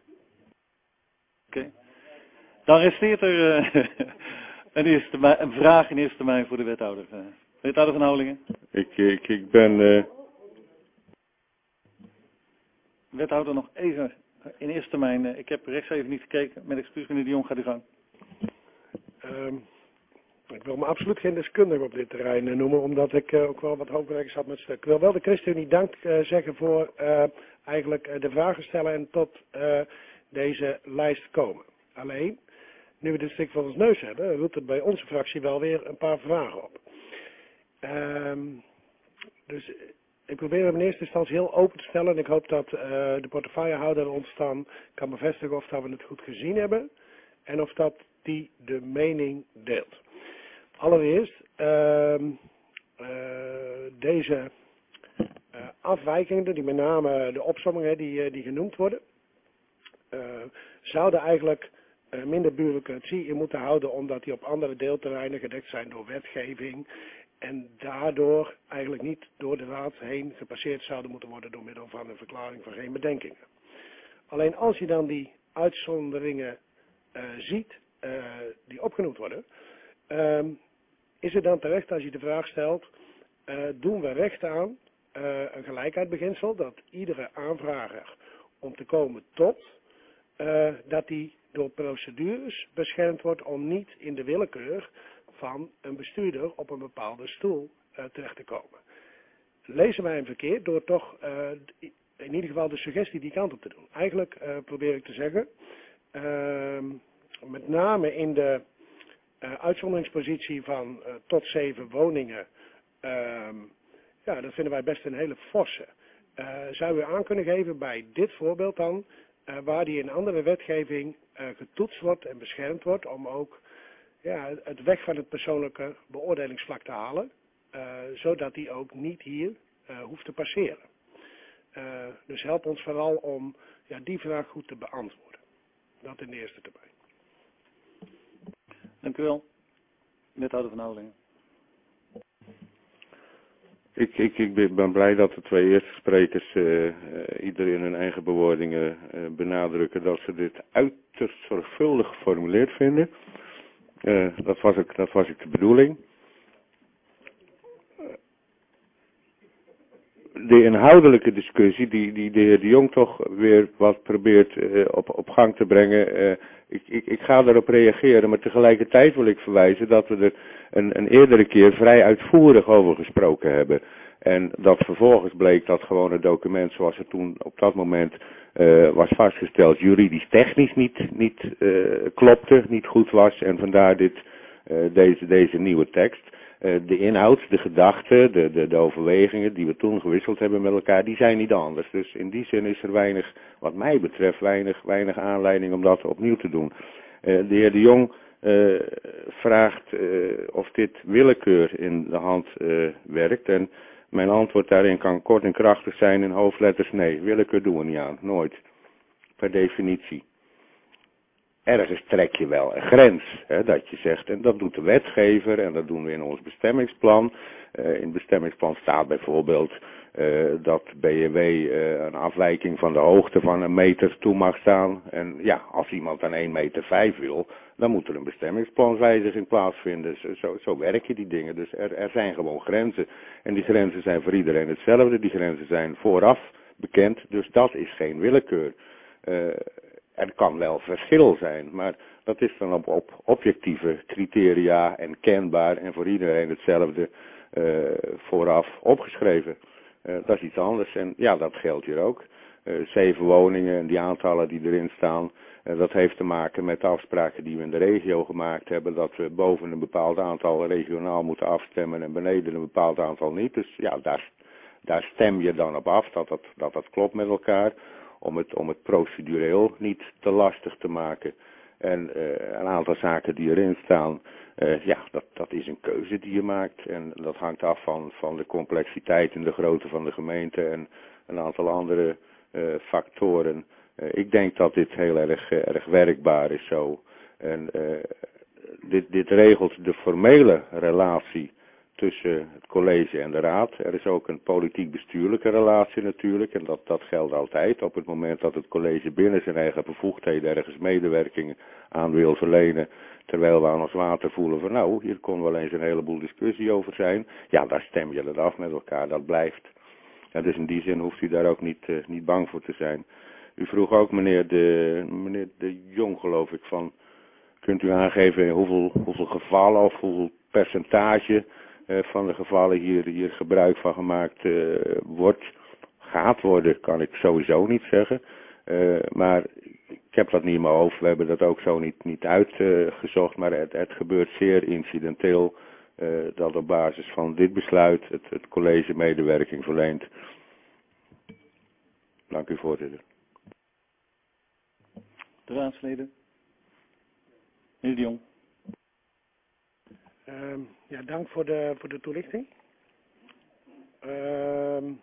Okay. Dan resteert er uh, een, eerste termijn, een vraag in eerste termijn voor de wethouder. Uh, wethouder van Houwelingen. Ik, ik, ik ben... Uh... Wethouder nog even in eerste termijn. Uh, ik heb rechts even niet gekeken. Met excuus, meneer de Jong, gaat u gang. Um, ik wil me absoluut geen deskundige op dit terrein uh, noemen, omdat ik uh, ook wel wat hoofdwerkers had met stuk. Ik wil wel de ChristenUnie dank uh, zeggen voor uh, eigenlijk uh, de vragen stellen en tot uh, deze lijst komen. Alleen, nu we dit stuk voor ons neus hebben, roept het bij onze fractie wel weer een paar vragen op. Um, dus ik probeer hem in eerste instantie heel open te stellen en ik hoop dat uh, de portefeuillehouder ons dan kan bevestigen of dat we het goed gezien hebben en of dat die de mening deelt. Allereerst, uh, uh, deze uh, afwijkingen, die met name de opsommingen die, die genoemd worden, uh, zouden eigenlijk uh, minder bureaucratie in moeten houden, omdat die op andere deelterreinen gedekt zijn door wetgeving en daardoor eigenlijk niet door de raad heen gepasseerd zouden moeten worden door middel van een verklaring van geen bedenkingen. Alleen als je dan die uitzonderingen uh, ziet, uh, die opgenoemd worden, uh, is het dan terecht als je de vraag stelt, uh, doen we recht aan uh, een gelijkheidsbeginsel, dat iedere aanvrager om te komen tot, uh, dat die door procedures beschermd wordt om niet in de willekeur van een bestuurder op een bepaalde stoel uh, terecht te komen. Lezen wij hem verkeerd door toch uh, in ieder geval de suggestie die kant op te doen. Eigenlijk uh, probeer ik te zeggen, uh, met name in de uh, uitzonderingspositie van uh, tot zeven woningen, uh, ja, dat vinden wij best een hele forse. Uh, zou u aan kunnen geven bij dit voorbeeld dan, uh, waar die in andere wetgeving uh, getoetst wordt en beschermd wordt om ook ja, het weg van het persoonlijke beoordelingsvlak te halen, uh, zodat die ook niet hier uh, hoeft te passeren. Uh, dus help ons vooral om ja, die vraag goed te beantwoorden. Dat in de eerste termijn. Dank u wel. Wethouder van Houwelingen. Ik, ik, ik ben blij dat de twee eerste sprekers uh, uh, ieder in hun eigen bewoordingen uh, benadrukken dat ze dit uiterst zorgvuldig geformuleerd vinden. Uh, dat, was ook, dat was ook de bedoeling. De inhoudelijke discussie die, die de heer De Jong toch weer wat probeert uh, op, op gang te brengen. Uh, ik, ik, ik ga daarop reageren, maar tegelijkertijd wil ik verwijzen dat we er een, een eerdere keer vrij uitvoerig over gesproken hebben. En dat vervolgens bleek dat gewoon het document zoals het toen op dat moment uh, was vastgesteld juridisch technisch niet, niet uh, klopte, niet goed was. En vandaar dit, uh, deze, deze nieuwe tekst. Uh, de inhoud, de gedachten, de, de, de overwegingen die we toen gewisseld hebben met elkaar, die zijn niet anders. Dus in die zin is er weinig, wat mij betreft, weinig, weinig aanleiding om dat opnieuw te doen. Uh, de heer De Jong uh, vraagt uh, of dit willekeur in de hand uh, werkt. En mijn antwoord daarin kan kort en krachtig zijn in hoofdletters nee. Willekeur doen we niet aan, nooit. Per definitie. Ergens trek je wel een grens, hè, dat je zegt, en dat doet de wetgever en dat doen we in ons bestemmingsplan. Uh, in het bestemmingsplan staat bijvoorbeeld uh, dat B M W uh, een afwijking van de hoogte van een meter toe mag staan. En ja, als iemand dan één meter vijf wil, dan moet er een bestemmingsplanwijziging plaatsvinden. Zo, zo, zo werken die dingen. Dus er, er zijn gewoon grenzen. En die grenzen zijn voor iedereen hetzelfde. Die grenzen zijn vooraf bekend, dus dat is geen willekeur. Uh, Er kan wel verschil zijn, maar dat is dan op, op objectieve criteria en kenbaar en voor iedereen hetzelfde uh, vooraf opgeschreven. Uh, dat is iets anders en ja, dat geldt hier ook. uh, zeven woningen en die aantallen die erin staan. Uh, dat heeft te maken met de afspraken die we in de regio gemaakt hebben. Dat we boven een bepaald aantal regionaal moeten afstemmen en beneden een bepaald aantal niet. Dus ja, daar, daar stem je dan op af dat dat, dat dat klopt met elkaar. Om het, om het procedureel niet te lastig te maken. En uh, een aantal zaken die erin staan, uh, ja, dat, dat is een keuze die je maakt. En dat hangt af van, van de complexiteit en de grootte van de gemeente en een aantal andere uh, factoren. Uh, ik denk dat dit heel erg, uh, erg werkbaar is zo. En uh, dit, dit regelt de formele relatie tussen het college en de raad. Er is ook een politiek-bestuurlijke relatie natuurlijk. En dat, dat geldt altijd. Op het moment dat het college binnen zijn eigen bevoegdheden ergens medewerking aan wil verlenen. Terwijl we aan ons water voelen van nou, hier kon wel eens een heleboel discussie over zijn. Ja, daar stem je het af met elkaar. Dat blijft. En dus in die zin hoeft u daar ook niet, uh, niet bang voor te zijn. U vroeg ook meneer de, meneer de Jong geloof ik van, kunt u aangeven hoeveel, hoeveel gevallen of hoeveel percentage uh, van de gevallen hier, hier gebruik van gemaakt uh, wordt, gaat worden, kan ik sowieso niet zeggen. Uh, maar ik heb dat niet in mijn hoofd, we hebben dat ook zo niet, niet uitgezocht, uh, maar het, het gebeurt zeer incidenteel uh, dat op basis van dit besluit het, het college medewerking verleent. Dank u voorzitter. De raadsleden. Meneer de Jong. Um, ja, dank voor de, voor de toelichting. Um,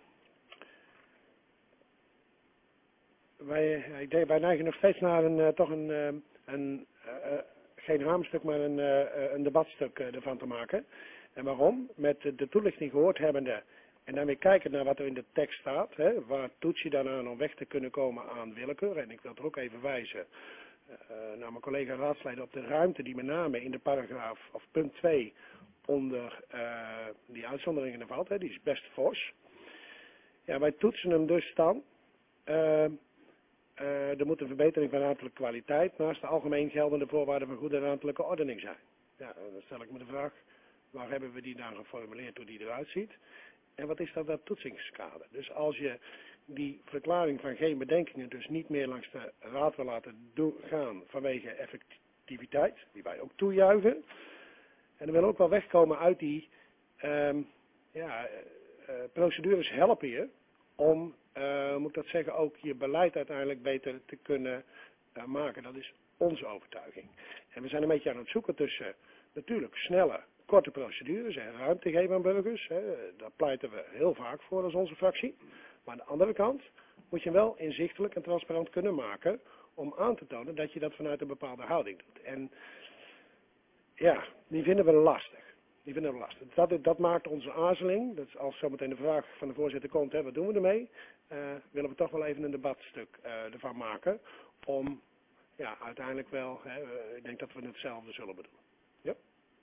wij, ik denk, wij neigen nog steeds naar een, uh, toch een, uh, een uh, geen raamstuk, maar een, uh, een debatstuk uh, ervan te maken. En waarom? Met de, de toelichting gehoord hebbende en dan weer kijken naar wat er in de tekst staat, hè, waar toets je dan aan om weg te kunnen komen aan willekeur. En ik wil er ook even wijzen uh, naar mijn collega raadsleider op de ruimte die met name in de paragraaf, of punt twee, onder uh, die uitzonderingen valt, hè, die is best fors. Ja, wij toetsen hem dus dan. Uh, uh, er moet een verbetering van ruimtelijke kwaliteit naast de algemeen geldende voorwaarden van goede ruimtelijke ordening zijn. Ja, dan stel ik me de vraag, waar hebben we die dan geformuleerd, hoe die eruit ziet? En wat is dat, dat toetsingskader? Dus als je die verklaring van geen bedenkingen dus niet meer langs de raad wil laten gaan vanwege effectiviteit, die wij ook toejuichen. En dan willen we ook wel wegkomen uit die um, ja, uh, procedures helpen je om, uh, moet ik dat zeggen, ook je beleid uiteindelijk beter te kunnen uh, maken. Dat is onze overtuiging. En we zijn een beetje aan het zoeken tussen natuurlijk snelle, korte procedures en ruimte geven aan burgers. Hè. Daar pleiten we heel vaak voor als onze fractie. Maar aan de andere kant moet je wel inzichtelijk en transparant kunnen maken om aan te tonen dat je dat vanuit een bepaalde houding doet. En ja, die vinden we lastig. Die vinden we lastig. Dat, dat maakt onze aarzeling. Dat is als zometeen de vraag van de voorzitter komt, hè, wat doen we ermee? Uh, willen we toch wel even een debatstuk uh, ervan maken. Om ja, uiteindelijk wel, hè, uh, ik denk dat we hetzelfde zullen bedoelen. Ja.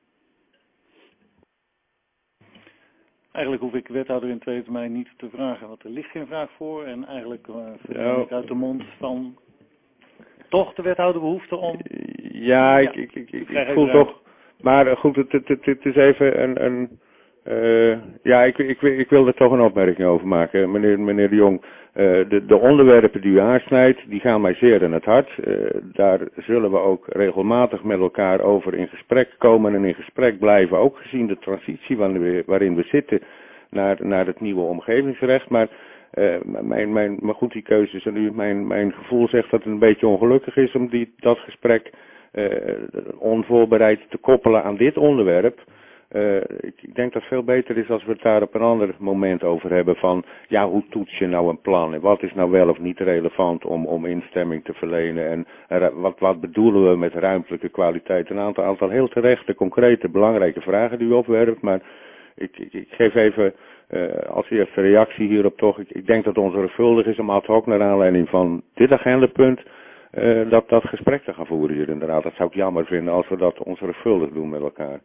Eigenlijk hoef ik wethouder in tweede termijn niet te vragen, want er ligt geen vraag voor. En eigenlijk uh, verdien Ja. ik uit de mond van toch de wethouder behoefte om... Ja, ik, ik, ik, ik, ik voel toch... Maar uh, goed, het, het, het, het is even een... een uh, ja, ik, ik, ik wil er toch een opmerking over maken, meneer, meneer de Jong. Uh, de, de onderwerpen die u aansnijdt, die gaan mij zeer in het hart. Uh, daar zullen we ook regelmatig met elkaar over in gesprek komen en in gesprek blijven. Ook gezien de transitie waarin we, waarin we zitten naar, naar het nieuwe omgevingsrecht. Maar, uh, mijn, mijn, maar goed, die keuzes en u, mijn, mijn gevoel zegt dat het een beetje ongelukkig is om die, dat gesprek uh, onvoorbereid te koppelen aan dit onderwerp. Uh, ik, ik denk dat het veel beter is als we het daar op een ander moment over hebben van, ja, hoe toets je nou een plan en wat is nou wel of niet relevant om, om instemming te verlenen en er, wat, wat bedoelen we met ruimtelijke kwaliteit. Een aantal, aantal heel terechte, concrete, belangrijke vragen die u opwerpt, maar ik, ik, ik geef even uh, als eerste reactie hierop toch, ik, ik denk dat het onzorgvuldig is om ad hoc naar aanleiding van dit agendapunt uh, dat, dat gesprek te gaan voeren hier inderdaad. Dat zou ik jammer vinden als we dat onzorgvuldig doen met elkaar.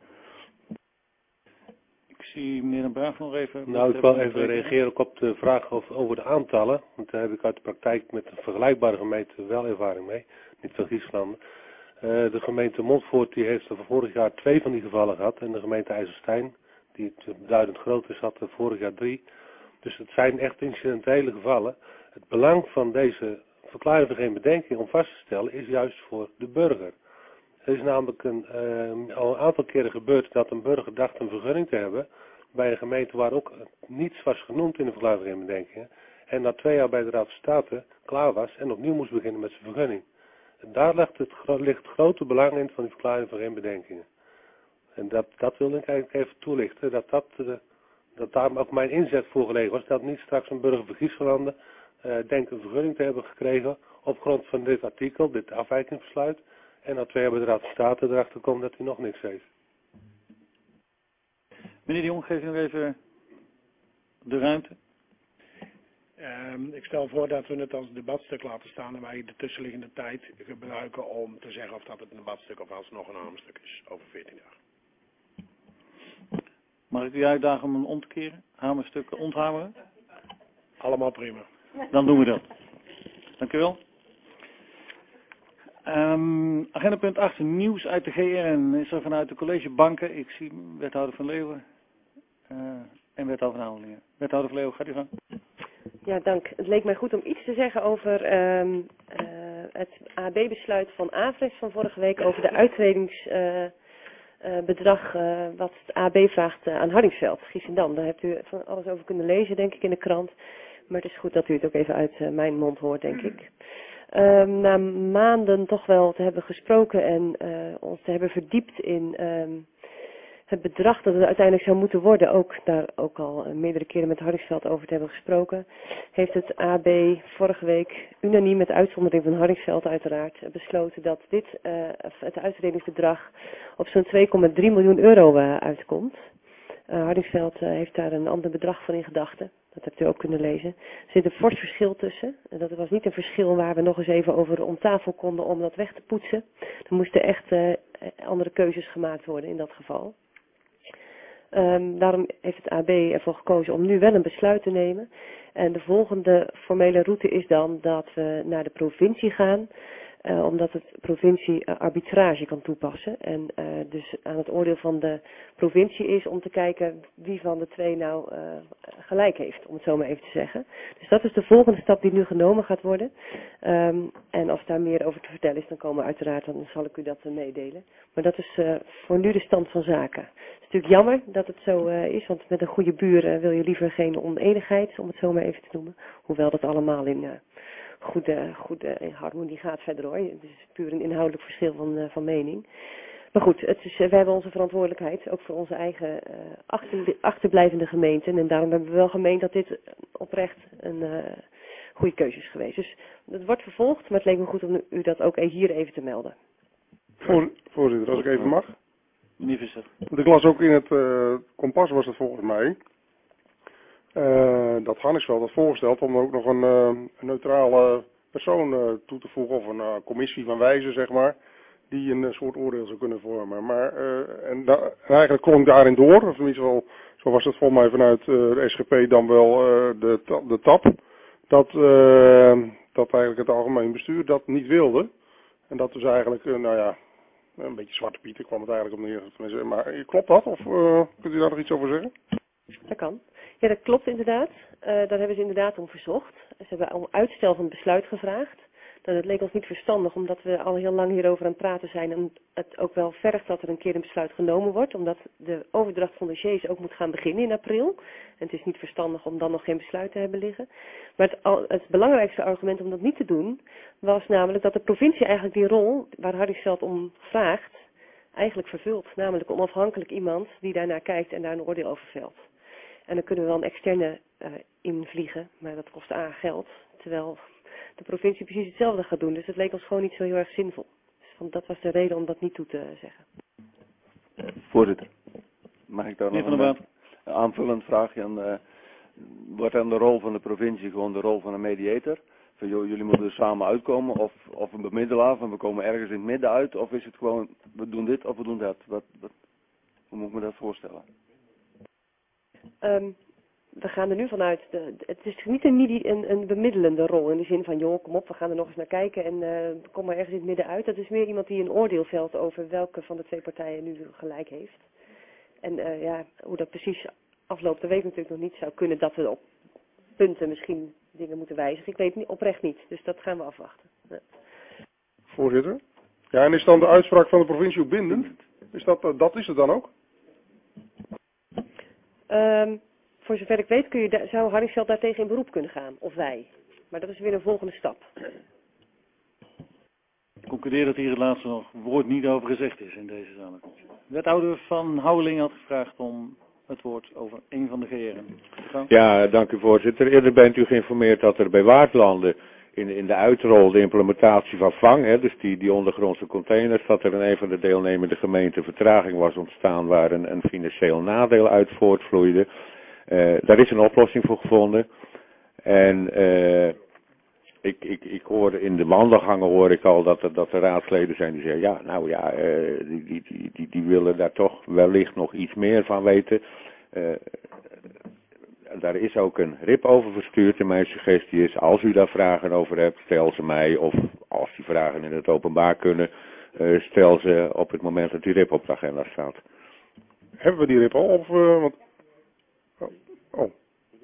Ik zie meneer Den Braaf nog even... Nou, ik wil even reageren ook op de vraag over, over de aantallen. Want daar heb ik uit de praktijk met een vergelijkbare gemeente wel ervaring mee. Niet van Giesland. Uh, de gemeente Montfoort die heeft er vorig jaar twee van die gevallen gehad. En de gemeente IJsselstein, die duidend groter is, had er vorig jaar drie. Dus het zijn echt incidentele gevallen. Het belang van deze verklaring van geen bedenking om vast te stellen is juist voor de burger. Het is namelijk een, uh, al een aantal keren gebeurd dat een burger dacht een vergunning te hebben bij een gemeente waar ook niets was genoemd in de verklaring van geen bedenkingen. En na twee jaar bij de Raad van State klaar was en opnieuw moest beginnen met zijn vergunning. En daar ligt het, ligt het grote belang in van die verklaring van geen bedenkingen. En dat, dat wil ik eigenlijk even toelichten, dat, dat, uh, dat daar ook mijn inzet voor gelegen was. Dat niet straks een burger van Giesgelanden uh, denkt een vergunning te hebben gekregen op grond van dit artikel, dit afwijkingsbesluit. En na twee jaar bij de Raad van State erachter komt dat hij nog niks heeft. Meneer de Jong, geef u nog even de ruimte. Um, ik stel voor dat we het als debatstuk laten staan en wij de tussenliggende tijd gebruiken om te zeggen of dat het een debatstuk of alsnog een hamerstuk is over veertien dagen. Mag ik u uitdagen om hem om te keren? Hamerstukken onthameren? Allemaal prima. Dan doen we dat. Dank u wel. Um, agenda punt acht, nieuws uit de G R N is er vanuit de collegebanken. Ik zie wethouder Van Leeuwen uh, en wethouder Van Houwelingen. Wethouder Van Leeuwen, gaat u gang. Ja, dank. Het leek mij goed om iets te zeggen over um, uh, het A B-besluit van AVRES van vorige week over de uittredingsbedrag uh, uh, wat het A B vraagt uh, aan Hardingsveld, Giessendam. Daar hebt u van alles over kunnen lezen, denk ik, in de krant. Maar het is goed dat u het ook even uit uh, mijn mond hoort, denk ik. Um, na maanden toch wel te hebben gesproken en uh, ons te hebben verdiept in um, het bedrag dat het uiteindelijk zou moeten worden, ook daar ook al uh, meerdere keren met Hardingsveld over te hebben gesproken, heeft het A B vorige week unaniem met uitzondering van Hardingsveld uiteraard uh, besloten dat dit, uh, het uitredingsbedrag op zo'n twee komma drie miljoen euro uh, uitkomt. Uh, Hardingsveld uh, heeft daar een ander bedrag van in gedachten. Dat hebt u ook kunnen lezen. Er zit een fors verschil tussen. En dat was niet een verschil waar we nog eens even over om tafel konden om dat weg te poetsen. Er moesten echt uh, andere keuzes gemaakt worden in dat geval. Um, daarom heeft het A B ervoor gekozen om nu wel een besluit te nemen. En de volgende formele route is dan dat we naar de provincie gaan. Uh, omdat de provincie uh, arbitrage kan toepassen. En uh, dus aan het oordeel van de provincie is om te kijken wie van de twee nou uh, gelijk heeft, om het zo maar even te zeggen. Dus dat is de volgende stap die nu genomen gaat worden. Um, en als daar meer over te vertellen is, dan komen we uiteraard, dan zal ik u dat uh, meedelen. Maar dat is uh, voor nu de stand van zaken. Het is natuurlijk jammer dat het zo uh, is, want met een goede buur uh, wil je liever geen oneenigheid, om het zo maar even te noemen. Hoewel dat allemaal in... Uh, Goede, goede harmonie gaat verder hoor. Het is puur een inhoudelijk verschil van, uh, van mening. Maar goed, het is, uh, we hebben onze verantwoordelijkheid, ook voor onze eigen uh, achter, achterblijvende gemeenten. En daarom hebben we wel gemeend dat dit oprecht een uh, goede keuze is geweest. Dus het wordt vervolgd, maar het leek me goed om u dat ook hier even te melden. Voor, voorzitter, als ik even mag. Meneer Visser. Want ik las ook in het uh, kompas was het volgens mij. Uh, dat Hardingsveld had voorgesteld om er ook nog een, uh, een neutrale persoon uh, toe te voegen, of een uh, commissie van wijzen, zeg maar, die een uh, soort oordeel zou kunnen vormen. Maar uh, en, da en eigenlijk klonk ik daarin door, of tenminste wel, zo was het volgens mij vanuit uh, de S G P dan wel uh, de, de T A P, dat, uh, dat eigenlijk het algemeen bestuur dat niet wilde. En dat dus eigenlijk, uh, nou ja, een beetje zwarte pieten kwam het eigenlijk op neer. Maar klopt dat, of uh, kunt u daar nog iets over zeggen? Dat kan. Ja, dat klopt inderdaad. Uh, daar hebben ze inderdaad om verzocht. Ze hebben om uitstel van het besluit gevraagd. Nou, dat leek ons niet verstandig, omdat we al heel lang hierover aan het praten zijn. En het ook wel vergt dat er een keer een besluit genomen wordt. Omdat de overdracht van dossiers ook moet gaan beginnen in april. En het is niet verstandig om dan nog geen besluit te hebben liggen. Maar het, al, het belangrijkste argument om dat niet te doen, was namelijk dat de provincie eigenlijk die rol, waar Hardingsveld om vraagt, eigenlijk vervult. Namelijk onafhankelijk iemand die daarnaar kijkt en daar een oordeel over velt. En dan kunnen we wel een externe uh, invliegen, maar dat kost A geld. Terwijl de provincie precies hetzelfde gaat doen. Dus het leek ons gewoon niet zo heel erg zinvol. Dus dat was de reden om dat niet toe te zeggen. Voorzitter, mag ik daar nog een, een aanvullend vraagje aan? Uh, wordt dan de rol van de provincie gewoon de rol van een mediator? Van joh, jullie moeten er samen uitkomen, of, of een bemiddelaar, van we komen ergens in het midden uit, of is het gewoon, we doen dit of we doen dat? Wat, wat, hoe moet ik me dat voorstellen? Um, we gaan er nu vanuit, de, het is niet een, een, een bemiddelende rol in de zin van joh, kom op, we gaan er nog eens naar kijken en uh, kom maar ergens in het midden uit. Dat is meer iemand die een oordeel velt over welke van de twee partijen nu gelijk heeft. En uh, ja, hoe dat precies afloopt, dat weet ik natuurlijk nog niet. Zou kunnen dat we op punten misschien dingen moeten wijzigen. Ik weet niet, oprecht niet, dus dat gaan we afwachten. Ja. Voorzitter. Ja, en is dan de uitspraak van de provincie ook bindend? Is dat, dat is het dan ook? Um, voor zover ik weet kun je da- zou Hardingsveld daartegen in beroep kunnen gaan, of wij. Maar dat is weer een volgende stap. Ik concludeer dat hier het laatste nog woord niet over gezegd is in deze samenkomst. Wethouder Van Houweling had gevraagd om het woord over een van de G R'en. Ja, dank u voorzitter. Eerder bent u geïnformeerd dat er bij Waardlanden in, in de uitrol de implementatie van V A N G, hè, dus die, die ondergrondse containers, dat er in een van de deelnemende gemeenten vertraging was ontstaan waar een, een financieel nadeel uit voortvloeide. Uh, daar is een oplossing voor gevonden. En uh, ik, ik, ik hoorde in de wandelgangen hoor ik al dat er, dat er raadsleden zijn die zeggen, ja, nou ja, uh, die, die, die, die, die willen daar toch wellicht nog iets meer van weten. Uh, daar is ook een R I P over verstuurd en mijn suggestie is, als u daar vragen over hebt, stel ze mij, of als die vragen in het openbaar kunnen, uh, stel ze op het moment dat die R I P op de agenda staat. Hebben we die R I P al? Of, uh, want... Oh. oh. Oké.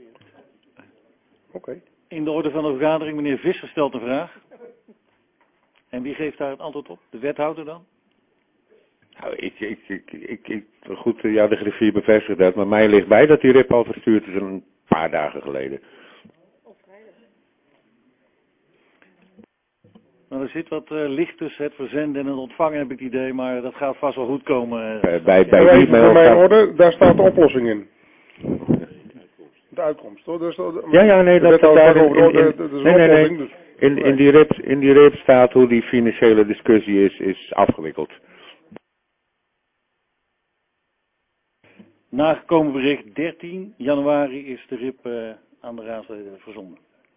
Okay. In de orde van de vergadering, meneer Visser stelt een vraag. En wie geeft daar het antwoord op? De wethouder dan? Nou, ik, ik, ik, ik, ik goed, ja, de griffier bevestigt dat, maar mij ligt bij dat die R I P al verstuurd is een paar dagen geleden. Nou, er zit wat uh, licht tussen het verzenden en het ontvangen, heb ik het idee, maar dat gaat vast wel goed komen. Uh, bij bij, bij even voor mijn orde, daar staat de oplossing in. De uitkomst, hoor. Dus, ja, ja, nee, dat dat daar in, over, in, in, de, de, nee, nee, nee. Dus, in, in, die R I P, in die R I P staat hoe die financiële discussie is, is afgewikkeld. Nagekomen bericht, dertien januari is de R I P uh, aan de raadsleden verzonden.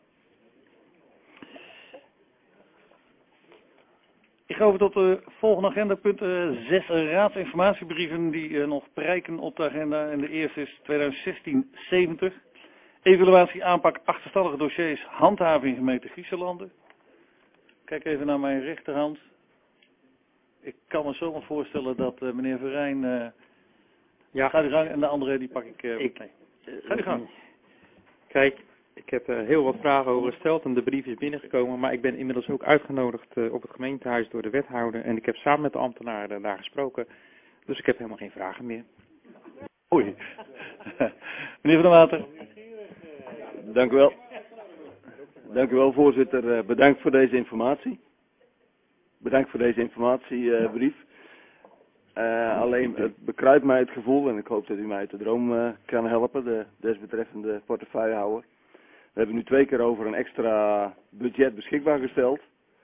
Ik ga over tot de volgende agendapunt, uh, zes uh, raadsinformatiebrieven die uh, nog prijken op de agenda. En de eerste is twintig zestien zeventig. Evaluatie aanpak achterstallige dossiers, handhaving gemeente Griezenlanden. Kijk even naar mijn rechterhand. Ik kan me zomaar voorstellen dat uh, meneer Verijn... Uh, ja. Ga u gang en de andere die pak ik... Uh, ik nee. Ga u gang. Kijk, ik heb uh, heel wat vragen over gesteld en de brief is binnengekomen, maar ik ben inmiddels ook uitgenodigd uh, op het gemeentehuis door de wethouder en ik heb samen met de ambtenaren daar gesproken, dus ik heb helemaal geen vragen meer. Oei. Meneer Van der Water. Dank u wel. Dank u wel, voorzitter. Uh, bedankt voor deze informatie. Bedankt voor deze informatiebrief. Uh, alleen, het bekruipt mij het gevoel, en ik hoop dat u mij uit de droom uh, kan helpen, de desbetreffende portefeuillehouder. We hebben nu twee keer over een extra budget beschikbaar gesteld.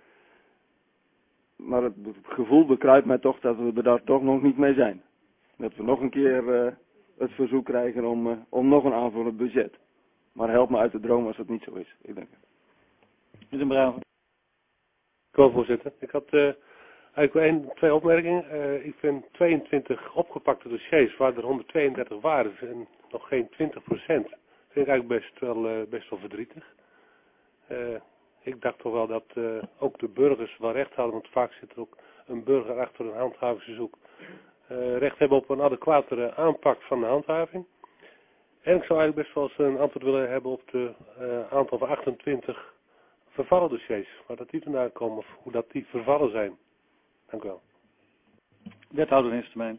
Maar het gevoel bekruipt mij toch dat we er daar toch nog niet mee zijn. Dat we nog een keer uh, het verzoek krijgen om, uh, om nog een aanvullend budget. Maar help me uit de droom als dat niet zo is. Ik denk het. Meneer Bravo. Ik wil, voorzitter. Ik had uh, eigenlijk wel één, twee opmerkingen. Uh, ik vind tweeëntwintig opgepakte dossiers waar er honderdtweeëndertig waren en nog geen twintig procent. Vind ik eigenlijk best wel, uh, best wel verdrietig. Uh, ik dacht toch wel dat uh, ook de burgers wel recht hadden, want vaak zit er ook een burger achter een handhavingsverzoek. Uh, recht hebben op een adequatere aanpak van de handhaving. En ik zou eigenlijk best wel eens een antwoord willen hebben op het uh, aantal van achtentwintig vervallen dossiers. Waar dat die vandaan komen of hoe dat die vervallen zijn. Dank u wel. Wethouder in termijn.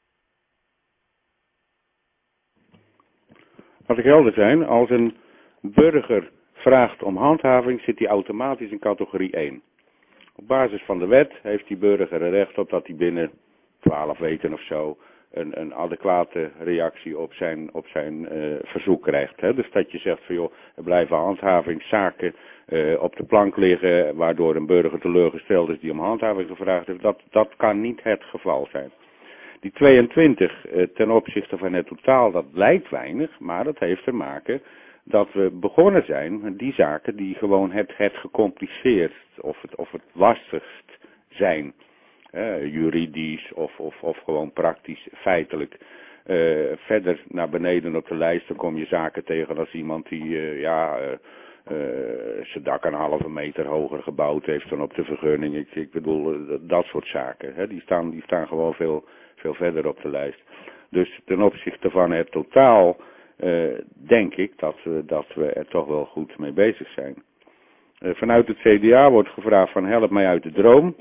Laat ik helder zijn, als een burger vraagt om handhaving, zit hij automatisch in categorie één. Op basis van de wet heeft die burger er recht op dat hij binnen twaalf weken of zo een, een adequate reactie op zijn, op zijn uh, verzoek krijgt. Hè? Dus dat je zegt van joh, er blijven handhavingszaken uh, op de plank liggen, waardoor een burger teleurgesteld is die om handhaving gevraagd heeft. Dat, dat kan niet het geval zijn. Die tweeëntwintig uh, ten opzichte van het totaal, dat lijkt weinig, maar dat heeft te maken dat we begonnen zijn met die zaken die gewoon het, het gecompliceerdst of het, of het lastigst zijn. Uh, juridisch of, of, of gewoon praktisch, feitelijk. Uh, verder naar beneden op de lijst, dan kom je zaken tegen als iemand die uh, ja, uh, uh, zijn dak een halve meter hoger gebouwd heeft dan op de vergunning. Ik, ik bedoel, uh, dat soort zaken. Hè, die, staan, die staan gewoon veel, veel verder op de lijst. Dus ten opzichte van het totaal uh, denk ik dat we, dat we er toch wel goed mee bezig zijn. Uh, vanuit het C D A wordt gevraagd van help mij uit de droom.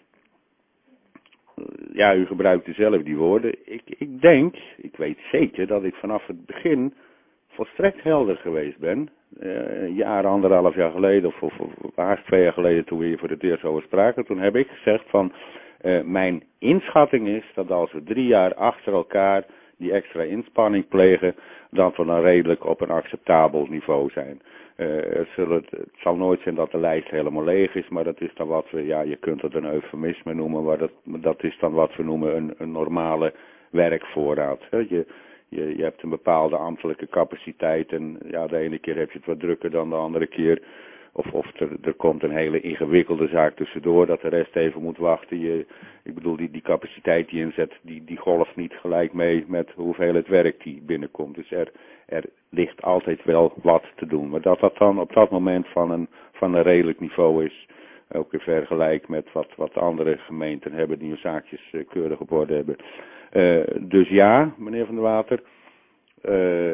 Uh, ja, u gebruikte zelf die woorden. Ik, ik denk, ik weet zeker dat ik vanaf het begin volstrekt helder geweest ben. Uh, een jaar, anderhalf jaar geleden of, of, of haast twee jaar geleden toen we hier voor het eerst over spraken. Toen heb ik gezegd van uh, mijn inschatting is dat als we drie jaar achter elkaar die extra inspanning plegen, dat we dan redelijk op een acceptabel niveau zijn. Uh, het, zullen, het zal nooit zijn dat de lijst helemaal leeg is, maar dat is dan wat we, ja, je kunt het een eufemisme noemen, maar dat, dat is dan wat we noemen een, een normale werkvoorraad. Je, je, je hebt een bepaalde ambtelijke capaciteit en ja, de ene keer heb je het wat drukker dan de andere keer. Of, of er, er komt een hele ingewikkelde zaak tussendoor dat de rest even moet wachten. Je, ik bedoel, die, die capaciteit die je inzet, die, die golft niet gelijk mee met hoeveel het werk die binnenkomt. Dus er, er ligt altijd wel wat te doen. Maar dat dat dan op dat moment van een, van een redelijk niveau is, ook in vergelijk met wat, wat andere gemeenten hebben die hun zaakjes uh, keurig op orde hebben. Uh, dus ja, meneer Van der Water, uh,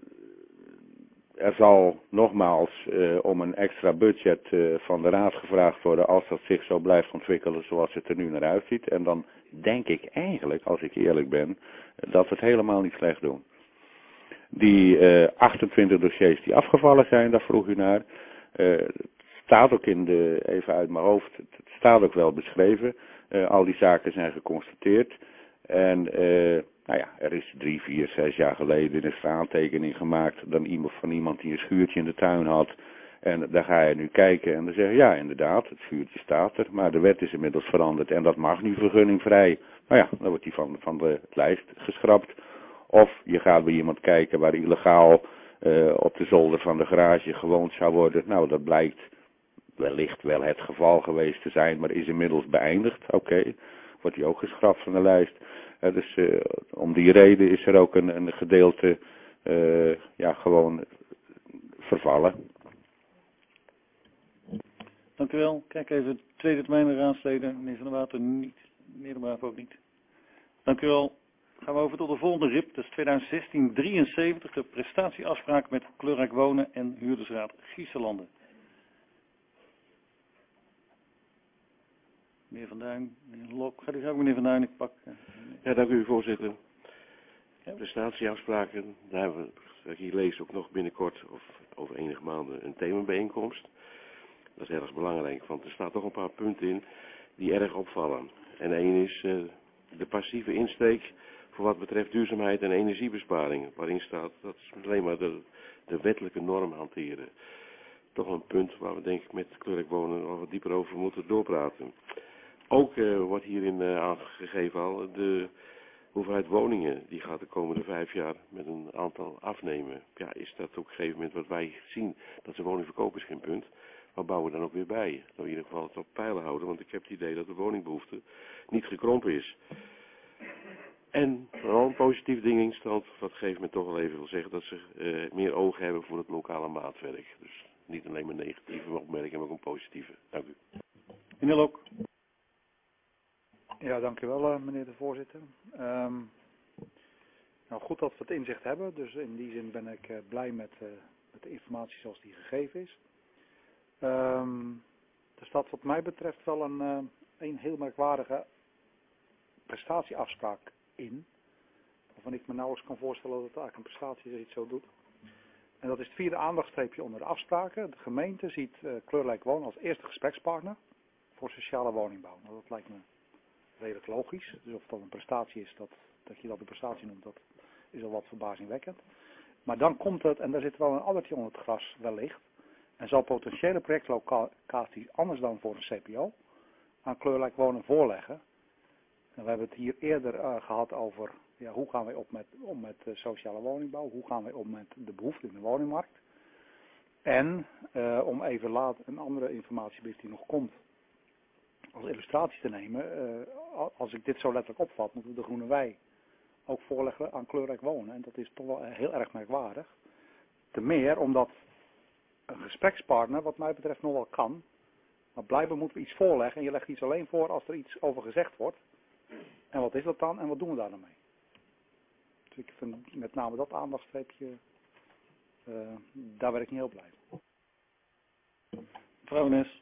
er zal nogmaals uh, om een extra budget uh, van de raad gevraagd worden als dat zich zo blijft ontwikkelen zoals het er nu naar uitziet. En dan denk ik eigenlijk, als ik eerlijk ben, dat we het helemaal niet slecht doen. Die uh, achtentwintig dossiers die afgevallen zijn, daar vroeg u naar. Uh, het staat ook in de, even uit mijn hoofd, het staat ook wel beschreven. Uh, al die zaken zijn geconstateerd. En uh, nou ja, er is drie, vier, zes jaar geleden een aantekening gemaakt dan iemand van iemand die een schuurtje in de tuin had. En daar ga je nu kijken en dan zeg je, ja inderdaad, het schuurtje staat er, maar de wet is inmiddels veranderd en dat mag nu vergunningvrij. Nou ja, dan wordt die van, van de lijst geschrapt. Of je gaat bij iemand kijken waar illegaal uh, op de zolder van de garage gewoond zou worden. Nou, dat blijkt wellicht wel het geval geweest te zijn, maar is inmiddels beëindigd. Oké, okay. Wordt die ook geschrapt van de lijst. Uh, dus uh, om die reden is er ook een, een gedeelte uh, ja, gewoon vervallen. Dank u wel. Kijk even, tweede termijn raadsleden. Meneer Van der Water niet. Meneer de Braaf ook niet. Dank u wel. Gaan we over tot de volgende R I P. Dat is twintig zestien drieënzeventig. De prestatieafspraak met Kleurrijk Wonen en Huurdersraad Giesselanden. Meneer Van Duin, meneer Lok. Gaat u graag, meneer Van Duin, ik pak. Uh, ja, dank u voorzitter. Ja. Prestatieafspraken, daar hebben we, hier lees ook nog binnenkort of over enige maanden een themabijeenkomst. Dat is erg belangrijk, want er staan toch een paar punten in die erg opvallen. En één is uh, de passieve insteek voor wat betreft duurzaamheid en energiebesparing. Waarin staat dat is alleen maar de, de wettelijke norm hanteren. Toch een punt waar we denk ik met Kleurrijk Wonen nog wat dieper over moeten doorpraten. Ook uh, wordt hierin uh, aangegeven al de hoeveelheid woningen die gaat de komende vijf jaar met een aantal afnemen. Ja, is dat op een gegeven moment wat wij zien, dat ze woning verkopen is geen punt. Maar bouwen we dan ook weer bij. Nou, in ieder geval het op pijlen houden, want ik heb het idee dat de woningbehoefte niet gekrompen is. En vooral een positief ding in stand, wat op een gegeven moment toch wel even wil zeggen, dat ze uh, meer oog hebben voor het lokale maatwerk. Dus niet alleen maar negatieve opmerkingen, maar ook een positieve. Dank u. Meneer Lok. Ja, dank u wel, meneer de voorzitter. Um, nou, goed dat we het inzicht hebben, dus in die zin ben ik uh, blij met, uh, met de informatie zoals die gegeven is. Um, er staat wat mij betreft wel een, uh, een heel merkwaardige prestatieafspraak in, waarvan ik me nauwelijks kan voorstellen dat het eigenlijk een prestatie is als je het zo doet. En dat is het vierde aandachtstreepje onder de afspraken. De gemeente ziet uh, Kleurrijk Wonen als eerste gesprekspartner voor sociale woningbouw. Nou, dat lijkt me redelijk logisch. Dus of dat een prestatie is, dat, dat je dat een prestatie noemt, dat is al wat verbazingwekkend. Maar dan komt het, en daar zit wel een addertje onder het gras wellicht, en zal potentiële projectlocaties anders dan voor een C P O aan Kleurrijk Wonen voorleggen. En we hebben het hier eerder uh, gehad over ja, hoe gaan wij op met, om met uh, sociale woningbouw, hoe gaan wij om met de behoefte in de woningmarkt. En uh, om even laat een andere informatiebericht die nog komt als illustratie te nemen. Uh, als ik dit zo letterlijk opvat, moeten we de Groene Wei ook voorleggen aan Kleurrijk Wonen. En dat is toch wel heel erg merkwaardig. Te meer omdat een gesprekspartner wat mij betreft nog wel kan. Maar blijkbaar moeten we iets voorleggen en je legt iets alleen voor als er iets over gezegd wordt. En wat is dat dan en wat doen we daar dan mee? Dus ik vind met name dat aandachtstreepje Uh, daar werd ik niet heel blij van. Mevrouw Nes.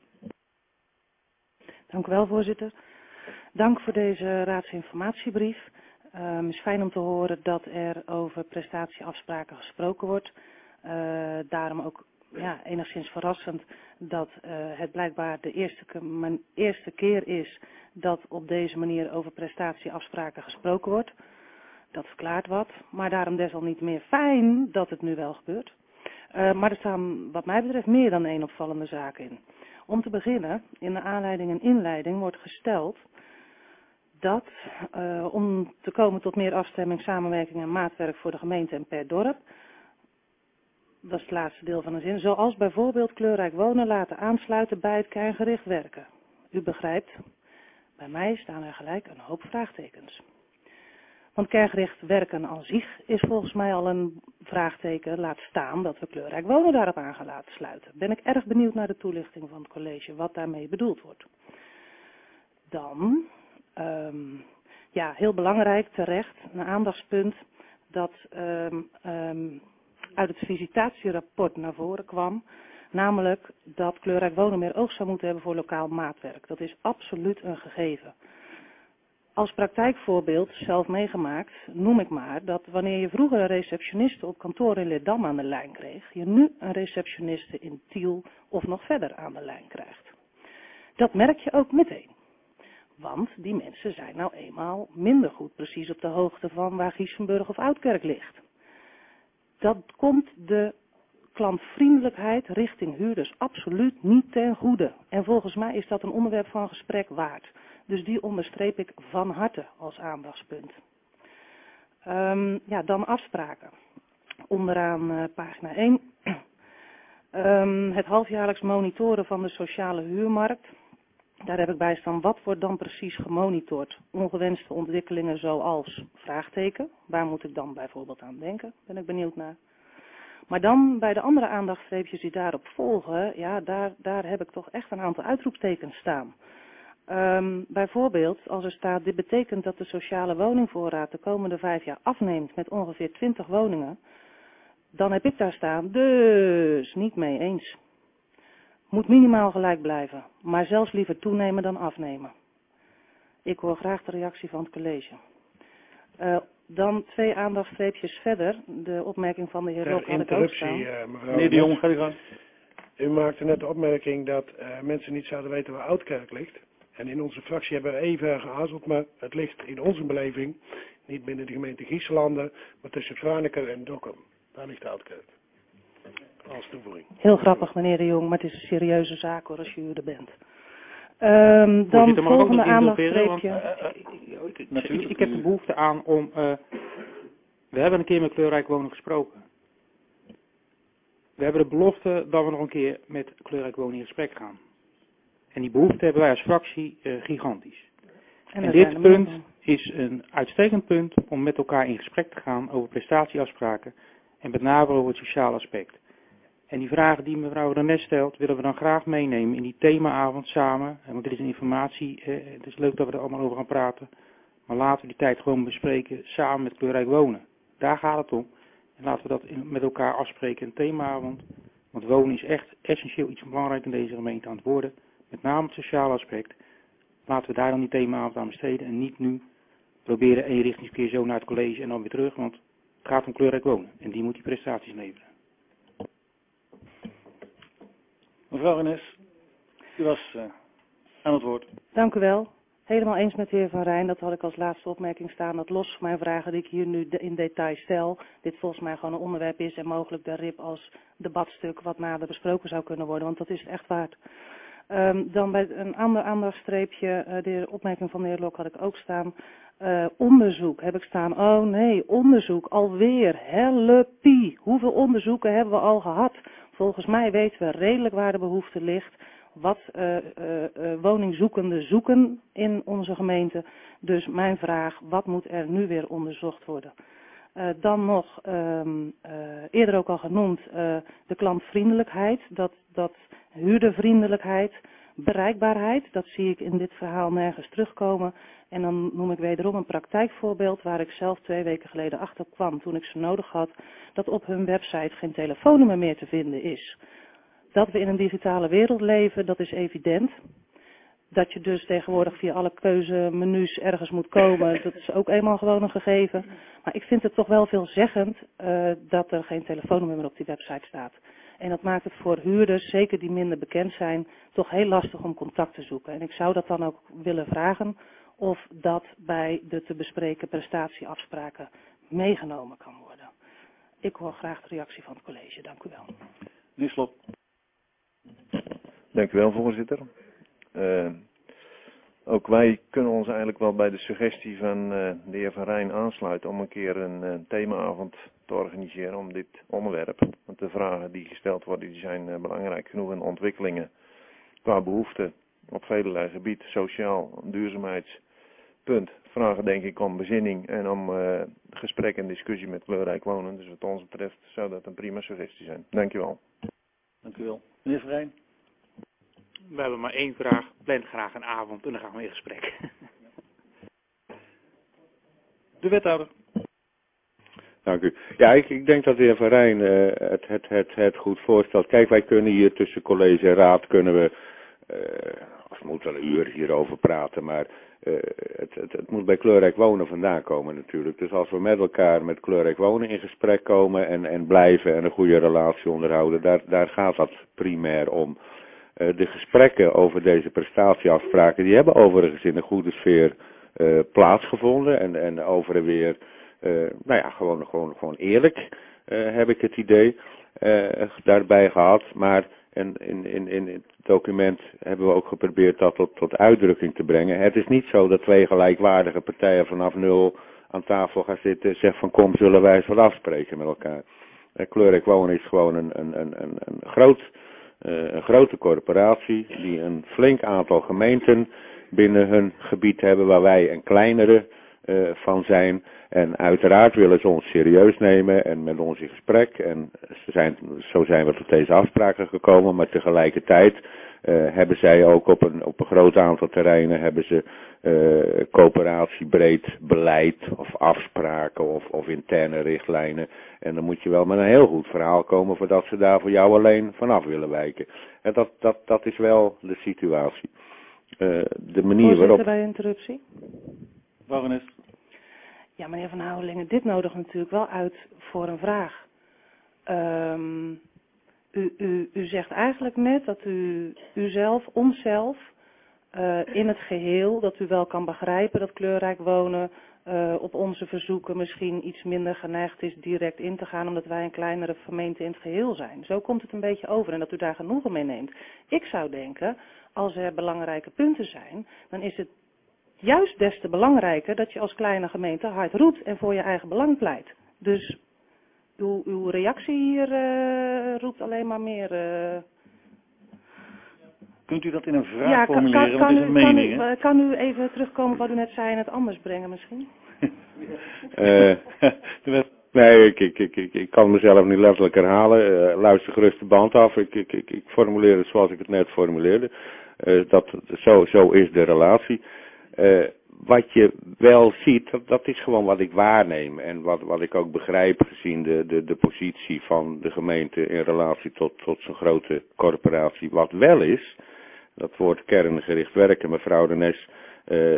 Dank u wel, voorzitter. Dank voor deze raadsinformatiebrief. Uh, het is fijn om te horen dat er over prestatieafspraken gesproken wordt. Uh, daarom ook ja, enigszins verrassend dat uh, het blijkbaar de eerste, ke mijn eerste keer is dat op deze manier over prestatieafspraken gesproken wordt. Dat verklaart wat, maar daarom desalniettemeer fijn dat het nu wel gebeurt. Uh, maar er staan wat mij betreft meer dan één opvallende zaken in. Om te beginnen, in de aanleiding en inleiding wordt gesteld dat uh, om te komen tot meer afstemming, samenwerking en maatwerk voor de gemeente en per dorp, dat is het laatste deel van de zin, zoals bijvoorbeeld kleurrijk wonen laten aansluiten bij het kerngericht werken. U begrijpt, bij mij staan er gelijk een hoop vraagtekens. Want kerngericht werken aan zich is volgens mij al een vraagteken, laat staan dat we kleurrijk wonen daarop aan gaan laten sluiten. Ben ik erg benieuwd naar de toelichting van het college, wat daarmee bedoeld wordt. Dan, um, ja, heel belangrijk, terecht, een aandachtspunt dat um, um, uit het visitatierapport naar voren kwam, namelijk dat kleurrijk wonen meer oog zou moeten hebben voor lokaal maatwerk. Dat is absoluut een gegeven. Als praktijkvoorbeeld, zelf meegemaakt, noem ik maar dat wanneer je vroeger een receptioniste op kantoor in Leerdam aan de lijn kreeg, je nu een receptioniste in Tiel of nog verder aan de lijn krijgt. Dat merk je ook meteen. Want die mensen zijn nou eenmaal minder goed precies op de hoogte van waar Giessenburg of Oudkerk ligt. Dat komt de klantvriendelijkheid richting huurders absoluut niet ten goede. En volgens mij is dat een onderwerp van gesprek waard. Dus die onderstreep ik van harte als aandachtspunt. Um, ja, dan afspraken. Onderaan uh, pagina één. um, het halfjaarlijks monitoren van de sociale huurmarkt. Daar heb ik bij staan, wat wordt dan precies gemonitord? Ongewenste ontwikkelingen zoals vraagteken. Waar moet ik dan bijvoorbeeld aan denken? Ben ik benieuwd naar. Maar dan bij de andere aandachtstreepjes die daarop volgen, ja, daar, daar heb ik toch echt een aantal uitroepstekens staan. Um, bijvoorbeeld, als er staat, dit betekent dat de sociale woningvoorraad de komende vijf jaar afneemt met ongeveer twintig woningen, dan heb ik daar staan, dus niet mee eens. Moet minimaal gelijk blijven, maar zelfs liever toenemen dan afnemen. Ik hoor graag de reactie van het college. Uh, dan twee aandachtstreepjes verder, de opmerking van de heer Lok had ik ook staan. Uh, mevrouw Meneer de Jong, ga je gang. U maakte net de opmerking dat uh, mensen niet zouden weten waar Oudkerk ligt. En in onze fractie hebben we even geazeld, maar het ligt in onze beleving niet binnen de gemeente Giesselanden, maar tussen Franeker en Dokkum. Daar ligt Oudkerk. Als toevoeging. Heel grappig, meneer de Jong, maar het is een serieuze zaak hoor, als u er bent. Um, dan volgende aandachtstreepje. Uh, uh, ik, ik, ik, ik heb de behoefte aan om... Uh, we hebben een keer met kleurrijk wonen gesproken. We hebben de belofte dat we nog een keer met kleurrijk wonen in gesprek gaan. En die behoefte hebben wij als fractie uh, gigantisch. En, en dit punt is een uitstekend punt om met elkaar in gesprek te gaan over prestatieafspraken en met name over het sociale aspect. En die vragen die mevrouw Renes stelt, willen we dan graag meenemen in die themaavond samen. Want dit is een informatie, eh, het is leuk dat we er allemaal over gaan praten. Maar laten we die tijd gewoon bespreken samen met kleurrijk wonen. Daar gaat het om. En laten we dat in, met elkaar afspreken in themaavond. Want wonen is echt essentieel iets belangrijk in deze gemeente aan het worden. Met name het sociale aspect. Laten we daar dan die themaavond aan besteden. En niet nu proberen eenrichtingsverkeer zo naar het college en dan weer terug. Want het gaat om kleurrijk wonen. En die moet die prestaties leveren. Mevrouw Renes, u was uh, aan het woord. Dank u wel. Helemaal eens met de heer Van Rijn. Dat had ik als laatste opmerking staan. Dat los van mijn vragen die ik hier nu de, in detail stel, dit volgens mij gewoon een onderwerp is en mogelijk de R I P als debatstuk wat nader besproken zou kunnen worden. Want dat is het echt waard. Um, dan bij een ander aandachtstreepje, uh, de opmerking van de heer Lok had ik ook staan. Uh, onderzoek heb ik staan. Oh nee, onderzoek alweer. Helpie. Hoeveel onderzoeken hebben we al gehad? Volgens mij weten we redelijk waar de behoefte ligt. Wat uh, uh, uh, woningzoekenden zoeken in onze gemeente. Dus mijn vraag, wat moet er nu weer onderzocht worden? Uh, dan nog, um, uh, eerder ook al genoemd, uh, de klantvriendelijkheid. Dat, dat huurdervriendelijkheid. Bereikbaarheid, dat zie ik in dit verhaal nergens terugkomen. En dan noem ik wederom een praktijkvoorbeeld waar ik zelf twee weken geleden achter kwam toen ik ze nodig had, dat op hun website geen telefoonnummer meer te vinden is. Dat we in een digitale wereld leven, dat is evident. Dat je dus tegenwoordig via alle keuzemenu's ergens moet komen, dat is ook eenmaal gewoon een gegeven. Maar ik vind het toch wel veelzeggend uh, dat er geen telefoonnummer meer op die website staat. En dat maakt het voor huurders, zeker die minder bekend zijn, toch heel lastig om contact te zoeken. En ik zou dat dan ook willen vragen of dat bij de te bespreken prestatieafspraken meegenomen kan worden. Ik hoor graag de reactie van het college. Dank u wel. Meneer Slop. Dank u wel, voorzitter. Uh, ook wij kunnen ons eigenlijk wel bij de suggestie van uh, de heer Van Rijn aansluiten om een keer een uh, themaavond te organiseren om dit onderwerp. Want de vragen die gesteld worden, die zijn uh, belangrijk genoeg en ontwikkelingen qua behoeften op velelei gebied, sociaal, duurzaamheidspunt. Vragen denk ik om bezinning en om uh, gesprek en discussie met kleurrijk wonen. Dus wat ons betreft zou dat een prima suggestie zijn. Dank u wel. Dank u wel. Meneer Van Rijn. We hebben maar één vraag. Plan graag een avond en dan gaan we in gesprek. De wethouder. Dank u. Ja, ik, ik denk dat de heer Van Rijn uh, het, het, het, het goed voorstelt. Kijk, wij kunnen hier tussen college en raad kunnen we, uh, of we moeten wel een uur hierover praten, maar uh, het, het, het moet bij kleurrijk wonen vandaan komen natuurlijk. Dus als we met elkaar met kleurrijk wonen in gesprek komen en, en blijven en een goede relatie onderhouden, daar, daar gaat dat primair om. Uh, de gesprekken over deze prestatieafspraken, die hebben overigens in een goede sfeer uh, plaatsgevonden en, en over en weer, uh, nou ja, gewoon, gewoon, gewoon eerlijk uh, heb ik het idee uh, daarbij gehad. Maar in, in, in, in het document hebben we ook geprobeerd dat tot, tot uitdrukking te brengen. Het is niet zo dat twee gelijkwaardige partijen vanaf nul aan tafel gaan zitten en zeggen van kom, zullen wij eens wat afspreken met elkaar. Uh, kleurrijk wonen is gewoon een, een, een, een, een groot... Uh, een grote corporatie die een flink aantal gemeenten binnen hun gebied hebben waar wij een kleinere uh, van zijn. En uiteraard willen ze ons serieus nemen en met ons in gesprek. En ze zijn, zo zijn we tot deze afspraken gekomen, maar tegelijkertijd uh, hebben zij ook op een, op een groot aantal terreinen hebben ze uh, coöperatiebreed beleid of afspraken of, of interne richtlijnen. En dan moet je wel met een heel goed verhaal komen voordat ze daar voor jou alleen vanaf willen wijken. En dat, dat, dat is wel de situatie. Uh, de manier Voorzitter, waarop... bij interruptie. Barones. Ja, meneer Van Houwelingen, dit nodigt natuurlijk wel uit voor een vraag. Um, u, u, u zegt eigenlijk net dat u uzelf, onszelf, uh, in het geheel, dat u wel kan begrijpen dat kleurrijk wonen uh, op onze verzoeken misschien iets minder geneigd is direct in te gaan, omdat wij een kleinere gemeente in het geheel zijn. Zo komt het een beetje over en dat u daar genoegen mee neemt. Ik zou denken, als er belangrijke punten zijn, dan is het juist des te belangrijker dat je als kleine gemeente hard roept en voor je eigen belang pleit. Dus uw, uw reactie hier uh, roept alleen maar meer... Uh... Kunt u dat in een vraag ja, kan, formuleren? kan, Want het is kan, een kan, mening, u, hè? kan u even terugkomen wat u net zei en het anders brengen misschien? uh, nee, ik, ik, ik, ik, ik kan mezelf niet letterlijk herhalen. Uh, luister gerust de band af. Ik, ik, ik, ik formuleer het zoals ik het net formuleerde. Uh, dat, zo, zo is de relatie. Uh, wat je wel ziet, dat, dat is gewoon wat ik waarneem. En wat, wat ik ook begrijp gezien de, de, de positie van de gemeente in relatie tot, tot zo'n grote corporatie. Wat wel is, dat woord kerngericht werken, mevrouw de Nes uh,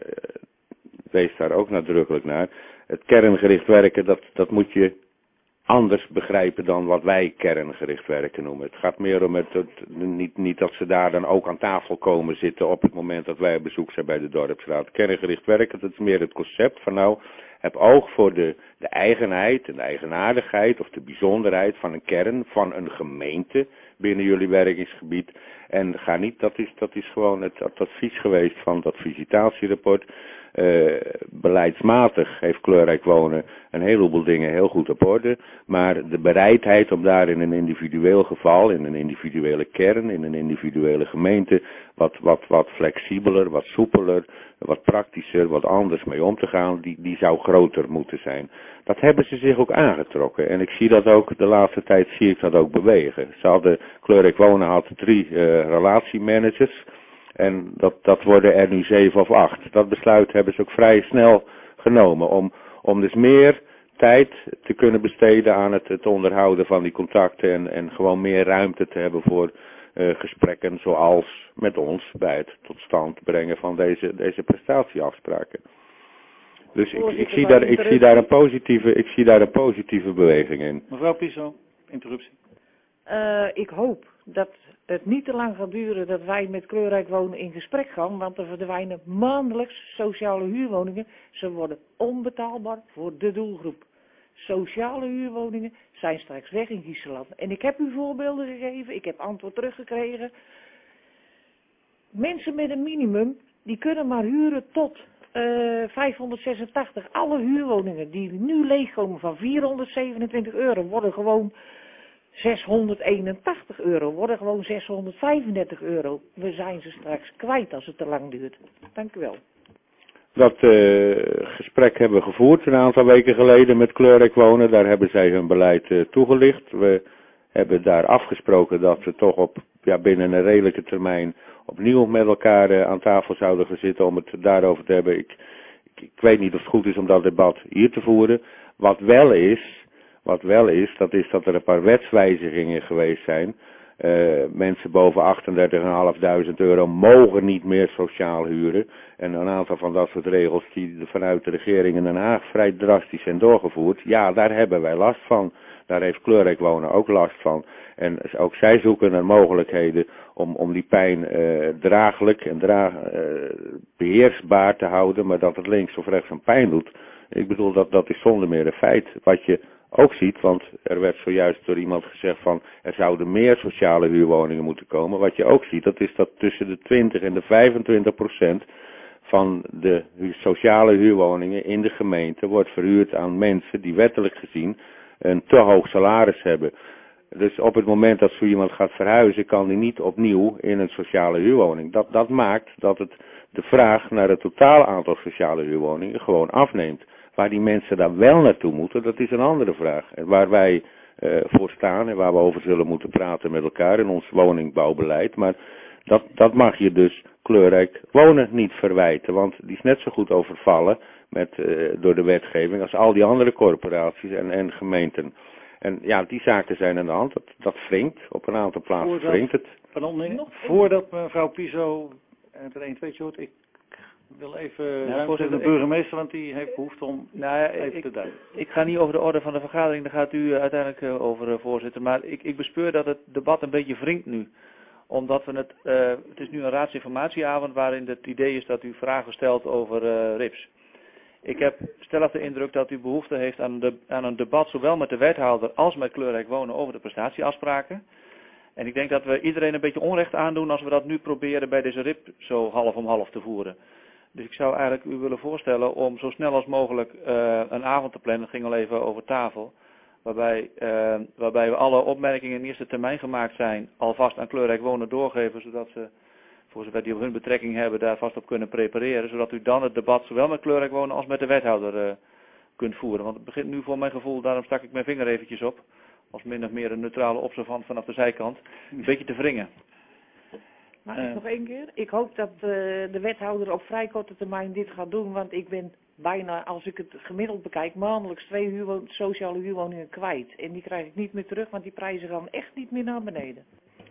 wees daar ook nadrukkelijk naar. Het kerngericht werken, dat, dat moet je anders begrijpen dan wat wij kerngericht werken noemen. Het gaat meer om het, het niet, niet dat ze daar dan ook aan tafel komen zitten op het moment dat wij op bezoek zijn bij de dorpsraad. Kerngericht werken, dat is meer het concept van nou, heb oog voor de, de eigenheid en de eigenaardigheid of de bijzonderheid van een kern, van een gemeente binnen jullie werkingsgebied. En ga niet, dat is, dat is gewoon het, het advies geweest van dat visitatierapport. Uh, beleidsmatig heeft Kleurrijk Wonen een heleboel dingen heel goed op orde. Maar de bereidheid om daar in een individueel geval, in een individuele kern, in een individuele gemeente, wat, wat, wat flexibeler, wat soepeler, wat praktischer, wat anders mee om te gaan, die, die zou groter moeten zijn. Dat hebben ze zich ook aangetrokken. En ik zie dat ook, de laatste tijd zie ik dat ook bewegen. Ze hadden, Kleurrijk Wonen had drie uh, relatiemanagers. En dat, dat worden er nu zeven of acht. Dat besluit hebben ze ook vrij snel genomen. Om, om dus meer tijd te kunnen besteden aan het, het onderhouden van die contacten. En, en gewoon meer ruimte te hebben voor uh, gesprekken zoals met ons. Bij het tot stand brengen van deze, deze prestatieafspraken. Dus ik, ik, zie daar, ik, zie daar een positieve, ik zie daar een positieve beweging in. Mevrouw Piso, interruptie. Uh, ik hoop dat het niet te lang gaat duren dat wij met Kleurrijk Wonen in gesprek gaan, want er verdwijnen maandelijks sociale huurwoningen. Ze worden onbetaalbaar voor de doelgroep. Sociale huurwoningen zijn straks weg in Giesland. En ik heb u voorbeelden gegeven, ik heb antwoord teruggekregen. Mensen met een minimum, die kunnen maar huren tot uh, vijfhonderdzesentachtig. Alle huurwoningen die nu leegkomen van vierhonderdzevenentwintig euro worden gewoon zeshonderdeenentachtig euro, worden gewoon zeshonderdvijfendertig euro. We zijn ze straks kwijt als het te lang duurt. Dank u wel. Dat uh, gesprek hebben we gevoerd een aantal weken geleden met Kleurrijk Wonen. Daar hebben zij hun beleid uh, toegelicht. We hebben daar afgesproken dat we toch op, ja, binnen een redelijke termijn opnieuw met elkaar uh, aan tafel zouden gaan zitten om het daarover te hebben. Ik, ik, ik weet niet of het goed is om dat debat hier te voeren. Wat wel is... Wat wel is, dat is dat er een paar wetswijzigingen geweest zijn. Uh, mensen boven achtendertig vijfhonderd euro mogen niet meer sociaal huren. En een aantal van dat soort regels die vanuit de regering in Den Haag vrij drastisch zijn doorgevoerd. Ja, daar hebben wij last van. Daar heeft Kleurrijk Wonen ook last van. En ook zij zoeken naar mogelijkheden om, om die pijn uh, draaglijk en draag, uh, beheersbaar te houden. Maar dat het links of rechts een pijn doet. Ik bedoel, dat, dat is zonder meer een feit. Wat je ook ziet, want er werd zojuist door iemand gezegd van er zouden meer sociale huurwoningen moeten komen. Wat je ook ziet, dat is dat tussen de twintig en de vijfentwintig procent van de sociale huurwoningen in de gemeente wordt verhuurd aan mensen die wettelijk gezien een te hoog salaris hebben. Dus op het moment dat zo iemand gaat verhuizen, kan hij niet opnieuw in een sociale huurwoning. Dat, dat maakt dat het de vraag naar het totale aantal sociale huurwoningen gewoon afneemt. Waar die mensen daar wel naartoe moeten, dat is een andere vraag. En waar wij uh, voor staan en waar we over zullen moeten praten met elkaar in ons woningbouwbeleid. Maar dat, dat mag je dus Kleurrijk Wonen niet verwijten. Want die is net zo goed overvallen met, uh, door de wetgeving als al die andere corporaties en, en gemeenten. En ja, die zaken zijn aan de hand. Dat, dat wringt. Op een aantal plaatsen Voordat, wringt het. Pardon, nee, voordat mevrouw Piso het er een tweetje hoort, ik Ik wil even ja, voor de burgemeester, want die heeft behoefte om nou ja, even ik, te duiden. Ik ga niet over de orde van de vergadering, daar gaat u uh, uiteindelijk uh, over, uh, voorzitter. Maar ik, ik bespeur dat het debat een beetje wringt nu. Omdat we het, uh, het is nu een raadsinformatieavond waarin het idee is dat u vragen stelt over uh, R I P S. Ik heb stellig de indruk dat u behoefte heeft aan, de, aan een debat zowel met de wethouder als met Kleurrijk Wonen over de prestatieafspraken. En ik denk dat we iedereen een beetje onrecht aandoen als we dat nu proberen bij deze R I P zo half om half te voeren. Dus ik zou eigenlijk u willen voorstellen om zo snel als mogelijk uh, een avond te plannen, dat ging al even over tafel, waarbij, uh, waarbij we alle opmerkingen in eerste termijn gemaakt zijn, alvast aan Kleurrijk Wonen doorgeven, zodat ze, voor zover die op hun betrekking hebben, daar vast op kunnen prepareren, zodat u dan het debat zowel met Kleurrijk Wonen als met de wethouder uh, kunt voeren. Want het begint nu voor mijn gevoel, daarom stak ik mijn vinger eventjes op, als min of meer een neutrale observant vanaf de zijkant, een beetje te wringen. Mag ik uh, nog één keer? Ik hoop dat uh, de wethouder op vrij korte termijn dit gaat doen, want ik ben bijna, als ik het gemiddeld bekijk, maandelijks twee huurwo- sociale huurwoningen kwijt. En die krijg ik niet meer terug, want die prijzen gaan echt niet meer naar beneden.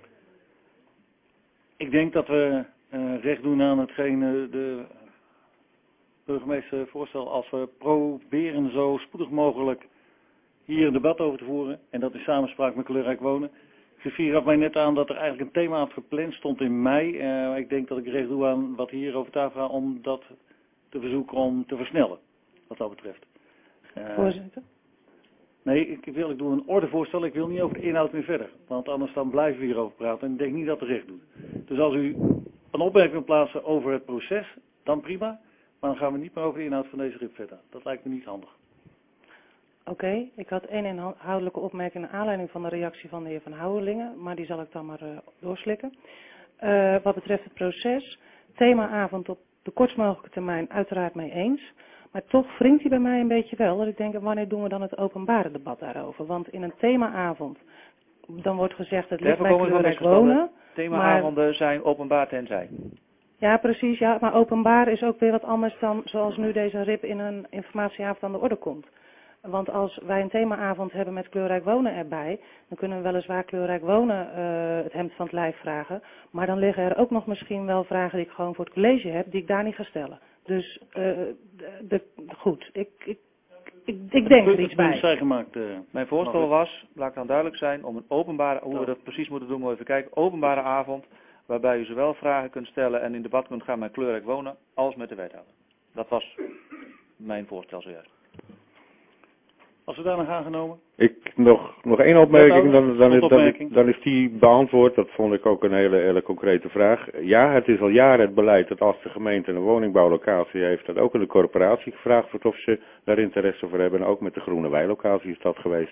Ik denk dat we uh, recht doen aan hetgeen uh, de burgemeester voorstelt als we proberen zo spoedig mogelijk hier een debat over te voeren. En dat in samenspraak met Kleurrijk Wonen. Griffier gaf mij net aan dat er eigenlijk een thema gepland stond in mei. Uh, ik denk dat ik recht doe aan wat hier over tafel gaat om dat te verzoeken om te versnellen, wat dat betreft. Uh, Voorzitter? Nee, ik wil ik doe een ordevoorstel. Ik wil niet over de inhoud meer verder. Want anders dan blijven we hierover praten. En ik denk niet dat het recht doet. Dus als u een opmerking wilt plaatsen over het proces, dan prima. Maar dan gaan we niet meer over de inhoud van deze R I P verder. Dat lijkt me niet handig. Oké, okay, ik had één inhoudelijke opmerking naar aanleiding van de reactie van de heer Van Houwelingen, maar die zal ik dan maar uh, doorslikken. Uh, wat betreft het proces, themaavond op de kortst mogelijke termijn uiteraard mee eens. Maar toch wringt hij bij mij een beetje wel, dat ik denk, wanneer doen we dan het openbare debat daarover? Want in een themaavond, dan wordt gezegd, het ligt bij kleurrijk wonen. Themaavonden maar... zijn openbaar tenzij. Ja, precies, ja, maar openbaar is ook weer wat anders dan zoals nu deze R I P in een informatieavond aan de orde komt. Want als wij een themaavond hebben met kleurrijk wonen erbij, dan kunnen we weliswaar kleurrijk wonen uh, het hemd van het lijf vragen. Maar dan liggen er ook nog misschien wel vragen die ik gewoon voor het college heb, die ik daar niet ga stellen. Dus uh, de, de, goed, ik, ik, ik, ik denk er iets bij. Gemaakt, uh, Mijn voorstel was, laat ik dan duidelijk zijn, om een openbare, hoe we dat precies moeten doen, moet even kijken, openbare avond, waarbij u zowel vragen kunt stellen en in debat kunt gaan met kleurrijk wonen, als met de wethouder. Dat was mijn voorstel zojuist. Als we daar nog aangenomen? Ik nog, nog één opmerking, dan, dan, is, dan, is, dan is die beantwoord. Dat vond ik ook een hele, hele concrete vraag. Ja, het is al jaren het beleid dat als de gemeente een woningbouwlocatie heeft, dat ook in de corporatie gevraagd wordt of ze daar interesse voor hebben. En ook met de Groene Weilocatie is dat geweest.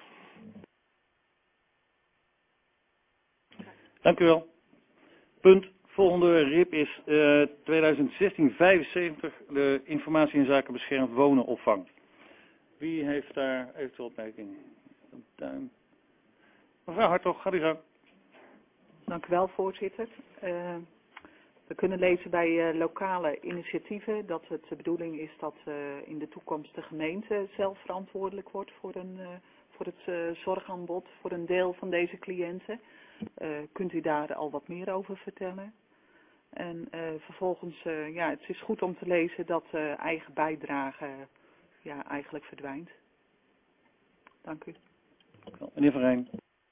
Dank u wel. Punt. Volgende R I P is uh, tweeduizend zestien vijfenzeventig, de informatie in zaken beschermd wonen opvang. Wie heeft daar eventueel opmerking? Duim. Mevrouw Hartog, ga u gang. Dank u wel, voorzitter. Uh, we kunnen lezen bij uh, lokale initiatieven dat het de bedoeling is dat uh, in de toekomst de gemeente zelf verantwoordelijk wordt voor, een, uh, voor het uh, zorgaanbod voor een deel van deze cliënten. Uh, kunt u daar al wat meer over vertellen? En uh, vervolgens, uh, ja, het is goed om te lezen dat uh, eigen bijdrage ja, eigenlijk verdwijnt. Dank u. Meneer Van Rijn.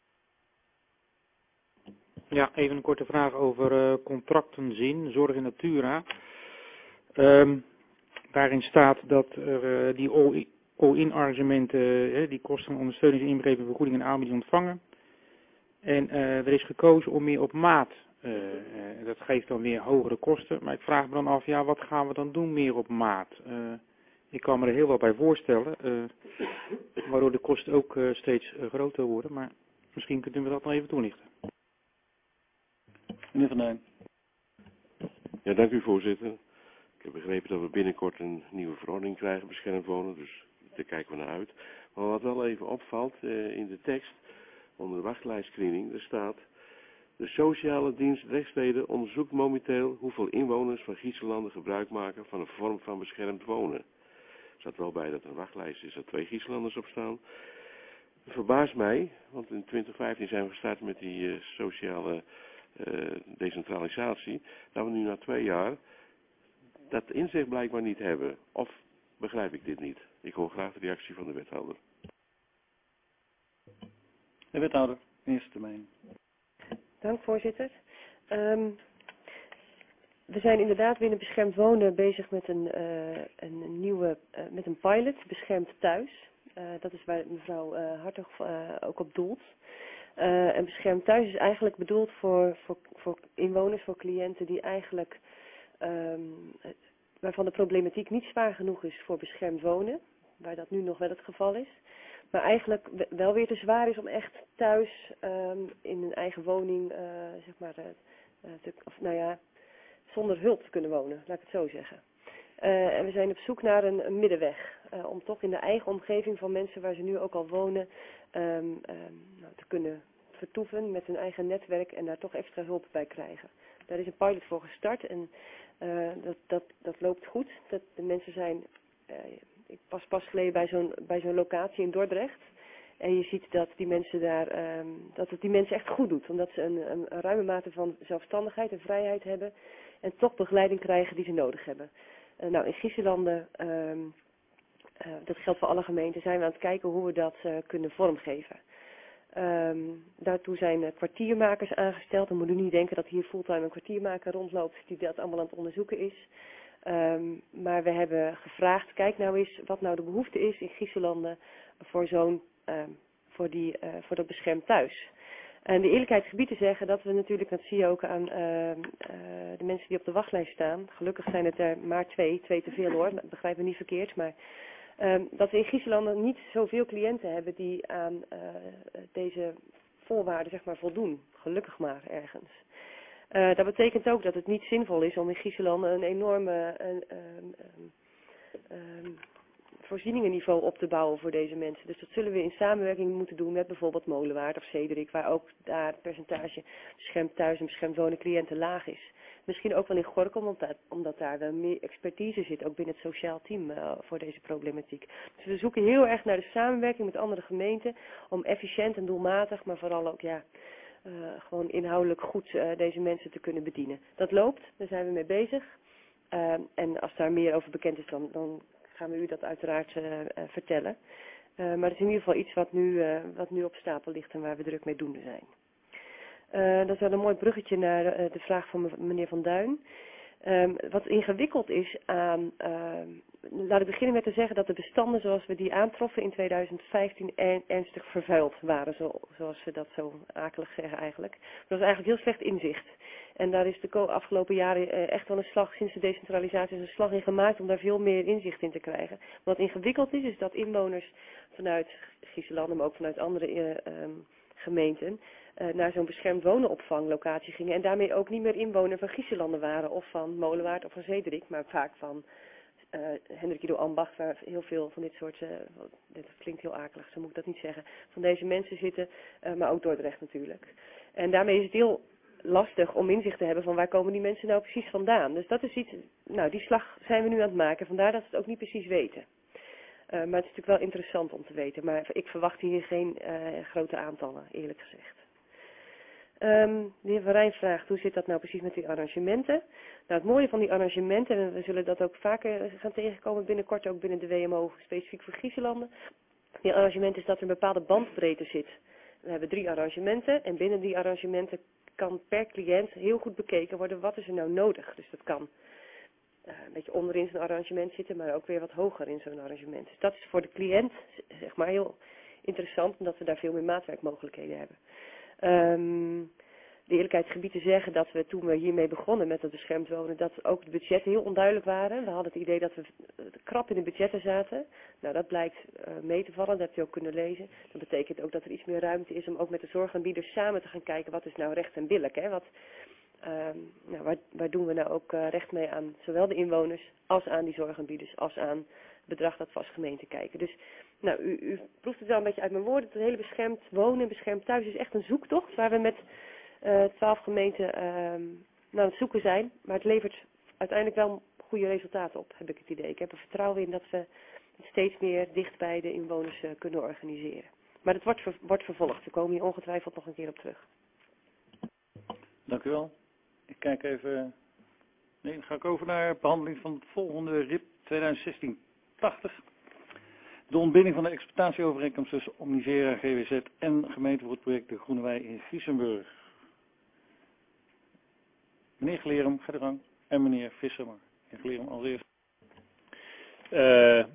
Ja, even een korte vraag over uh, contractenzin, Zorg in Natura. Um, daarin staat dat er uh, die all-in argumenten, uh, die kosten ondersteuning, ingrepen, vergoeding en aanbieding ontvangen. En uh, er is gekozen om meer op maat. Uh, uh, dat geeft dan weer hogere kosten. Maar ik vraag me dan af, ja, wat gaan we dan doen meer op maat? Uh, ik kan me er heel wat bij voorstellen, uh, waardoor de kosten ook uh, steeds uh, groter worden. Maar misschien kunnen we dat nog even toelichten. Meneer Van Duin. Ja, dank u voorzitter. Ik heb begrepen dat we binnenkort een nieuwe verordening krijgen, beschermd wonen, dus daar kijken we naar uit. Maar wat wel even opvalt uh, in de tekst, onder de wachtlijstscreening, er staat: de sociale dienst Rechtstede onderzoekt momenteel hoeveel inwoners van Griezenlanden gebruik maken van een vorm van beschermd wonen. Er staat wel bij dat er een wachtlijst is, dat twee Griezenlanders op staan. Het verbaast mij, want in twintig vijftien zijn we gestart met die uh, sociale uh, decentralisatie, dat we nu na twee jaar dat inzicht blijkbaar niet hebben. Of begrijp ik dit niet? Ik hoor graag de reactie van de wethouder. De wethouder, eerste termijn. Dank, voorzitter. Um, we zijn inderdaad binnen Beschermd Wonen bezig met een, uh, een nieuwe, uh, met een pilot, Beschermd Thuis. Uh, dat is waar mevrouw uh, Hartog uh, ook op doelt. Uh, en Beschermd Thuis is eigenlijk bedoeld voor, voor, voor inwoners, voor cliënten die eigenlijk, um, waarvan de problematiek niet zwaar genoeg is voor beschermd wonen, waar dat nu nog wel het geval is. Maar eigenlijk wel weer te zwaar is om echt thuis um, in een eigen woning, uh, zeg maar, uh, te, of nou ja, zonder hulp te kunnen wonen, laat ik het zo zeggen. Uh, en we zijn op zoek naar een, een middenweg, uh, om toch in de eigen omgeving van mensen waar ze nu ook al wonen, um, um, nou, te kunnen vertoeven met hun eigen netwerk en daar toch extra hulp bij krijgen. Daar is een pilot voor gestart en uh, dat, dat, dat loopt goed. Dat de mensen zijn... Uh, Ik was pas geleden bij zo'n bij zo'n locatie in Dordrecht. En je ziet dat die mensen daar, um, dat het die mensen echt goed doet. Omdat ze een, een, een ruime mate van zelfstandigheid en vrijheid hebben. En toch begeleiding krijgen die ze nodig hebben. Uh, nou, in Griezenlanden, um, uh, dat geldt voor alle gemeenten, zijn we aan het kijken hoe we dat uh, kunnen vormgeven. Um, daartoe zijn uh, kwartiermakers aangesteld. Dan moet u niet denken dat hier fulltime een kwartiermaker rondloopt die dat allemaal aan het onderzoeken is. Um, maar we hebben gevraagd, kijk nou eens wat nou de behoefte is in Griezenlanden voor zo'n, um, voor die, uh, voor dat beschermd thuis. En de eerlijkheid gebied te zeggen dat we natuurlijk, dat zie je ook aan uh, uh, de mensen die op de wachtlijst staan. Gelukkig zijn het er maar twee, twee te veel hoor, begrijp me niet verkeerd. Maar uh, dat we in Griezenland niet zoveel cliënten hebben die aan uh, deze voorwaarden zeg maar voldoen. Gelukkig maar ergens. Uh, dat betekent ook dat het niet zinvol is om in Griezenland een enorme uh, uh, uh, uh, voorzieningenniveau op te bouwen voor deze mensen. Dus dat zullen we in samenwerking moeten doen met bijvoorbeeld Molenwaard of Zederik, waar ook daar het percentage beschermd thuis en beschermd wonen cliënten laag is. Misschien ook wel in Gorinchem, omdat, omdat daar wel meer expertise zit, ook binnen het sociaal team uh, voor deze problematiek. Dus we zoeken heel erg naar de samenwerking met andere gemeenten om efficiënt en doelmatig, maar vooral ook ja, uh, gewoon inhoudelijk goed uh, deze mensen te kunnen bedienen. Dat loopt, daar zijn we mee bezig. Uh, en als daar meer over bekend is, dan, dan gaan we u dat uiteraard uh, uh, vertellen. Uh, maar het is in ieder geval iets wat nu, uh, wat nu op stapel ligt en waar we druk mee doende zijn. Uh, dat is wel een mooi bruggetje naar uh, de vraag van meneer Van Duin. Um, wat ingewikkeld is aan, uh, laat ik beginnen met te zeggen dat de bestanden zoals we die aantroffen in tweeduizend vijftien er, ernstig vervuild waren, zo, zoals we dat zo akelig zeggen eigenlijk. Dat was eigenlijk heel slecht inzicht. En daar is de afgelopen jaren uh, echt wel een slag, sinds de decentralisatie is een slag in gemaakt om daar veel meer inzicht in te krijgen. Wat ingewikkeld is, is dat inwoners vanuit Griezenland, maar ook vanuit andere uh, um, gemeenten, Uh, naar zo'n beschermd wonenopvanglocatie gingen en daarmee ook niet meer inwoner van Griezenlanden waren of van Molenwaard of van Zederik, maar vaak van uh, Hendrik Ido Ambacht, waar heel veel van dit soort, uh, dit klinkt heel akelig, zo moet ik dat niet zeggen, van deze mensen zitten, uh, maar ook Dordrecht natuurlijk. En daarmee is het heel lastig om inzicht te hebben van waar komen die mensen nou precies vandaan. Dus dat is iets, nou die slag zijn we nu aan het maken, vandaar dat we het ook niet precies weten. Uh, maar het is natuurlijk wel interessant om te weten, maar ik verwacht hier geen uh, grote aantallen, eerlijk gezegd. Um, de heer Van Rijn vraagt, hoe zit dat nou precies met die arrangementen? Nou, het mooie van die arrangementen, en we zullen dat ook vaker gaan tegenkomen binnenkort, ook binnen de W M O, specifiek voor Griezenlanden. Die arrangement is dat er een bepaalde bandbreedte zit. We hebben drie arrangementen en binnen die arrangementen kan per cliënt heel goed bekeken worden, wat is er nou nodig? Dus dat kan uh, een beetje onderin zo'n arrangement zitten, maar ook weer wat hoger in zo'n arrangement. Dus dat is voor de cliënt, zeg maar, heel interessant, omdat we daar veel meer maatwerkmogelijkheden hebben. Um, de eerlijkheid gebied te zeggen dat we toen we hiermee begonnen met het beschermd wonen, dat ook de budgetten heel onduidelijk waren. We hadden het idee dat we krap in de budgetten zaten. Nou, dat blijkt uh, mee te vallen, dat heb je ook kunnen lezen. Dat betekent ook dat er iets meer ruimte is om ook met de zorgaanbieders samen te gaan kijken wat is nou recht en billijk. Hè? Wat, um, nou, waar, waar doen we nou ook uh, recht mee aan zowel de inwoners als aan die zorgaanbieders als aan het bedrag dat we als gemeente kijken. Dus nou, u, u proeft het wel een beetje uit mijn woorden. Het hele beschermd wonen en beschermd thuis is echt een zoektocht waar we met twaalf uh, gemeenten uh, nou, aan het zoeken zijn. Maar het levert uiteindelijk wel goede resultaten op, heb ik het idee. Ik heb er vertrouwen in dat we het steeds meer dicht bij de inwoners uh, kunnen organiseren. Maar het wordt, ver, wordt vervolgd. We komen hier ongetwijfeld nog een keer op terug. Dank u wel. Ik kijk even. Nee, dan ga ik over naar behandeling van het volgende R I P tweeduizend zestien tachtig. De ontbinding van de exploitatieovereenkomst tussen Omnivera, G W Z en gemeente voor het project De Groene Wei in Giesenburg. Meneer Glerum, ga de gang. En meneer Visser, maar meneer Glerum als eerst. Uh,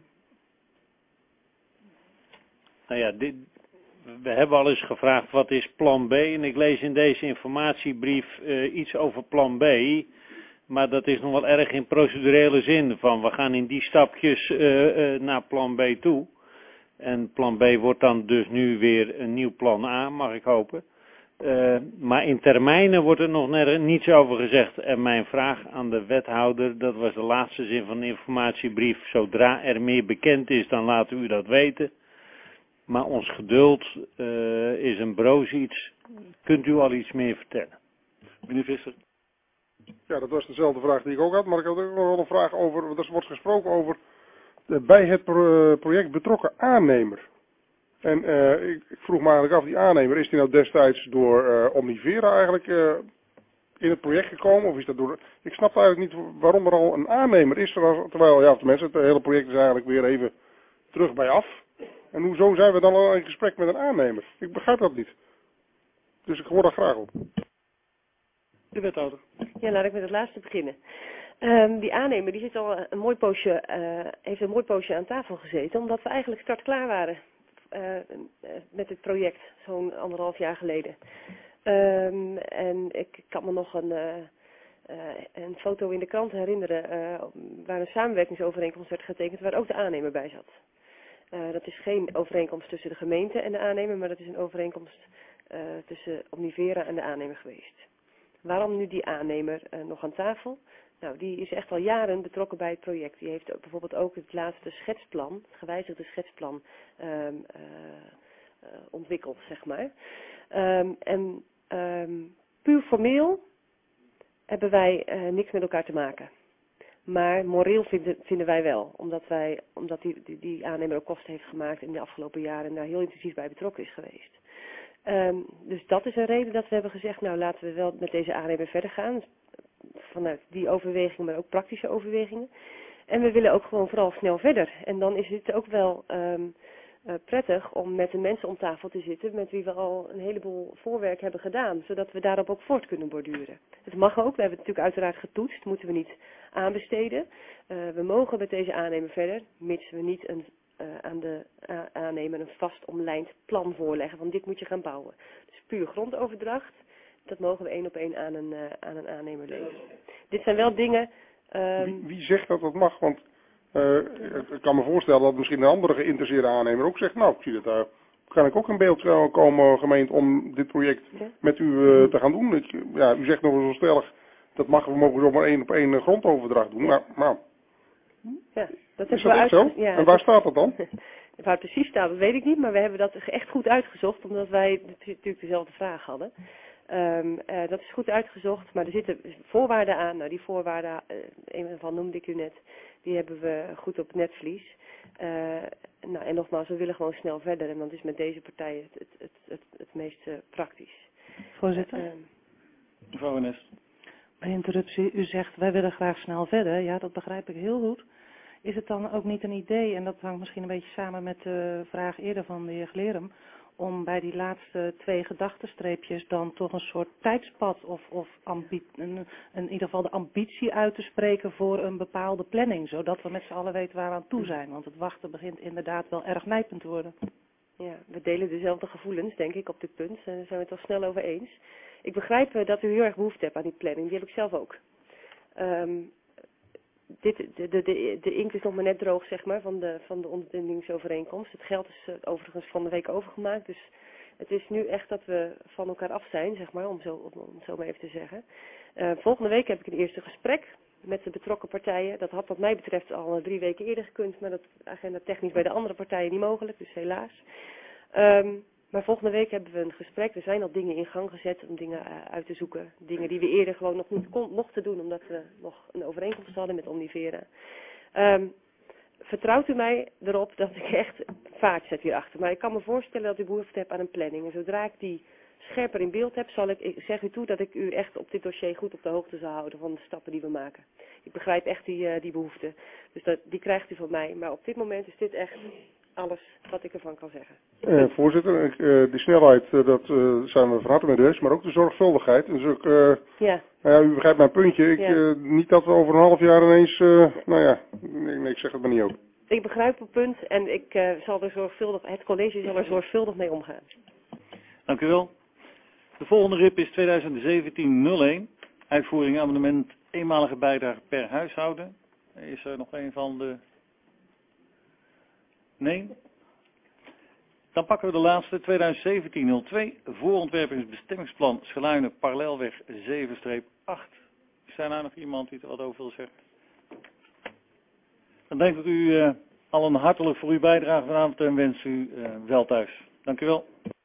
nou ja, dit, we hebben al eens gevraagd wat is plan B. En ik lees in deze informatiebrief uh, iets over plan B. Maar dat is nog wel erg in procedurele zin. Van we gaan in die stapjes uh, uh, naar plan B toe. En plan B wordt dan dus nu weer een nieuw plan A, mag ik hopen. Uh, maar in termijnen wordt er nog net niets over gezegd. En mijn vraag aan de wethouder, dat was de laatste zin van de informatiebrief. Zodra er meer bekend is, dan laten we u dat weten. Maar ons geduld uh, is een broos iets. Kunt u al iets meer vertellen? Meneer Visser. Ja, dat was dezelfde vraag die ik ook had. Maar ik had ook nog wel een vraag over, er wordt gesproken over de bij het project betrokken aannemer. En uh, ik, ik vroeg me eigenlijk af, die aannemer, is die nou destijds door uh, Omnivera eigenlijk uh, in het project gekomen? Of is dat door... Ik snap eigenlijk niet waarom er al een aannemer is, terwijl, ja, tenminste, het hele project is eigenlijk weer even terug bij af. En hoezo zijn we dan al in gesprek met een aannemer? Ik begrijp dat niet. Dus ik hoor daar graag op. De wethouder. Ja, laat ik met het laatste beginnen. Um, die aannemer die zit al een mooi poosje, uh, heeft een mooi poosje aan tafel gezeten, omdat we eigenlijk startklaar waren uh, met dit project, zo'n anderhalf jaar geleden. Um, en ik kan me nog een, uh, uh, een foto in de krant herinneren uh, waar een samenwerkingsovereenkomst werd getekend waar ook de aannemer bij zat. Uh, dat is geen overeenkomst tussen de gemeente en de aannemer, maar dat is een overeenkomst uh, tussen Omnivera en de aannemer geweest. Waarom nu die aannemer uh, nog aan tafel? Nou, die is echt al jaren betrokken bij het project. Die heeft bijvoorbeeld ook het laatste schetsplan, het gewijzigde schetsplan, um, uh, uh, ontwikkeld, zeg maar. Um, en um, puur formeel hebben wij uh, niks met elkaar te maken. Maar moreel vinden, vinden wij wel, omdat, wij, omdat die, die, die aannemer ook kosten heeft gemaakt in de afgelopen jaren en daar heel intensief bij betrokken is geweest. Um, dus dat is een reden dat we hebben gezegd, nou laten we wel met deze aannemer verder gaan. Vanuit die overwegingen, maar ook praktische overwegingen. En we willen ook gewoon vooral snel verder. En dan is het ook wel um, uh, prettig om met de mensen om tafel te zitten met wie we al een heleboel voorwerk hebben gedaan. Zodat we daarop ook voort kunnen borduren. Het mag ook, we hebben het natuurlijk uiteraard getoetst, moeten we niet aanbesteden. Uh, we mogen met deze aannemer verder, mits we niet een, uh, aan de uh, aannemer een vast omlijnd plan voorleggen. Want dit moet je gaan bouwen. Dus puur grondoverdracht. Dat mogen we één op één aan een, uh, aan een aannemer leveren. Dit zijn wel dingen... Um... Wie, wie zegt dat dat mag? Want uh, ik kan me voorstellen dat misschien een andere geïnteresseerde aannemer ook zegt... Nou, ik zie dat daar kan ik ook in beeld komen, gemeente, om dit project ja. met u uh, te gaan doen. Ik, ja, u zegt nog eens zo stellig, dat mag, we mogen zomaar één op één grondoverdracht doen. Maar, maar ja, dat is dat echt uit... zo? Ja, en waar dat... staat dat dan? Waar het precies staat, dat weet ik niet. Maar we hebben dat echt goed uitgezocht, omdat wij natuurlijk dezelfde vraag hadden. Um, uh, dat is goed uitgezocht, maar er zitten voorwaarden aan. Nou, die voorwaarden, uh, een van noemde ik u net, die hebben we goed op het netvlies. Uh, nou, en nogmaals, we willen gewoon snel verder en dat is met deze partijen het, het, het, het, het meest uh, praktisch. Voorzitter? Uh, Mevrouw Van Nest. Bij interruptie, u zegt wij willen graag snel verder. Ja, dat begrijp ik heel goed. Is het dan ook niet een idee, en dat hangt misschien een beetje samen met de vraag eerder van de heer Glerum, om bij die laatste twee gedachtenstreepjes dan toch een soort tijdspad of, of ambi een, in ieder geval de ambitie uit te spreken voor een bepaalde planning, zodat we met z'n allen weten waar we aan toe zijn. Want het wachten begint inderdaad wel erg nijpend te worden. Ja, we delen dezelfde gevoelens, denk ik, op dit punt. Daar zijn we het al snel over eens. Ik begrijp uh, dat u heel erg behoefte hebt aan die planning. Die heb ik zelf ook. Um, dit, de, de, de, de inkt is nog maar net droog, zeg maar, van de, van de onderhandelingsovereenkomst. Het geld is uh, overigens van de week overgemaakt. Dus het is nu echt dat we van elkaar af zijn, zeg maar, om zo, om, om zo maar even te zeggen. Uh, volgende week heb ik een eerste gesprek met de betrokken partijen. Dat had wat mij betreft al drie weken eerder gekund, maar dat agenda technisch bij de andere partijen niet mogelijk, dus helaas. Um, maar volgende week hebben we een gesprek. Er zijn al dingen in gang gezet om dingen uh, uit te zoeken. Dingen die we eerder gewoon nog niet kon, mochten doen, omdat we nog een overeenkomst hadden met Omnivera. Um, vertrouwt u mij erop dat ik echt vaart zet hierachter. Maar ik kan me voorstellen dat u behoefte hebt aan een planning. En zodra ik die scherper in beeld heb, zal ik, ik zeg u toe dat ik u echt op dit dossier goed op de hoogte zal houden van de stappen die we maken. Ik begrijp echt die, uh, die behoefte. Dus dat, die krijgt u van mij. Maar op dit moment is dit echt alles wat ik ervan kan zeggen. Uh, voorzitter, uh, de snelheid, uh, dat uh, zijn we van harte met eens, maar ook de zorgvuldigheid. Dus ook, uh, ja. Nou ja, u begrijpt mijn puntje. Ik, ja. uh, niet dat we over een half jaar ineens, uh, nou ja, nee, nee, ik zeg het maar niet ook. Ik begrijp het punt en ik uh, zal er zorgvuldig, het college zal er zorgvuldig mee omgaan. Dank u wel. De volgende R I P is tweeduizend zeventien nul een. Uitvoering amendement eenmalige bijdrage per huishouden. Is er nog een van de... Nee? Dan pakken we de laatste, tweeduizend zeventien nul twee. Voorontwerpingsbestemmingsplan Schaluinen parallelweg zeven acht. Is er nou nog iemand die er wat over wil zeggen? Dan dank ik u uh, allen hartelijk voor uw bijdrage vanavond en wens u uh, wel thuis. Dank u wel.